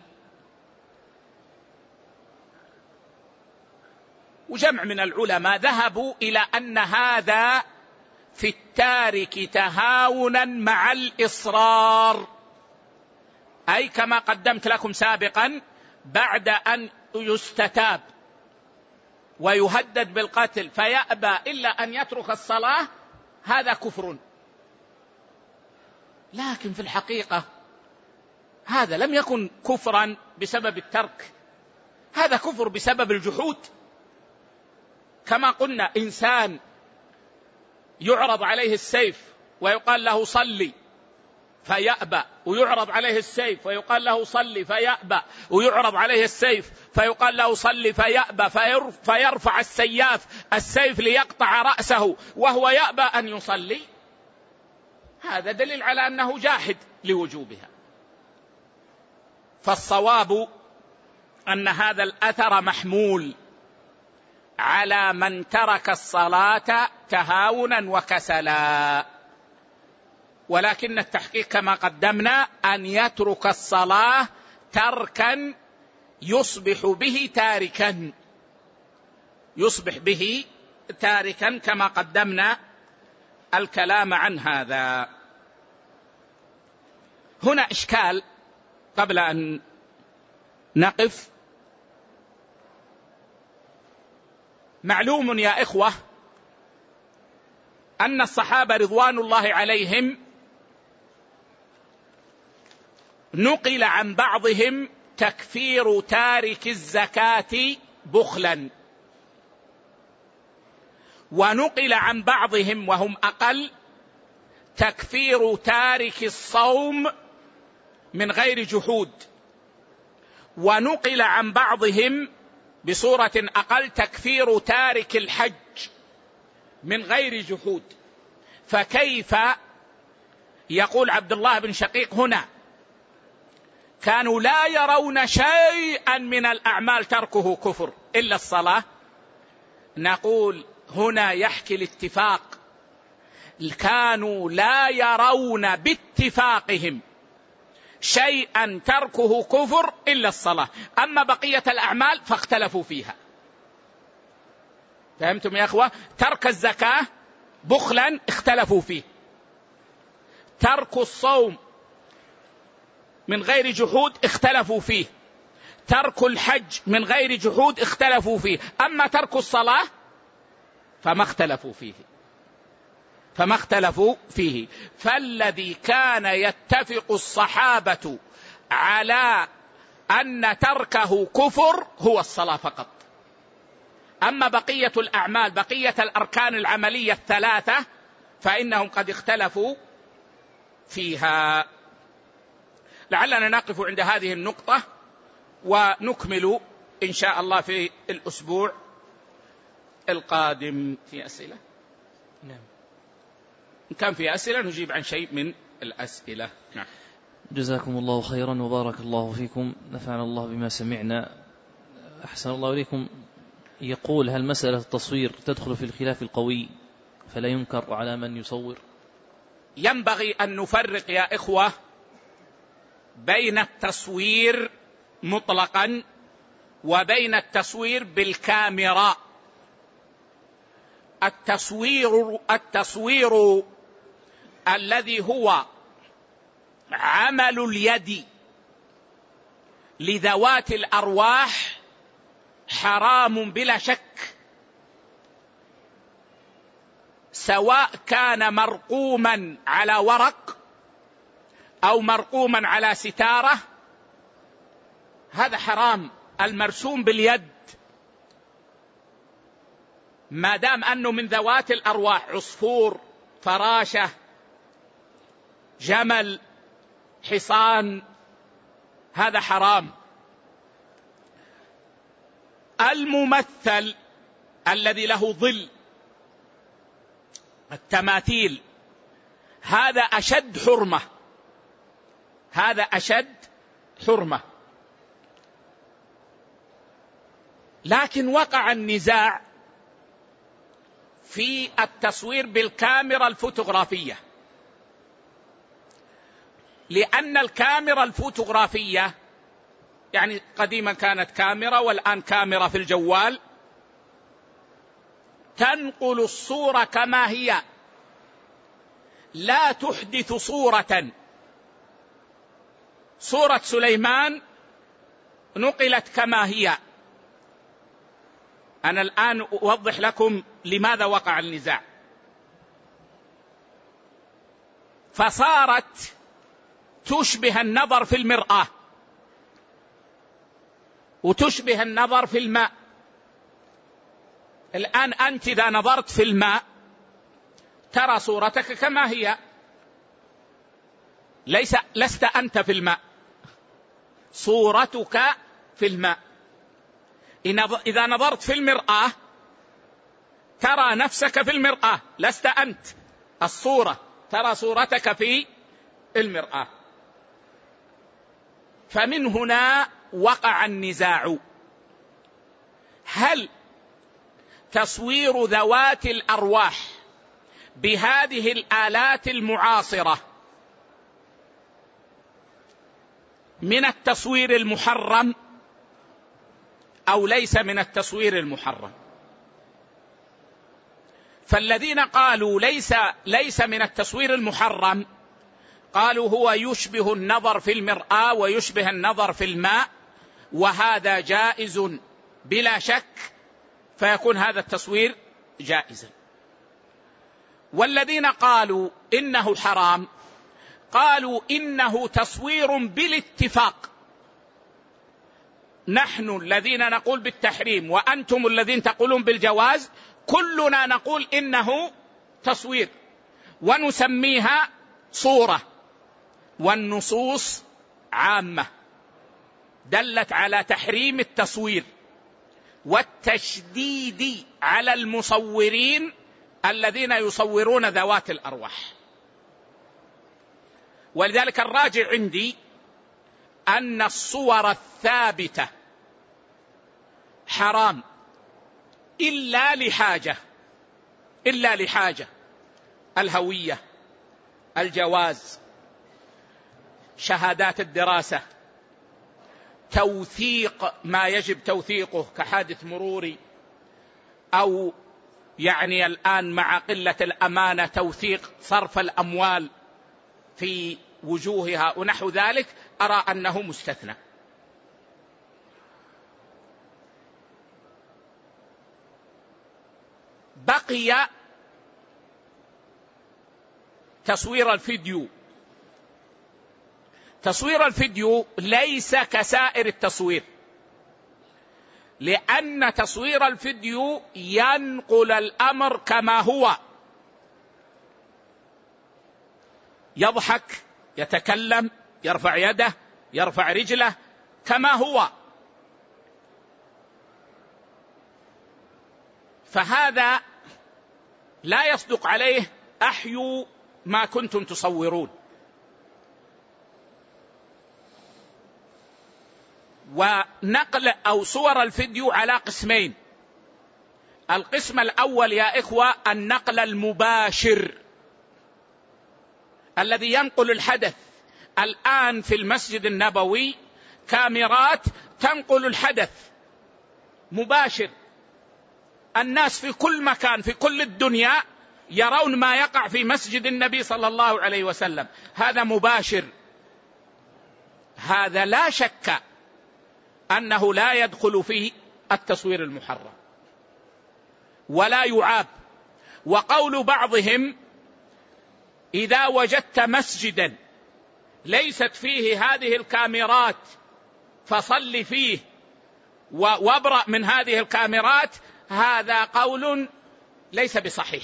وجمع من العلماء ذهبوا إلى أن هذا في التارك تهاونا مع الإصرار، أي كما قدمت لكم سابقا، بعد أن يستتاب ويهدد بالقتل فيأبى إلا أن يترك الصلاة، هذا كفر. لكن في الحقيقة هذا لم يكن كفرا بسبب الترك، هذا كفر بسبب الجحود. كما قلنا، إنسان يعرض عليه السيف ويقال له صلي فيأبى، ويعرض عليه السيف ويقال له صلي فيأبى، ويعرض عليه السيف فيقال له صلي فيأبى، فيرفع السياف السيف ليقطع رأسه وهو يأبى أن يصلي، هذا دليل على أنه جاحد لوجوبها. فالصواب أن هذا الأثر محمول على من ترك الصلاة تهاونا وكسلا، ولكن التحقيق كما قدمنا أن يترك الصلاة تركا يصبح به تاركا، يصبح به تاركا كما قدمنا الكلام عن هذا. هنا إشكال قبل أن نقف. معلوم يا إخوة أن الصحابة رضوان الله عليهم نقل عن بعضهم تكفير تارك الزكاة بخلا، ونقل عن بعضهم وهم أقل تكفير تارك الصوم من غير جحود، ونقل عن بعضهم بصورة أقل تكفير تارك الحج من غير جحود. فكيف يقول عبد الله بن شقيق هنا كانوا لا يرون شيئا من الأعمال تركه كفر إلا الصلاة؟ نقول هنا يحكي الاتفاق، كانوا لا يرون باتفاقهم شيئا تركه كفر إلا الصلاة، أما بقية الأعمال فاختلفوا فيها. فهمتم يا أخوة؟ ترك الزكاة بخلا اختلفوا فيه، ترك الصوم من غير جحود اختلفوا فيه، ترك الحج من غير جحود اختلفوا فيه، أما ترك الصلاة فما اختلفوا فيه فما اختلفوا فيه. فالذي كان يتفق الصحابة على أن تركه كفر هو الصلاة فقط، أما بقية الأعمال بقية الأركان العملية الثلاثة فإنهم قد اختلفوا فيها. لعلنا نقف عند هذه النقطة ونكمل إن شاء الله في الأسبوع القادم. في أسئلة؟ نعم. إن كان في أسئلة نجيب عن شيء من الأسئلة. نعم. جزاكم الله خيرا وبارك الله فيكم، نفعنا الله بما سمعنا. أحسن الله إليكم. يقول هل مسألة التصوير تدخل في الخلاف القوي فلا ينكر على من يصور؟ ينبغي أن نفرق يا إخوة بين التصوير مطلقا وبين التصوير بالكاميرا. التصوير التصوير الذي هو عمل اليد لذوات الأرواح حرام بلا شك، سواء كان مرقوما على ورق أو مرقوما على ستارة، هذا حرام. المرسوم باليد ما دام أنه من ذوات الأرواح، عصفور، فراشة، جمل، حصان، هذا حرام. الممثل الذي له ظل، التماثيل، هذا أشد حرمة، هذا أشد حرمة. لكن وقع النزاع في التصوير بالكاميرا الفوتوغرافية، لأن الكاميرا الفوتوغرافية يعني قديما كانت كاميرا والآن كاميرا في الجوال، تنقل الصورة كما هي، لا تحدث صورة. صورة سليمان نقلت كما هي. أنا الآن أوضح لكم لماذا وقع النزاع. فصارت تشبه النظر في المرآة وتشبه النظر في الماء. الآن أنت إذا نظرت في الماء ترى صورتك كما هي، ليس لست أنت في الماء، صورتك في الماء. إذا نظرت في المرآة ترى نفسك في المرآة، لست أنت، الصورة، ترى صورتك في المرآة. فمن هنا وقع النزاع: هل تصوير ذوات الأرواح بهذه الآلات المعاصرة من التصوير المحرم أو ليس من التصوير المحرم؟ فالذين قالوا ليس ليس من التصوير المحرم قالوا هو يشبه النظر في المرآة ويشبه النظر في الماء، وهذا جائز بلا شك، فيكون هذا التصوير جائزا. والذين قالوا إنه حرام قالوا إنه تصوير بالاتفاق، نحن الذين نقول بالتحريم وأنتم الذين تقولون بالجواز، كلنا نقول إنه تصوير ونسميها صورة، والنصوص عامة دلت على تحريم التصوير والتشديد على المصورين الذين يصورون ذوات الأرواح. ولذلك الراجع عندي أن الصور الثابتة حرام إلا لحاجة إلا لحاجة الهوية، الجواز، شهادات الدراسة، توثيق ما يجب توثيقه كحادث مروري، أو يعني الآن مع قلة الأمانة توثيق صرف الأموال في وجوهها ونحو ذلك، أرى أنه مستثنى. بقي تصوير الفيديو. تصوير الفيديو ليس كسائر التصوير، لأن تصوير الفيديو ينقل الأمر كما هو، يضحك، يتكلم، يرفع يده، يرفع رجله كما هو، فهذا لا يصدق عليه أحيوا ما كنتم تصورون. ونقل أو صور الفيديو على قسمين: القسم الأول يا إخوة النقل المباشر الذي ينقل الحدث. الآن في المسجد النبوي كاميرات تنقل الحدث مباشر، الناس في كل مكان في كل الدنيا يرون ما يقع في مسجد النبي صلى الله عليه وسلم، هذا مباشر. هذا لا شك أنه لا يدخل في التصوير المحرم ولا يعاب. وقول بعضهم إذا وجدت مسجدا ليست فيه هذه الكاميرات فصل فيه وابرأ من هذه الكاميرات، هذا قول ليس بصحيح.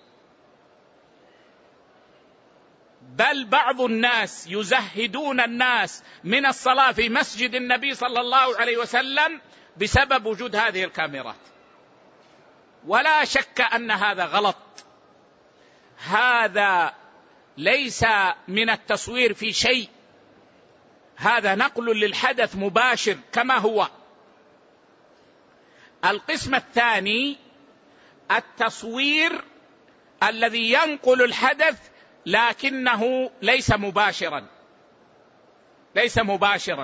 بل بعض الناس يزهدون الناس من الصلاة في مسجد النبي صلى الله عليه وسلم بسبب وجود هذه الكاميرات، ولا شك أن هذا غلط. هذا ليس من التصوير في شيء، هذا نقل للحدث مباشر كما هو. القسم الثاني التصوير الذي ينقل الحدث لكنه ليس مباشرا، ليس مباشرا،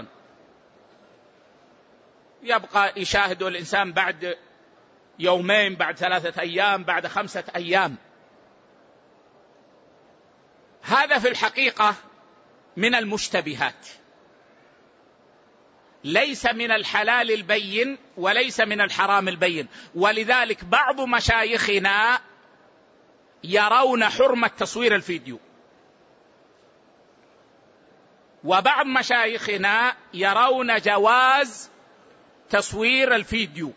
يبقى يشاهد الإنسان بعد يومين، بعد ثلاثة أيام، بعد خمسة أيام. هذا في الحقيقة من المشتبهات، ليس من الحلال البين وليس من الحرام البين. ولذلك بعض مشايخنا يرون حرمة تصوير الفيديو، وبعض مشايخنا يرون جواز تصوير الفيديو.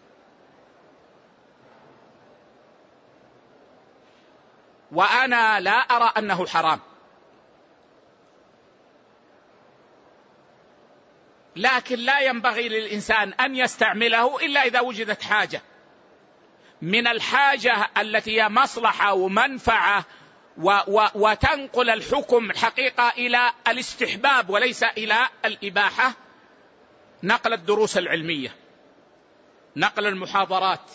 وأنا لا أرى أنه حرام، لكن لا ينبغي للإنسان أن يستعمله إلا إذا وجدت حاجة، من الحاجة التي هي مصلحة ومنفعة و و وتنقل الحكم الحقيقة إلى الاستحباب وليس إلى الإباحة، نقل الدروس العلمية، نقل المحاضرات.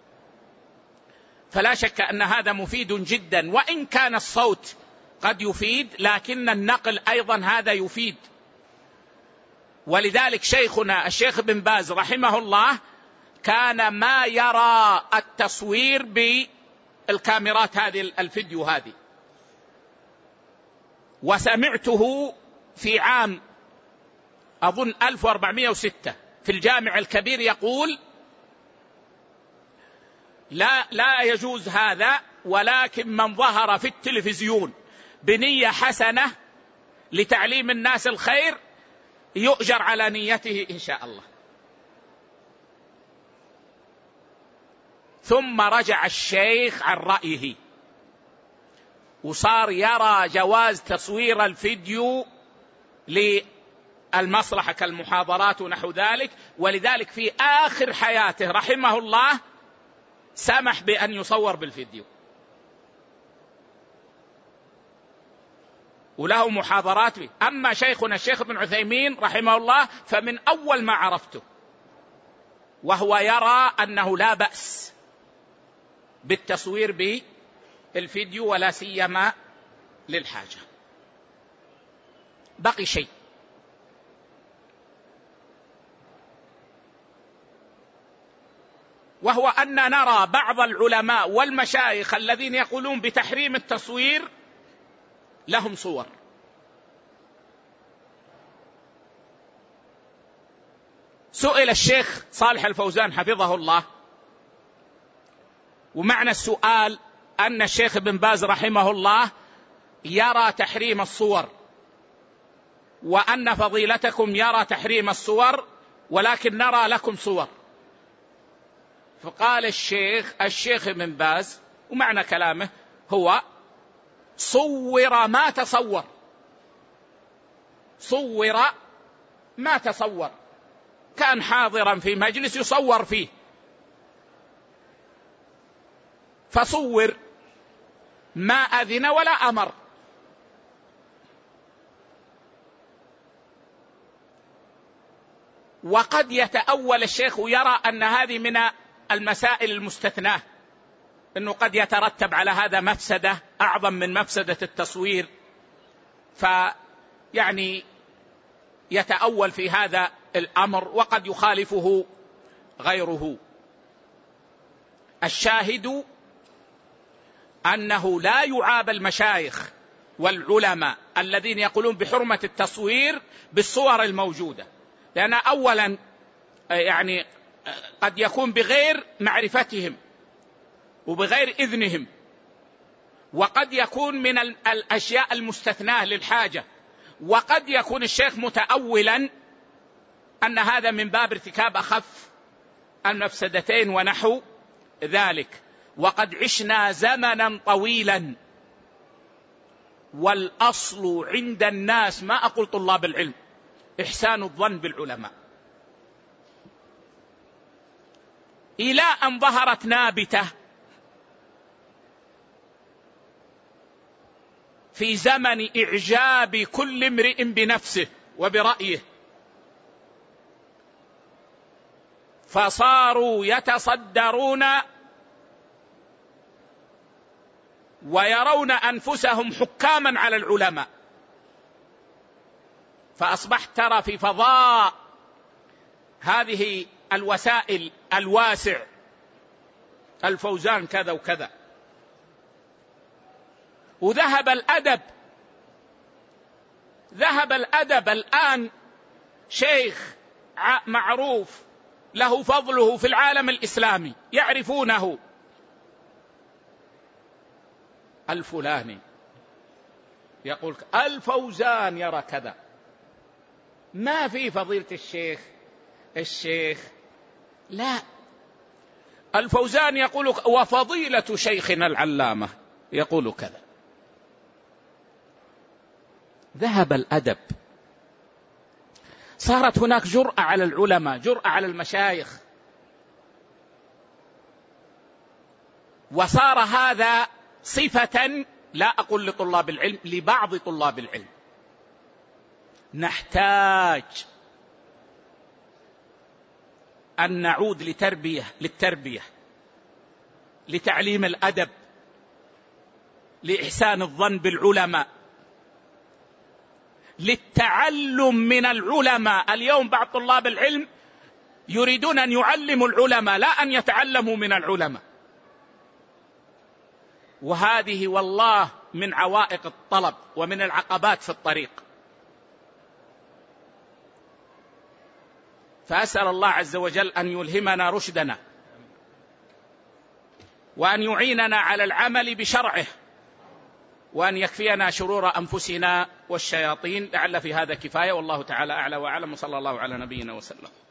فلا شك أن هذا مفيد جدا، وإن كان الصوت قد يفيد لكن النقل أيضا هذا يفيد. ولذلك شيخنا الشيخ بن باز رحمه الله كان ما يرى التصوير بالكاميرات هذه الفيديو هذه. وسمعته في عام أظن ألف وأربعمائة وستة في الجامع الكبير يقول لا لا يجوز هذا، ولكن من ظهر في التلفزيون بنية حسنة لتعليم الناس الخير يؤجر على نيته إن شاء الله. ثم رجع الشيخ عن رأيه وصار يرى جواز تصوير الفيديو للمصلحة كالمحاضرات ونحو ذلك. ولذلك في آخر حياته رحمه الله سمح بأن يصور بالفيديو، وله محاضرات به. أما شيخنا الشيخ ابن عثيمين رحمه الله فمن أول ما عرفته وهو يرى أنه لا بأس بالتصوير بالفيديو ولا سيما للحاجة. بقي شيء، وهو أن نرى بعض العلماء والمشايخ الذين يقولون بتحريم التصوير لهم صور. سئل الشيخ صالح الفوزان حفظه الله، ومعنى السؤال أن الشيخ بن باز رحمه الله يرى تحريم الصور، وأن فضيلتكم يرى تحريم الصور، ولكن نرى لكم صور. فقال الشيخ الشيخ بن باز، ومعنى كلامه هو صور ما تصور، صور ما تصور، كان حاضرا في مجلس يصور فيه فصور، ما أذن ولا أمر. وقد يتأول الشيخ ويرى أن هذه من المسائل المستثناة، أنه قد يترتب على هذا مفسدة أعظم من مفسدة التصوير، فيعني يتأول في هذا الأمر وقد يخالفه غيره. الشاهد أنه لا يعاب المشايخ والعلماء الذين يقولون بحرمة التصوير بالصور الموجودة، لأن أولا يعني قد يكون بغير معرفتهم وبغير إذنهم، وقد يكون من الأشياء المستثناة للحاجة، وقد يكون الشيخ متأولا أن هذا من باب ارتكاب أخف المفسدتين ونحو ذلك. وقد عشنا زمنا طويلا، والأصل عند الناس، ما أقول طلاب العلم، إحسان الظن بالعلماء، إلى أن ظهرت نابتة في زمن إعجاب كل امرئ بنفسه وبرأيه، فصاروا يتصدرون ويرون أنفسهم حكاما على العلماء. فأصبحت ترى في فضاء هذه الوسائل الواسع الفوزان كذا وكذا، وذهب الأدب، ذهب الأدب الآن شيخ معروف له فضله في العالم الإسلامي يعرفونه، الفلاني يقول الفوزان يرى كذا، ما في فضيلة الشيخ الشيخ لا، الفوزان يقول وفضيلة شيخنا العلامة يقول كذا. ذهب الأدب، صارت هناك جرأة على العلماء، جرأة على المشايخ، وصار هذا صفة لا أقول لطلاب العلم، لبعض طلاب العلم. نحتاج أن نعود لتربية للتربية، لتعليم الأدب، لإحسان الظن بالعلماء، للتعلم من العلماء. اليوم بعض طلاب العلم يريدون أن يعلموا العلماء لا أن يتعلموا من العلماء، وهذه والله من عوائق الطلب ومن العقبات في الطريق. فأسأل الله عز وجل أن يلهمنا رشدنا، وأن يعيننا على العمل بشرعه، وأن يكفينا شرور أنفسنا والشياطين. لعل في هذا كفاية، والله تعالى أعلى وأعلم، وصلى الله على نبينا وسلم.